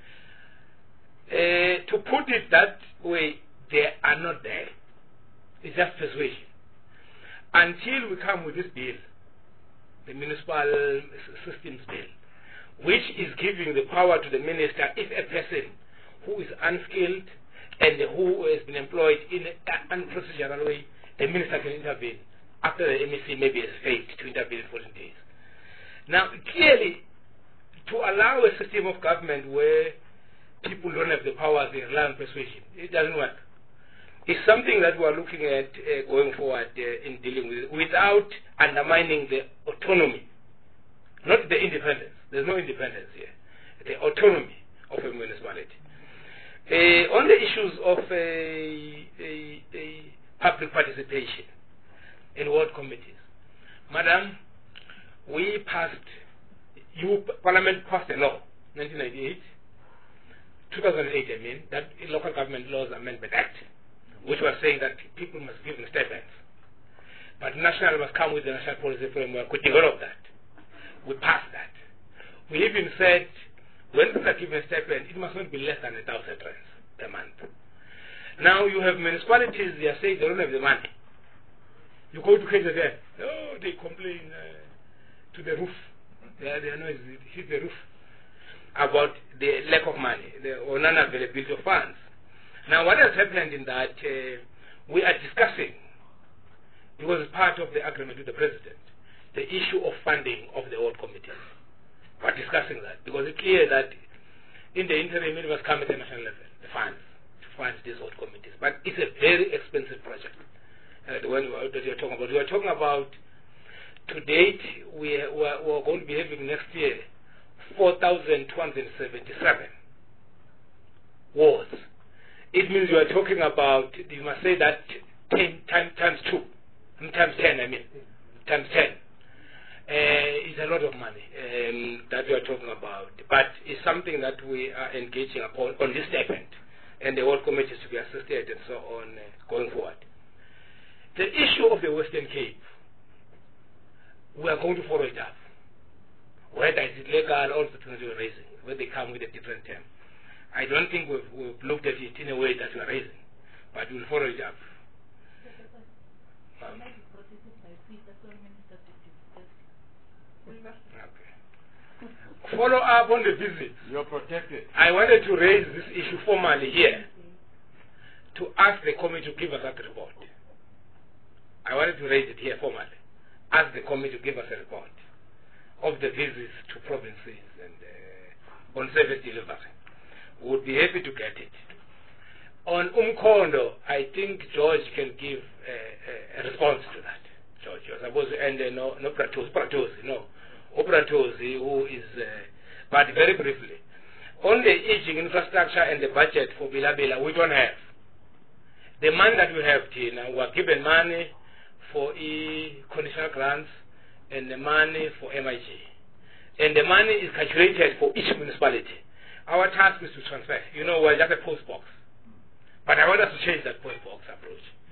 Uh, to put it that way, they are not there. It's just persuasion. Until we come with this bill, the municipal systems bill, which is giving the power to the minister if a person who is unskilled and who has been employed in an unprocedural way, the minister can intervene after the M E C maybe has failed to intervene in fourteen days. Now, clearly, to allow a system of government where people don't have the powers, they rely on persuasion, it doesn't work. It's something that we are looking at uh, going forward uh, in dealing with, without undermining the autonomy, not the independence. There's no independence here. The autonomy of a municipality. Uh, on the issues of a, a, a public participation in ward committees, madam, we passed, you Parliament passed a law, nineteen ninety-eight, two thousand eight, I mean, that Local Government Laws Amendment Act, which was saying that people must give them stipends. But national must come with the national policy framework. We developed that. We passed that. We even said, when people are given a stipend, it must not be less than a thousand rands per month. Now you have municipalities, they are saying they don't have the money. You go to K Z N, oh, they complain uh, to the roof. They are, they are noisy, hit the roof about the lack of money, the, or non-availability of funds. Now what has happened in that, uh, we are discussing, because it's part of the agreement with the President, the issue of funding of the ward committees. We're discussing that, because it's clear that in the interim it must come at the national level, the funds, to fund these ward committees. But it's a very expensive project. Uh, the one that you're talking about. We are talking about, to date, we are, we are, we are going to be having next year four thousand two hundred seventy-seven wards. It means you are talking about, you must say that ten times, times two, times ten, I mean, times ten. Uh, it's a lot of money um, that we are talking about, but it's something that we are engaging upon on this stipend, and the ward committees to be assisted and so on uh, going forward. The issue of the Western Cape, we are going to follow it up. Whether it's legal, all the things we're raising, whether they come with a different term. I don't think we've, we've looked at it in a way that we're raising, but we'll follow it up. Um, Okay. Follow up on the visit. You're protected. I wanted to raise this issue formally here to ask the committee to give us that report. I wanted to raise it here formally. Ask the committee to give us a report of the visits to provinces and uh, on service delivery. We would be happy to get it. On Umkondo, I think George can give a, a, a response to that. George, you're supposed to end uh, no, no Pratosi, Pratosi, no. Pratosi, who is, uh, but very briefly, on the aging infrastructure and the budget for Bila Bila, we don't have. The money that we have, Tina, we are given money for e-conditional grants and the money for M I G. And the money is calculated for each municipality. Our task is to transfer. You know, we're just a post box. But I want us to change that post box approach.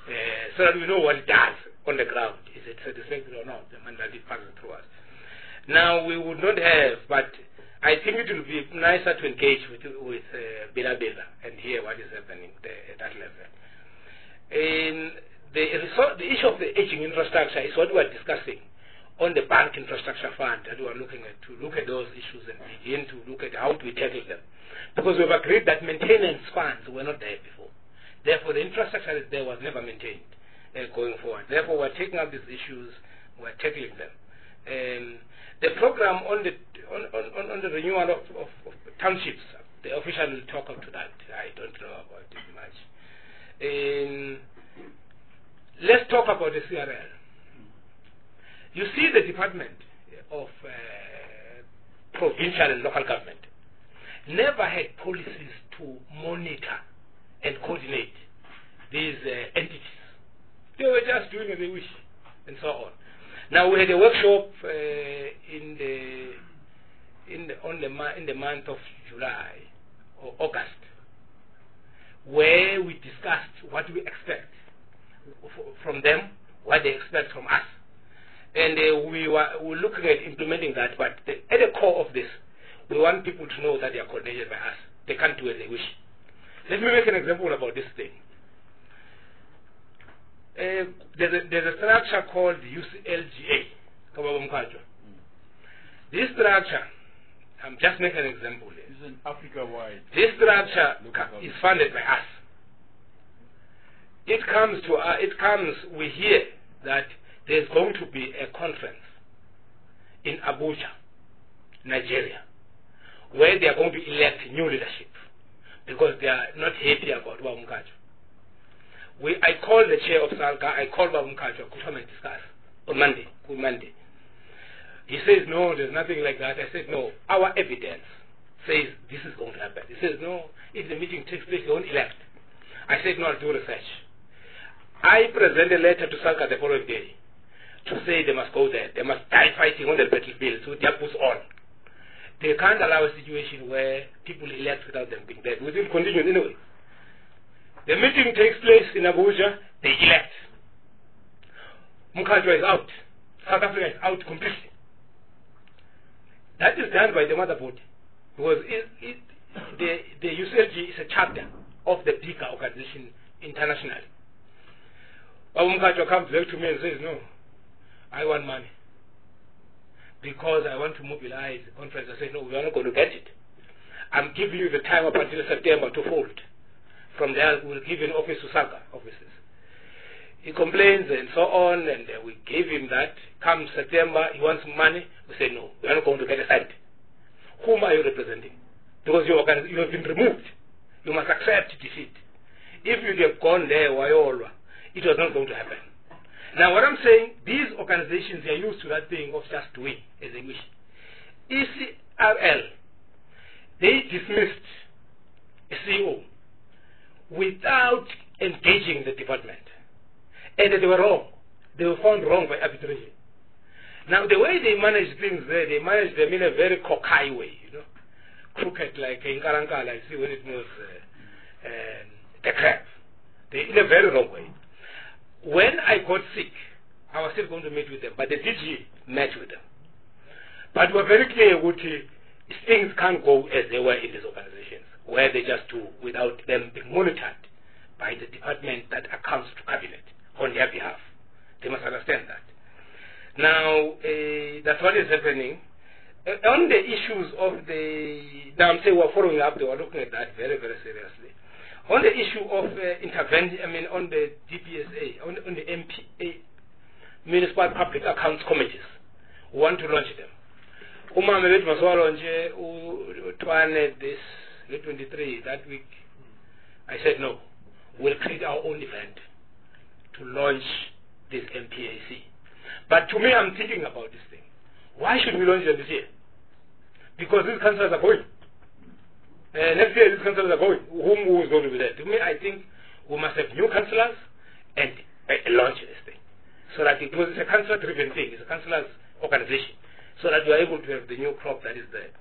uh, so that we know what it does on the ground. Is it satisfactory or not? The money that it passes through us. Now, we would not have, but I think it will be nicer to engage with with uh, Bila Bila and hear what is happening there at that level. In the, the issue of the aging infrastructure is what we are discussing on the bank infrastructure fund that we are looking at, to look at those issues and begin to look at how do we tackle them. Because we've agreed that maintenance funds were not there before. Therefore, the infrastructure that there was never maintained uh, going forward. Therefore, we're taking up these issues, we're tackling them. Um, the program on the on, on, on the renewal of, of, of townships, the official will talk up to that. I don't know about it much. Um, let's talk about the C R L. You see, the Department of uh, Provincial and Local Government never had policies to monitor and coordinate these uh, entities. They were just doing as they wish, and so on. Now we had a workshop uh, in the in the on the in the month of July or August, where we discussed what we expect from them, what they expect from us. And uh, we were, we were looking at implementing that, but the, at the core of this, we want people to know that they are coordinated by us. They can't do as they wish. Let me make an example about this thing. Uh, there's, a, there's a structure called U C L G A. Mm. This structure, I'm just making an example here. This is an Africa-wide. This structure is funded by us. It comes to uh, it comes, we hear that there's going to be a conference in Abuja, Nigeria, where they are going to elect new leadership because they are not happy about Babu Mkacho. We, I called the chair of SALGA, I called Babu Mkacho to come and discuss on Monday, on Monday. He says, no, there's nothing like that. I said, no, our evidence says this is going to happen. He says, no, if the meeting takes place, they won't elect. I said, no, I'll do research. I presented a letter to SALGA the following day to say they must go there. They must die fighting on the battlefield so their push on. They can't allow a situation where people elect without them being there. We will continue anyway. The meeting takes place in Abuja, they elect. Mkacho is out. South Africa is out completely. That is done by the mother body. Because it, it, the, the U C L G is a chapter of the bigger organization internationally. Babu Mkacho comes back to me and says, no, I want money. Because I want to mobilize the conference. I say, no, we are not going to get it. I'm giving you the time up until September to fold. From there, we'll give an office to SALGA offices. He complains and so on, and uh, we gave him that. Come September, he wants money. We say, no, we are not going to get a cent. Whom are you representing? Because you, you have been removed. You must accept defeat. If you have gone there, Wayolwa, it was not going to happen. Now, what I'm saying, these organizations are used to that thing of just doing as they wish. E C R L, they dismissed a C E O without engaging the department. And they were wrong. They were found wrong by arbitration. Now, the way they manage things there, they manage them in a very cockeye way, you know, crooked like in Karankala, I see when it was uh, uh, the crab. They, in a very wrong way. When I got sick, I was still going to meet with them, but the D G met with them. But we were very clear that things can't go as they were in these organizations, where they just do without them being monitored by the department that accounts to cabinet on their behalf. They must understand that. Now, uh, that's what is happening. Uh, on the issues of the, now I'm saying we're following up, they were looking at that very, very seriously. On the issue of uh, intervention, I mean, on the D P S A, on, on the M P A, Municipal Public Accounts Committees, we want to launch them. Uma mebet maswalo nje utwane this twenty-three that week. I said no, we'll create our own event to launch this M P A C. But to me, I'm thinking about this thing. Why should we launch them this year? Because these councillors are going. Uh, next year, these councillors are going. Whom who is going to be there? To me, I think we must have new councillors and uh, launch this thing. So that it was a councillor-driven thing. It's a councillors' organization. So that we are able to have the new crop that is there.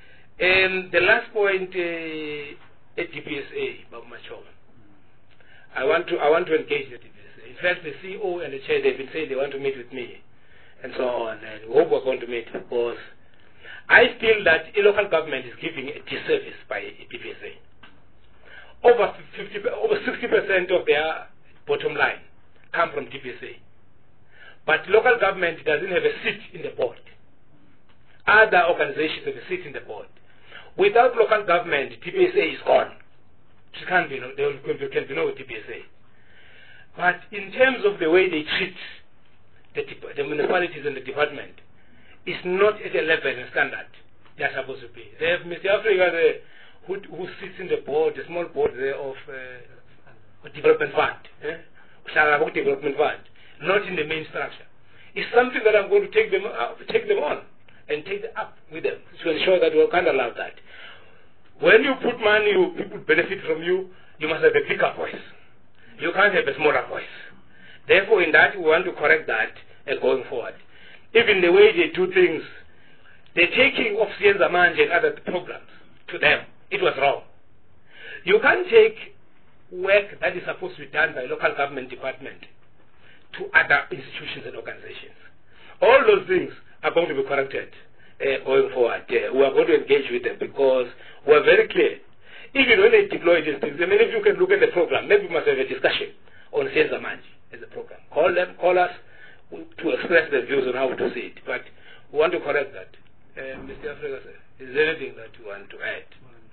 And the last point, uh, at D P S A, Babu Machoma. I want to I want to engage the D P S fact, the C E O and the chair, they've been saying they want to meet with me, and so on, and we hope we're going to meet, because I feel that a local government is giving a disservice by T P S A. Over fifty, over sixty percent of their bottom line come from T P S A. But local government doesn't have a seat in the board. Other organizations have a seat in the board. Without local government, T P S A is gone. It can't be no, there can be no T P S A. But in terms of the way they treat the, the municipalities and the department, it's not at a level and standard they're supposed to be. They have Mister Africa there, who, who sits in the board, a small board there of uh, development fund, eh? development fund, not in the main structure. It's something that I'm going to take them up, take them on and take it up with them to ensure that we can't allow that. When you put money, you, people benefit from you, you must have a bigger voice. You can't have a smaller voice. Therefore, in that, we want to correct that uh, going forward. Even the way they do things, the taking of Sienza Manje and other programs to them, it was wrong. You can't take work that is supposed to be done by local government department to other institutions and organizations. All those things are going to be corrected uh, going forward. Uh, we are going to engage with them because we are very clear. Even when they deploy these things, I mean, if you can look at the program, maybe we must have a discussion on Sienza Manje as a program. Call them, call us to express their views on how to see it. But we want to correct that. Uh, Mister Africa, is there anything that you want to add?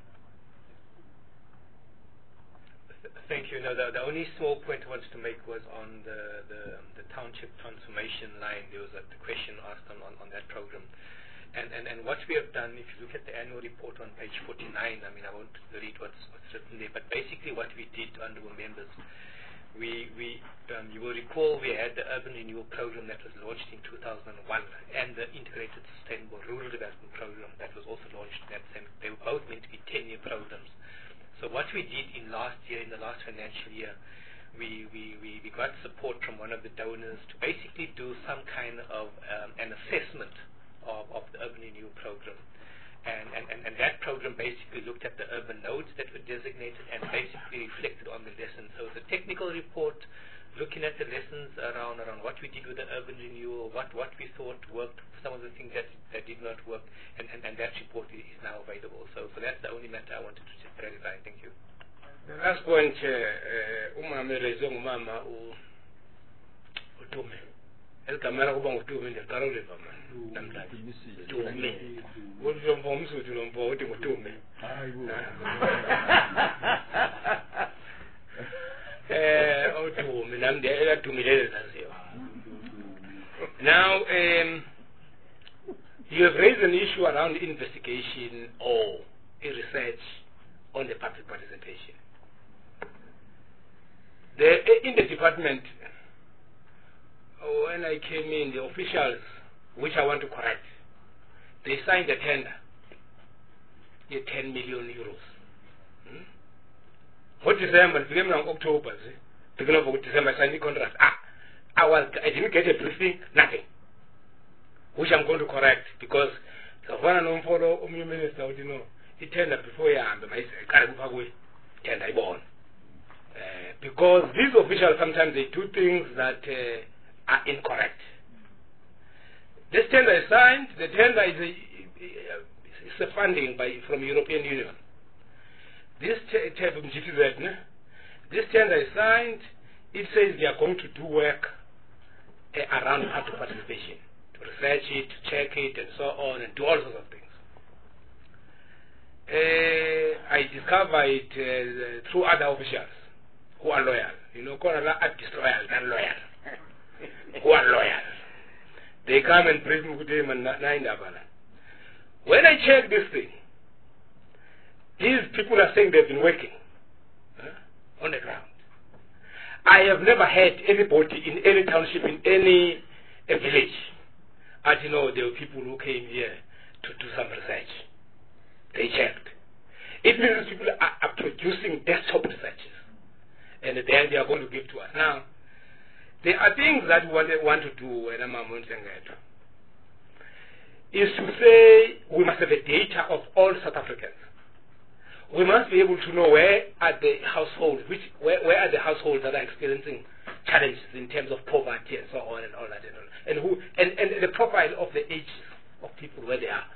Thank you. No, the, the only small point I wanted to make was on the, the, the township transformation line. There was a question asked on, on, on that program. And, and, and what we have done, if you look at the annual report on page forty-nine, I mean, I won't read what's, what's written there, but basically what we did under our members, we, we um, you will recall we had the Urban Renewal Program that was launched in two thousand one and the Integrated Sustainable Rural Development Program that was also launched in that same. They were both meant to be ten-year programs. So what we did in last year, in the last financial year, we, we, we, we got support from one of the donors to basically do some kind of um, an assessment Of, of the Urban Renewal Program. And, and, and, and that program basically looked at the urban nodes that were designated and basically reflected on the lessons. So it's a technical report looking at the lessons around around what we did with the urban renewal, what, what we thought worked, some of the things that, that did not work, and, and, and that report is now available. So, so that's the only matter I wanted to clarify. Thank you. The last point, umama rezo umama utume. El kamera kuba ngutume nje karole mama. Namhlanje. Tume. Wozomba umsuthi lombo uthi ngutume. Hayibo. Eh, utume namde elatumilele naziyo. Now, um, you have raised an issue around investigation or a research on the public participation. The, in the department, when I came in, the officials, which I want to correct, they signed a tender, the ten million euros. Hmm? What December, beginning of October, beginning of December, I signed the contract. Ah, I was, I didn't get a briefing, nothing, which I'm going to correct because the one and only follow of your minister, you know, he tender before you and my tender born. Uh, because these officials sometimes they do things that uh, are incorrect. This tender is signed. The tender is a, it's a funding by from European Union. This this tender is signed. It says they are going to do work uh, around public participation, to research it, to check it, and so on, and do all sorts of things. Uh, I discovered it uh, through other officials who are loyal. You know, call Allah disloyal than loyal. Who are loyal. They come and praise me with them and nine Abana. When I check this thing, these people are saying they've been working huh, on the ground. I have never had anybody in any township, in any uh, village. As you know, there were people who came here to do some research. They checked. It means people are, are producing desktop researches. And then they are going to give to us. Now, there are things that we want to do, and I'm is to say we must have a data of all South Africans. We must be able to know where are the households, which where, where are the households that are experiencing challenges in terms of poverty and so on and all that and all. And who and, and the profile of the age of people where they are.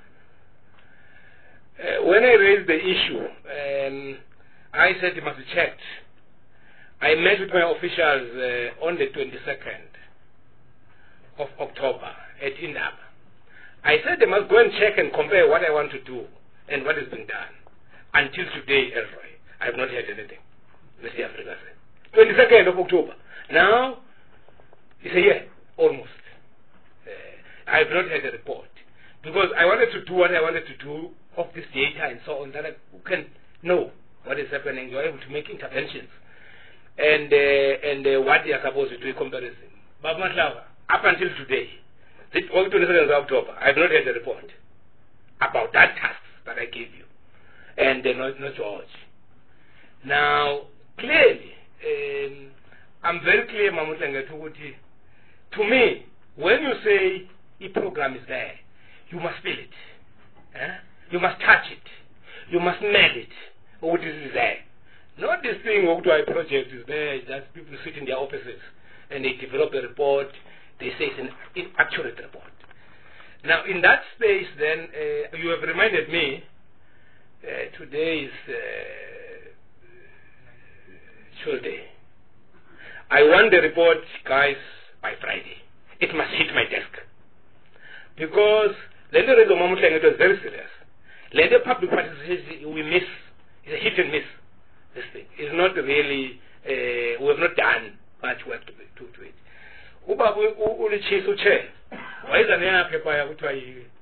Uh, when I raised the issue, um, I said it must be checked. I met with my officials uh, on the twenty-second of October at Indaba. I said they must go and check and compare what I want to do and what has been done. Until today, Elroy, I have not heard anything. Mister Africa said. twenty-second of October. Now, it's a year, almost. Uh, I have not had a report. Because I wanted to do what I wanted to do of this data and so on, that I can know what is happening. You're able to make interventions. And uh, and uh, what they are supposed to do in comparison. But up until today, the twenty-second of October, I have not had a report about that task that I gave you. And uh, not, not George. Now, clearly, um, I'm very clear, Mahmoud Lengetuguti, to me, when you say a program is there, you must feel it. Eh? You must touch it. You must smell it. What is there? Not this thing, Okutwai project is there, just people sit in their offices and they develop a report, they say it's an inaccurate report. Now, in that space, then, uh, you have reminded me, uh, today is uh, Tuesday. I want the report, guys, by Friday. It must hit my desk. Because Lendo Rezo Mamutlang, it was very serious. Lendo public participation, we miss, it's a hit and miss. This thing is not really, uh, we have not done much work to, to, to it. Uba uli chief chair. Why is an air paper which I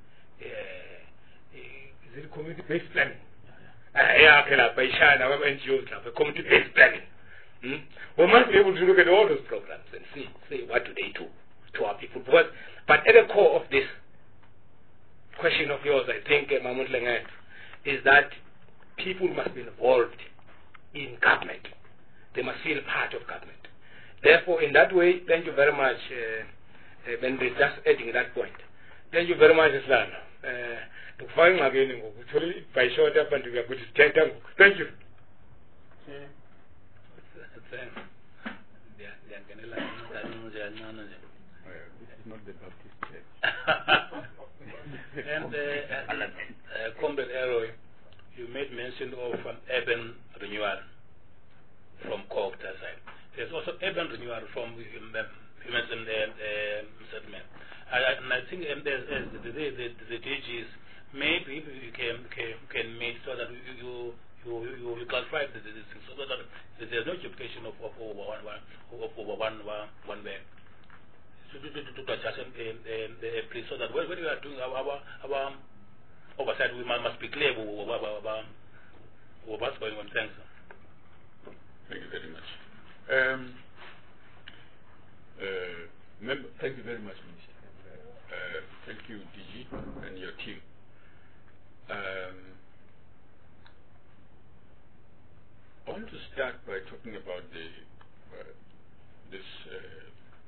is it community based planning? Yeah, can I buy China N G Os have a community based planning? Hmm? We must be able to look at all those programs and see see what do they do to our people. But but at the core of this question of yours, I think, uh, Mahmoud Lengat, is that people must be involved in government. They must feel part of government. Therefore, in that way, thank you very much, uh, uh, Ben, just adding that point. Thank you very much, Islam. Thank you. This is not the Baptist church. And uh, uh, Comrade Elroy, you made mention of um, urban renewal from Kokta side. There's also urban renewal from, um, you mentioned uh, uh, settlement. I, and I think um, there's, uh, the, the, the, the D Gs, maybe you can, can, can meet so that you, you, you, you, you clarify the, the, the thing, so that there's no duplication of, of over one, one, of over one, one, one way. So to, to, to, to adjust um, um, the place so that when, when we are doing our, our, our oversight, we must be clear about, about, about what's going on. Thanks. Thank you very much. Um, uh, member, thank you very much, Minister. Uh, thank you, D G, and your team. Um, I want to start by talking about the uh, this uh,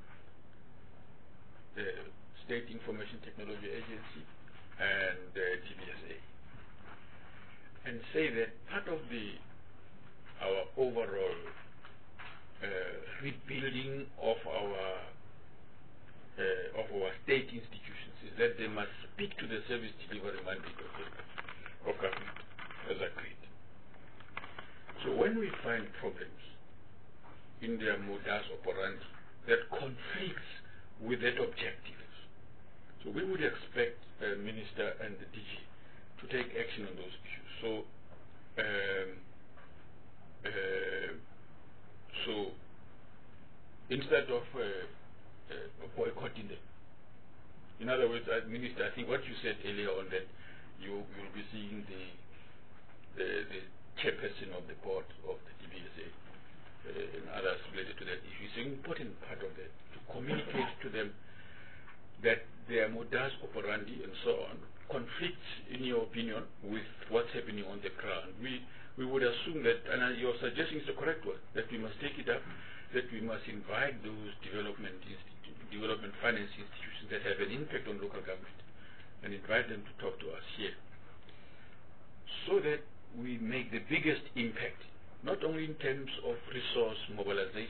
the State Information Technology Agency and uh, T B S A, and say that part of the our overall uh, rebuilding of our uh, of our state institutions is that they must speak to the service delivery mandate of, the, of government, as agreed. So when we find problems in their modus operandi that conflicts with that objective, so we would expect the Minister and the D G to take action on those issues. So, um, uh, so instead of uh, uh, boycotting them, in other words, as Minister, I think what you said earlier on that you will be seeing the the, the chairperson of the board of the T B S A uh, and others related to that issue. It's an important part of that to communicate to them that their modus operandi and so on conflicts, in your opinion, with what's happening on the ground. We we would assume that, and uh, your suggestion is the correct one, that we must take it up, that we must invite those development development finance institutions that have an impact on local government and invite them to talk to us here, so that we make the biggest impact, not only in terms of resource mobilization,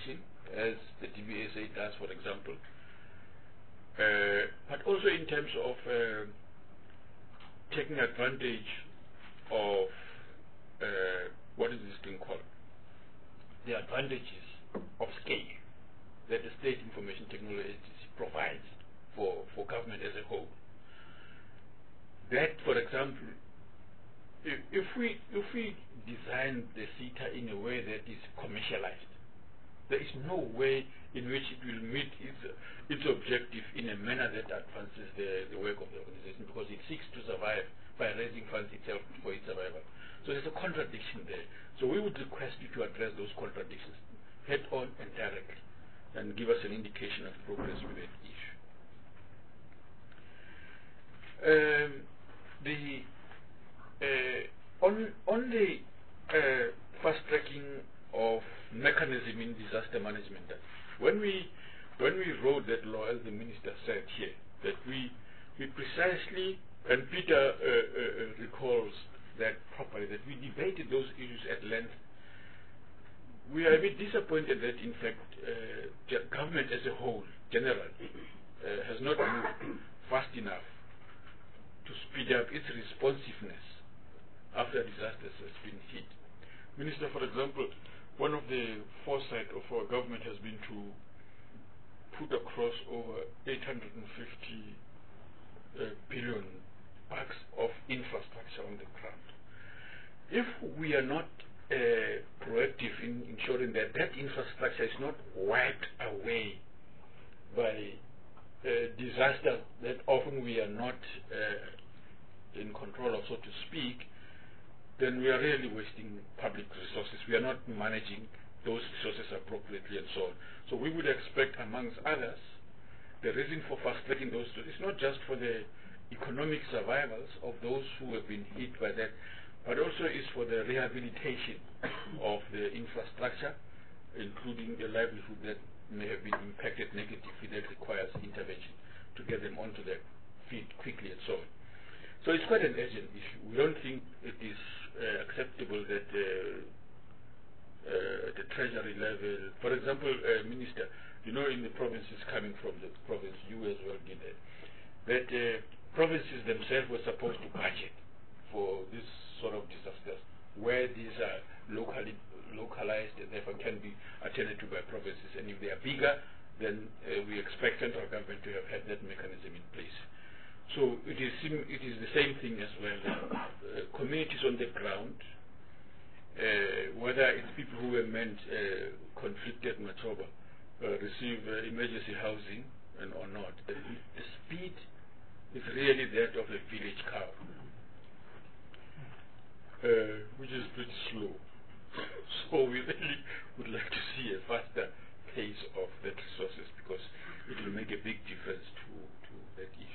as the D B S A does, for example, uh, but also in terms of uh, taking advantage of uh, what is this thing called? The advantages of scale that the State Information Technology Agency provides for, for government as a whole. That, for example, if, if we if we design the SETA in a way that is commercialized, there is no way in which it will meet its its objective in a manner that advances the, the work of the organization, because it seeks to survive by raising funds itself for its survival. So there's a contradiction there. So we would request you to address those contradictions head on and directly, and give us an indication of progress with that issue. Um, the uh, on on the uh, fast tracking of mechanism in disaster management, when we when we wrote that law, as the minister said here, that we we precisely, and Peter uh, uh, recalls that properly, that we debated those issues at length. We are a bit disappointed that, in fact, uh, government as a whole, generally, uh, has not moved fast enough to speed up its responsiveness after disasters has been hit. Minister, for example, one of the foresight of our government has been to put across over eight hundred fifty uh, billion bucks of infrastructure on the ground. If we are not uh, proactive in ensuring that that infrastructure is not wiped away by uh, disaster that often we are not uh, in control of, so to speak, then we are really wasting public resources. We are not managing those resources appropriately and so on. So we would expect, amongst others, the reason for fast-tracking those is not just for the economic survivals of those who have been hit by that, but also is for the rehabilitation of the infrastructure, including the livelihood that may have been impacted negatively, that requires intervention to get them onto their feet quickly and so on. So it's quite an urgent issue. We don't think it is uh, acceptable that uh, uh, at the treasury level, for example, uh, Minister, you know, in the provinces, coming from the province, you as well did that, that uh, provinces themselves were supposed to budget for this sort of disasters, where these are locally localized and therefore can be attended to by provinces. And if they are bigger, then uh, we expect central government to have had that mechanism in place. So it is it is the same thing as well. Uh, communities on the ground, uh, whether it's people who were meant uh, conflicted Matoba, uh, receive uh, emergency housing and or not, the, the speed is really that of a village cow, uh, which is pretty slow. So we really would like to see a faster pace of that resources, because it will make a big difference to, to that issue.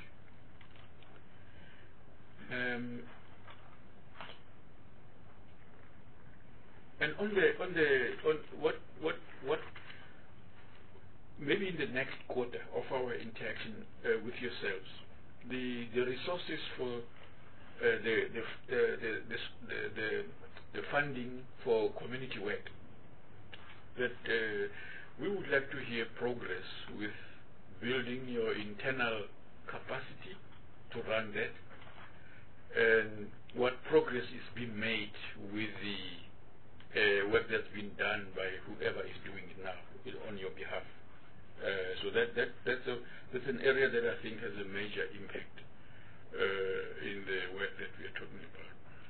Um, and on the on the on what what what maybe in the next quarter of our interaction uh, with yourselves, the the resources for uh, the, the, the, the, the the the funding for community work, that uh, we would like to hear progress with building your internal capacity to run that, and what progress is being made with the uh, work that's been done by whoever is doing it now on your behalf. Uh, so that, that that's a that's an area that I think has a major impact uh, in the work that we are talking about.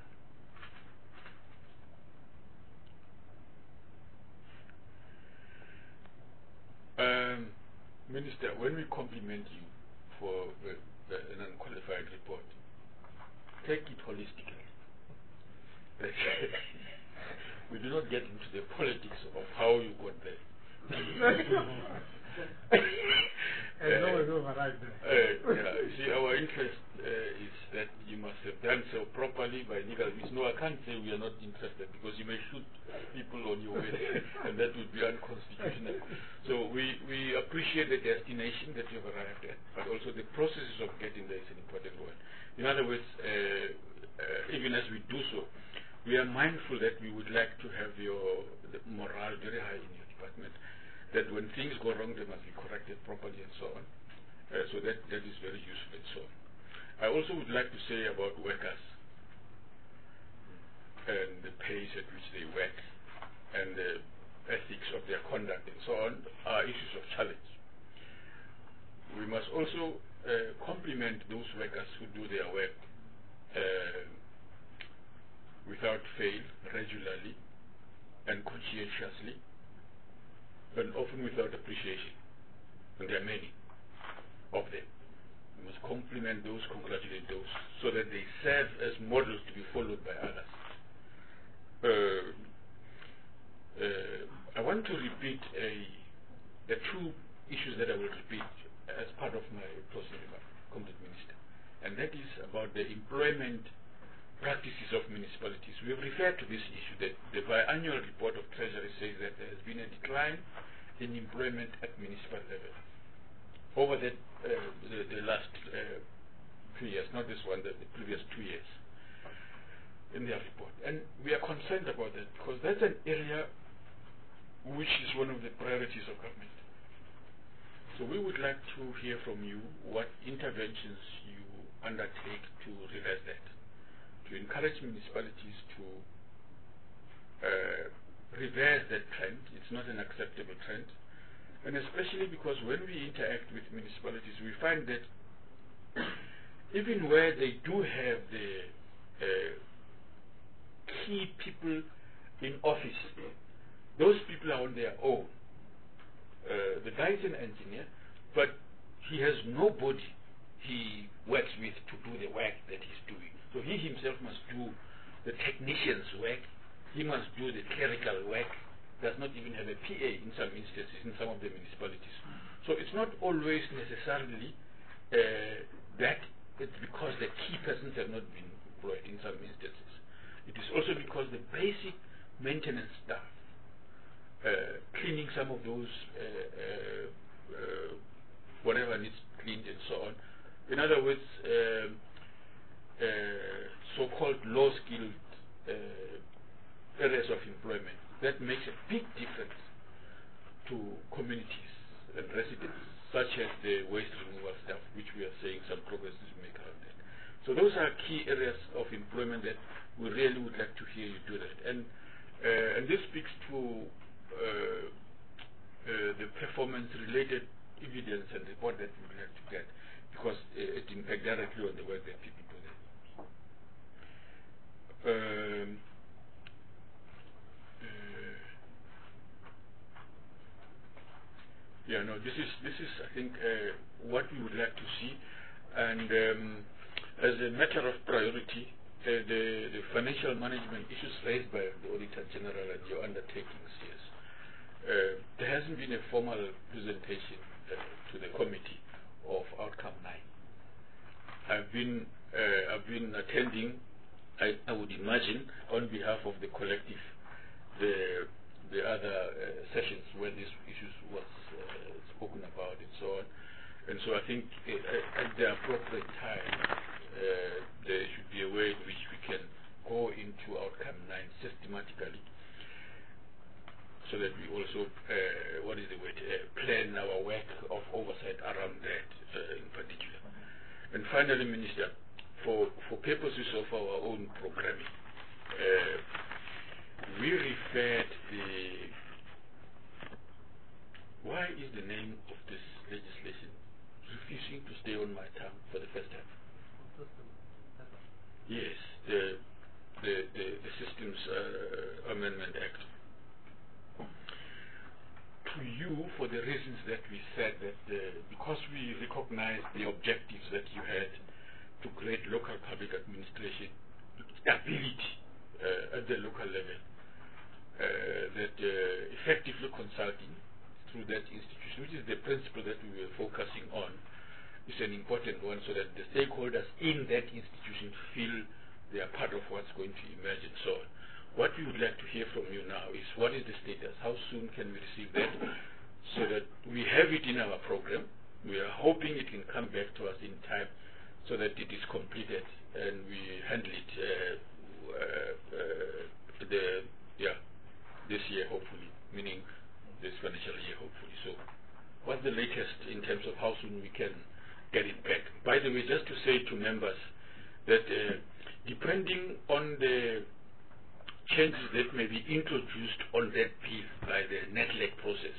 Um, Minister, when we compliment you for uh, uh, an unqualified report, take it holistically. We do not get into the politics of how you got there. As long as over right there. Uh, yeah, you see, our interest uh, is that you must have done so properly by legal means. No, I can't say we are not interested, because you may shoot people on your way, and that would be unconstitutional. So we, we appreciate the destination that you have arrived at, but also the processes of getting there is an important one. In other words, uh, uh, even as we do so, we are mindful that we would like to have your the morale very high in your department. that when things go wrong, they must be corrected properly and so on. Uh, so that, that is very useful and so on. I also would like to say about workers and the pace at which they work and the ethics of their conduct and so on are issues of challenge. We must also uh, compliment those workers who do their work uh, without fail, regularly and conscientiously, and often without appreciation. And there are many of them. We must compliment those, congratulate those, so that they serve as models to be followed by others. Uh, uh, I want to repeat a, the two issues that I will repeat as part of my closing remark, Comrade Minister, and that is about the employment practices of municipalities. We have referred to this issue that the biannual report of Treasury says that there has been a decline in employment at municipal level over the, uh, the, the last uh, two years, not this one, the, the previous two years in their report. And we are concerned about that because that's an area which is one of the priorities of government. So we would like to hear from you what interventions you undertake to reverse that, to encourage municipalities to uh, reverse that trend. It's not an acceptable trend. And especially because when we interact with municipalities, we find that even where they do have the uh, key people in office, those people are on their own. Uh, the guy is an engineer, but he has nobody he works with to do the work that he's doing. So he himself must do the technician's work, he must do the clerical work, does not even have a P A in some instances, in some of the municipalities. So it's not always necessarily uh, that it's because the key persons have not been employed in some instances. It is also because the basic maintenance staff, uh, cleaning some of those, uh, uh, uh, whatever needs cleaned and so on. In other words, uh, uh, so-called low-skilled uh, areas of employment, that makes a big difference to communities and residents, such as the waste removal stuff, which we are saying some progress is made around that. So those are key areas of employment that we really would like to hear you do that. And uh, and this speaks to uh, uh, the performance-related evidence and report that we would like to get, because uh, it impacts directly on the work that people do there. Um, uh, yeah, no, this is this is I think uh, what we would like to see, and um, as a matter of priority, uh, the the financial management issues raised by the Auditor General and your undertakings. Yes, uh, there hasn't been a formal presentation uh, to the committee of outcome nine. I've been uh, I've been attending, I, I would imagine, on behalf of the collective, the the other uh, sessions where these issues was uh, spoken about and so on. And so I think uh, at the appropriate time, uh, there should be a way in which we can go into outcome nine systematically, so that we also, uh, what is the word, uh, plan our work of oversight around that uh, in particular. And finally, Minister, for, for purposes of our own programming, uh, we referred the, why is the name of this legislation refusing to stay on my tongue for the first time? Yes, the, the, the, the Systems uh, Amendment Act. To you, for the reasons that we said, that uh, because we recognize the objectives that you had to create local public administration stability uh, at the local level, uh, that uh, effectively consulting through that institution, which is the principle that we were focusing on, is an important one, so that the stakeholders in that institution feel they are part of what's going to emerge and so on. What we would like to hear from you now is what is the status, how soon can we receive that, so that we have it in our program. We are hoping it can come back to us in time so that it is completed and we handle it uh, uh, uh, the, yeah, this year hopefully, meaning this financial year hopefully. the latest in terms of how soon we can get it back. By the way, just to say to members that uh, depending on the changes that may be introduced on that bill by the N E T L E C process,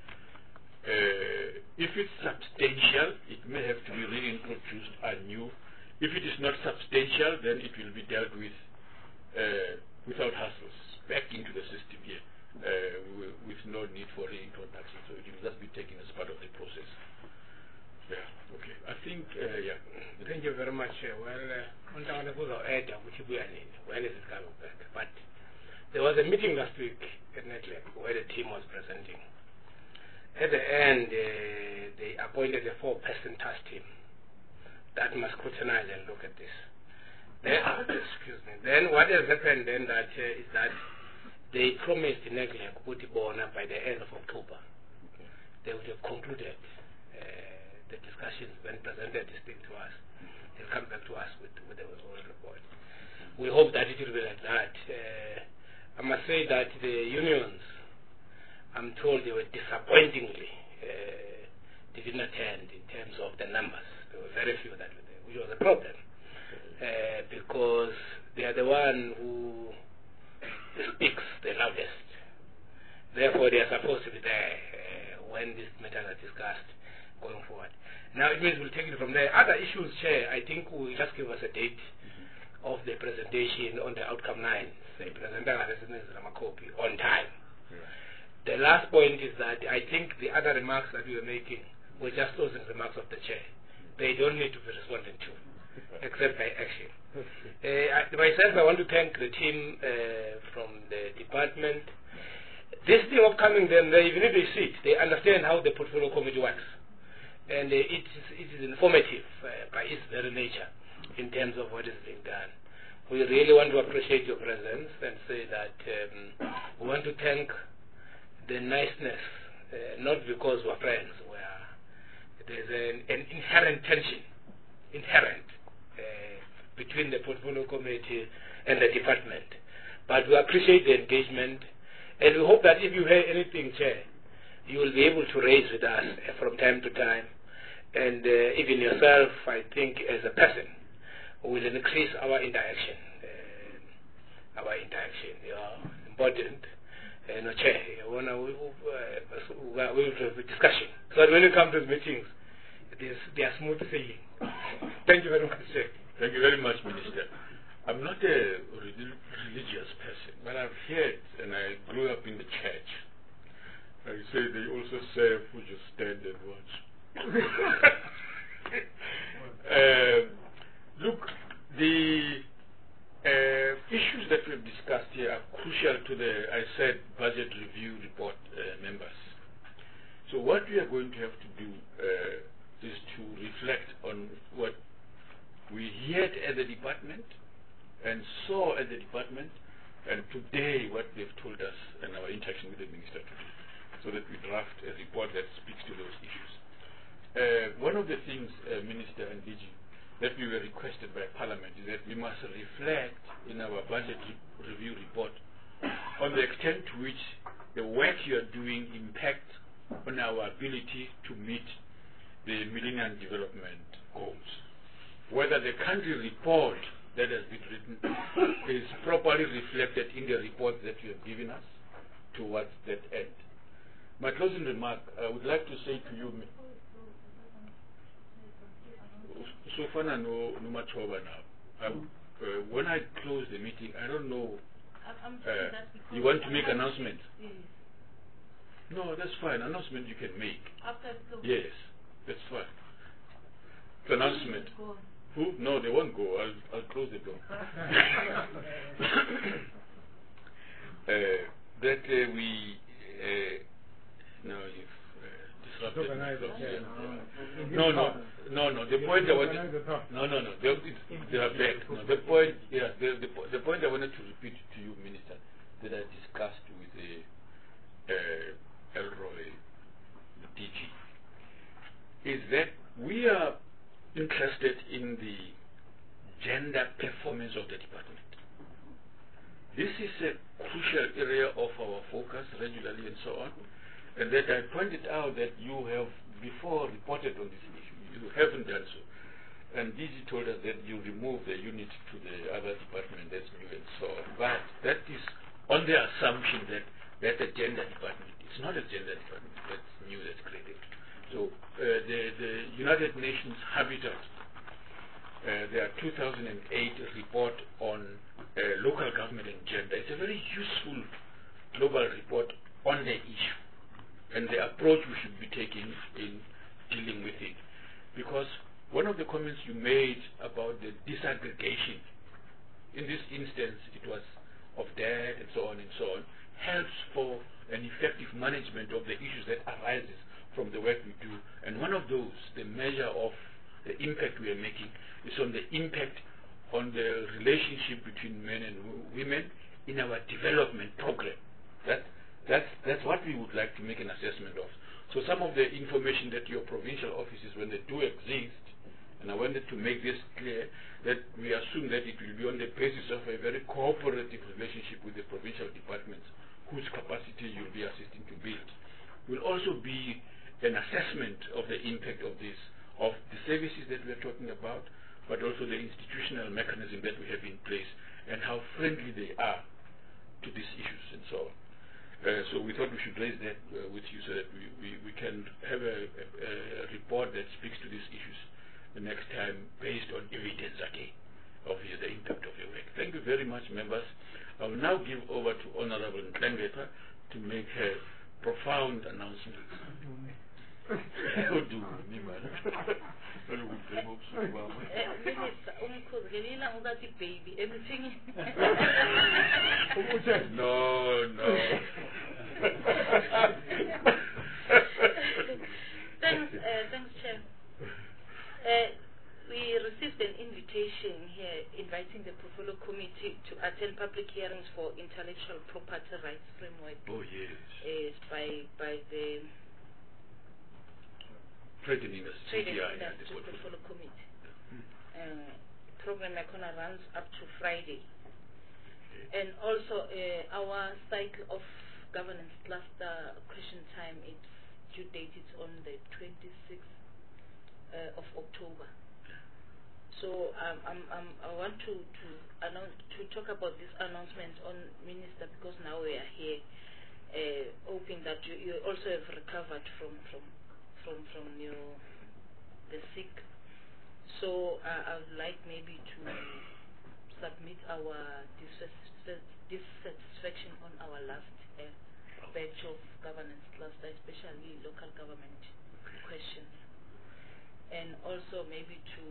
uh, if it's substantial, it may have to be reintroduced anew. If it is not substantial, then it will be dealt with uh, without hassles, back into the system here, uh, with no need for reintroduction. So it will just be taken as part of the process. Yeah, okay. I think, uh, yeah. Thank you very much. Uh, well, uh, on the when is it coming back? But there was a meeting last week at N E T L E C where the team was presenting. At the end, uh, they appointed a four-person task team that must scrutinize and look at this. Then, excuse me. Then what has happened then that uh, is that they promised N E T L E C Kutibona by the end of October. Okay. They would have concluded uh, the discussions when presented this thing to us. They'll come back to us with, with the whole report. We hope that it will be like that. Uh, I must say that the unions, I'm told they were disappointingly, uh, they didn't attend in terms of the numbers. There were very few that were there, which was a problem. Uh, because they are the one who speaks the loudest. Therefore, they are supposed to be there uh, when these matters are discussed going forward. Now, it means we'll take it from there. Other issues, Chair, I think will just give us a date mm-hmm. of the presentation on the outcome nine, say, presenting Ramakopi on time. Right. The last point is that I think the other remarks that we were making were just those remarks of the Chair. They don't need to be responded to, except by action. Uh, I, myself, I want to thank the team uh, from the department. This thing of coming them, they, even if they sit, they understand how the portfolio committee works. And uh, it, is, it is informative uh, by its very nature in terms of what is being done. We really want to appreciate your presence and say that um, we want to thank the niceness, uh, not because we're friends, where there's an, an inherent tension, inherent, uh, between the portfolio committee and the department. But we appreciate the engagement, and we hope that if you hear anything, Chair, you will be able to raise with us uh, from time to time. And uh, even yourself, I think, as a person, will increase our interaction. Uh, our interaction, yeah, important. Uh, no, Chair, we will have a discussion. So that when you come to the meetings, they are smooth sailing. Thank you very much, Chair. Thank you very much, Minister. I'm not a religious person, but I've heard, and I grew up in the church. I say they also serve, we just stand and watch. uh, look, the uh, issues that we've discussed here are crucial to the, I said, budget review report uh, members. So what we are going to have to do uh, is to reflect on what we heard at the department and saw at the department, and today what they've told us and our interaction with the minister today, so that we draft a report that speaks to those issues. Uh, one of the things, uh, Minister and D G, that we were requested by Parliament is that we must reflect in our budget re review report on the extent to which the work you are doing impacts on our ability to meet the Millennium Development Goals. Whether the country report that has been written is properly reflected in the report that you have given us towards that end. My closing remark, I would like to say to you, so far no no much over now. Um, uh, when I close the meeting, I don't know. I'm, I'm uh, that you want to make announcements? Yes. No, that's fine. Announcement you can make. After close. Yes, that's fine. The announcement. Who? No, they won't go. I'll I'll close the door. uh, that uh, we. Uh, no, you've uh, disrupted me. No, no, no, no. The point I wanted. No, no, no. They, they are back. No, the point. Yeah, the, the the point I wanted to repeat to you, Minister, that I discussed with the uh, Elroy, the D G, is that we are interested in the gender performance of the department. This is a crucial area of our focus regularly and so on, and that I pointed out that you have before reported on this issue. You haven't done so. And D G told us that you remove the unit to the other department that's new and so on. But that is on the assumption that that's a gender department. It's not a gender department that's new, that's created. So uh, the, the United Nations Habitat, uh, their two thousand eight report on uh, local government and gender, it's a very useful global report on the issue and the approach we should be taking in dealing with it. Because one of the comments you made about the disaggregation, in this instance it was of debt and so on and so on, helps for an effective management of the issues that arises from the work we do. And one of those, the measure of the impact we are making, is on the impact on the relationship between men and women in our development program. That, that's, that's what we would like to make an assessment of. So some of the information that your provincial offices, when they do exist, and I wanted to make this clear, that we assume that it will be on the basis of a very cooperative relationship with the provincial departments whose capacity you'll be assisting to build. Will also be an assessment of the impact of this, of the services that we're talking about, but also the institutional mechanism that we have in place and how friendly they are to these issues and so on. Uh, so we thought we should raise that uh, with you so that we, we, we can have a, a, a report that speaks to these issues the next time based on evidence again of the, the impact of your work. Thank you very much, members. I will now give over to Honorable Ntlangeta to make her profound announcement. No, no. Thanks, uh, thanks, Chair. Uh, we received an invitation here inviting the Portfolio Committee to attend public hearings for intellectual property rights framework. Oh, yes. Is by by the Trade and Industry, Trade and yeah, Industry yeah, Portfolio Committee. Uh, program Econa runs up to Friday. Okay. And also uh, our cycle of governance cluster question time, its due date is on the twenty-sixth uh, of October. So um, I'm, I'm, I want to to, announce, to talk about this announcement on Minister, because now we are here, uh, hoping that you, you also have recovered from from from from your the sick. So uh, I would like maybe to submit our dissatisfaction dissatisfaction on our last uh, batch of governance cluster, especially local government questions, and also maybe to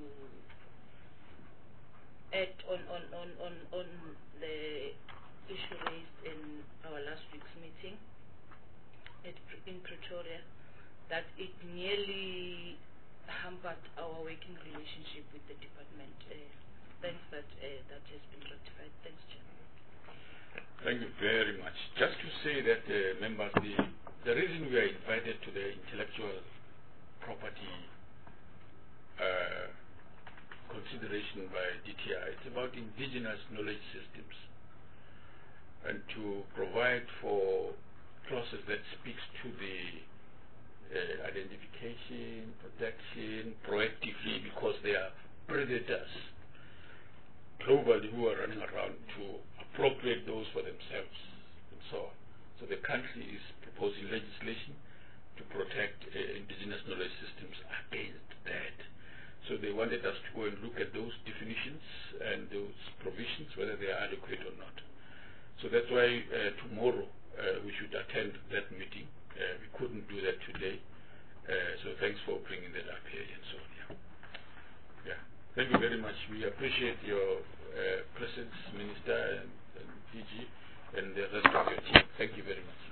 add on on, on, on, on the issue raised in our last week's meeting at, in Pretoria, that it nearly hampered our working relationship with the department. Uh, thanks that uh, that has been rectified. Thanks, Chair. Thank you very much. Just to say that, uh, members, the, the reason we are invited to the intellectual property uh, consideration by D T I, it's about indigenous knowledge systems, and to provide for process that speaks to the uh, identification, protection, proactively, because they are predators globally who are running around to appropriate those for themselves and so on. So the country is proposing legislation to protect uh, indigenous knowledge systems against that. So they wanted us to go and look at those definitions and those provisions, whether they are adequate or not. So that's why uh, tomorrow uh, we should attend that meeting. Uh, we couldn't do that today. Uh, so thanks for bringing that up here and so on. Yeah. Yeah. Thank you very much. We appreciate your uh, presence, Minister and, and D G, and the rest of your team. Thank you very much.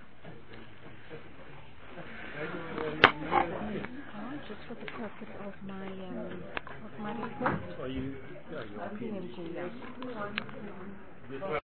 Just for the purpose of my um, of my report. Are you? Yeah, I'm doing good, yeah.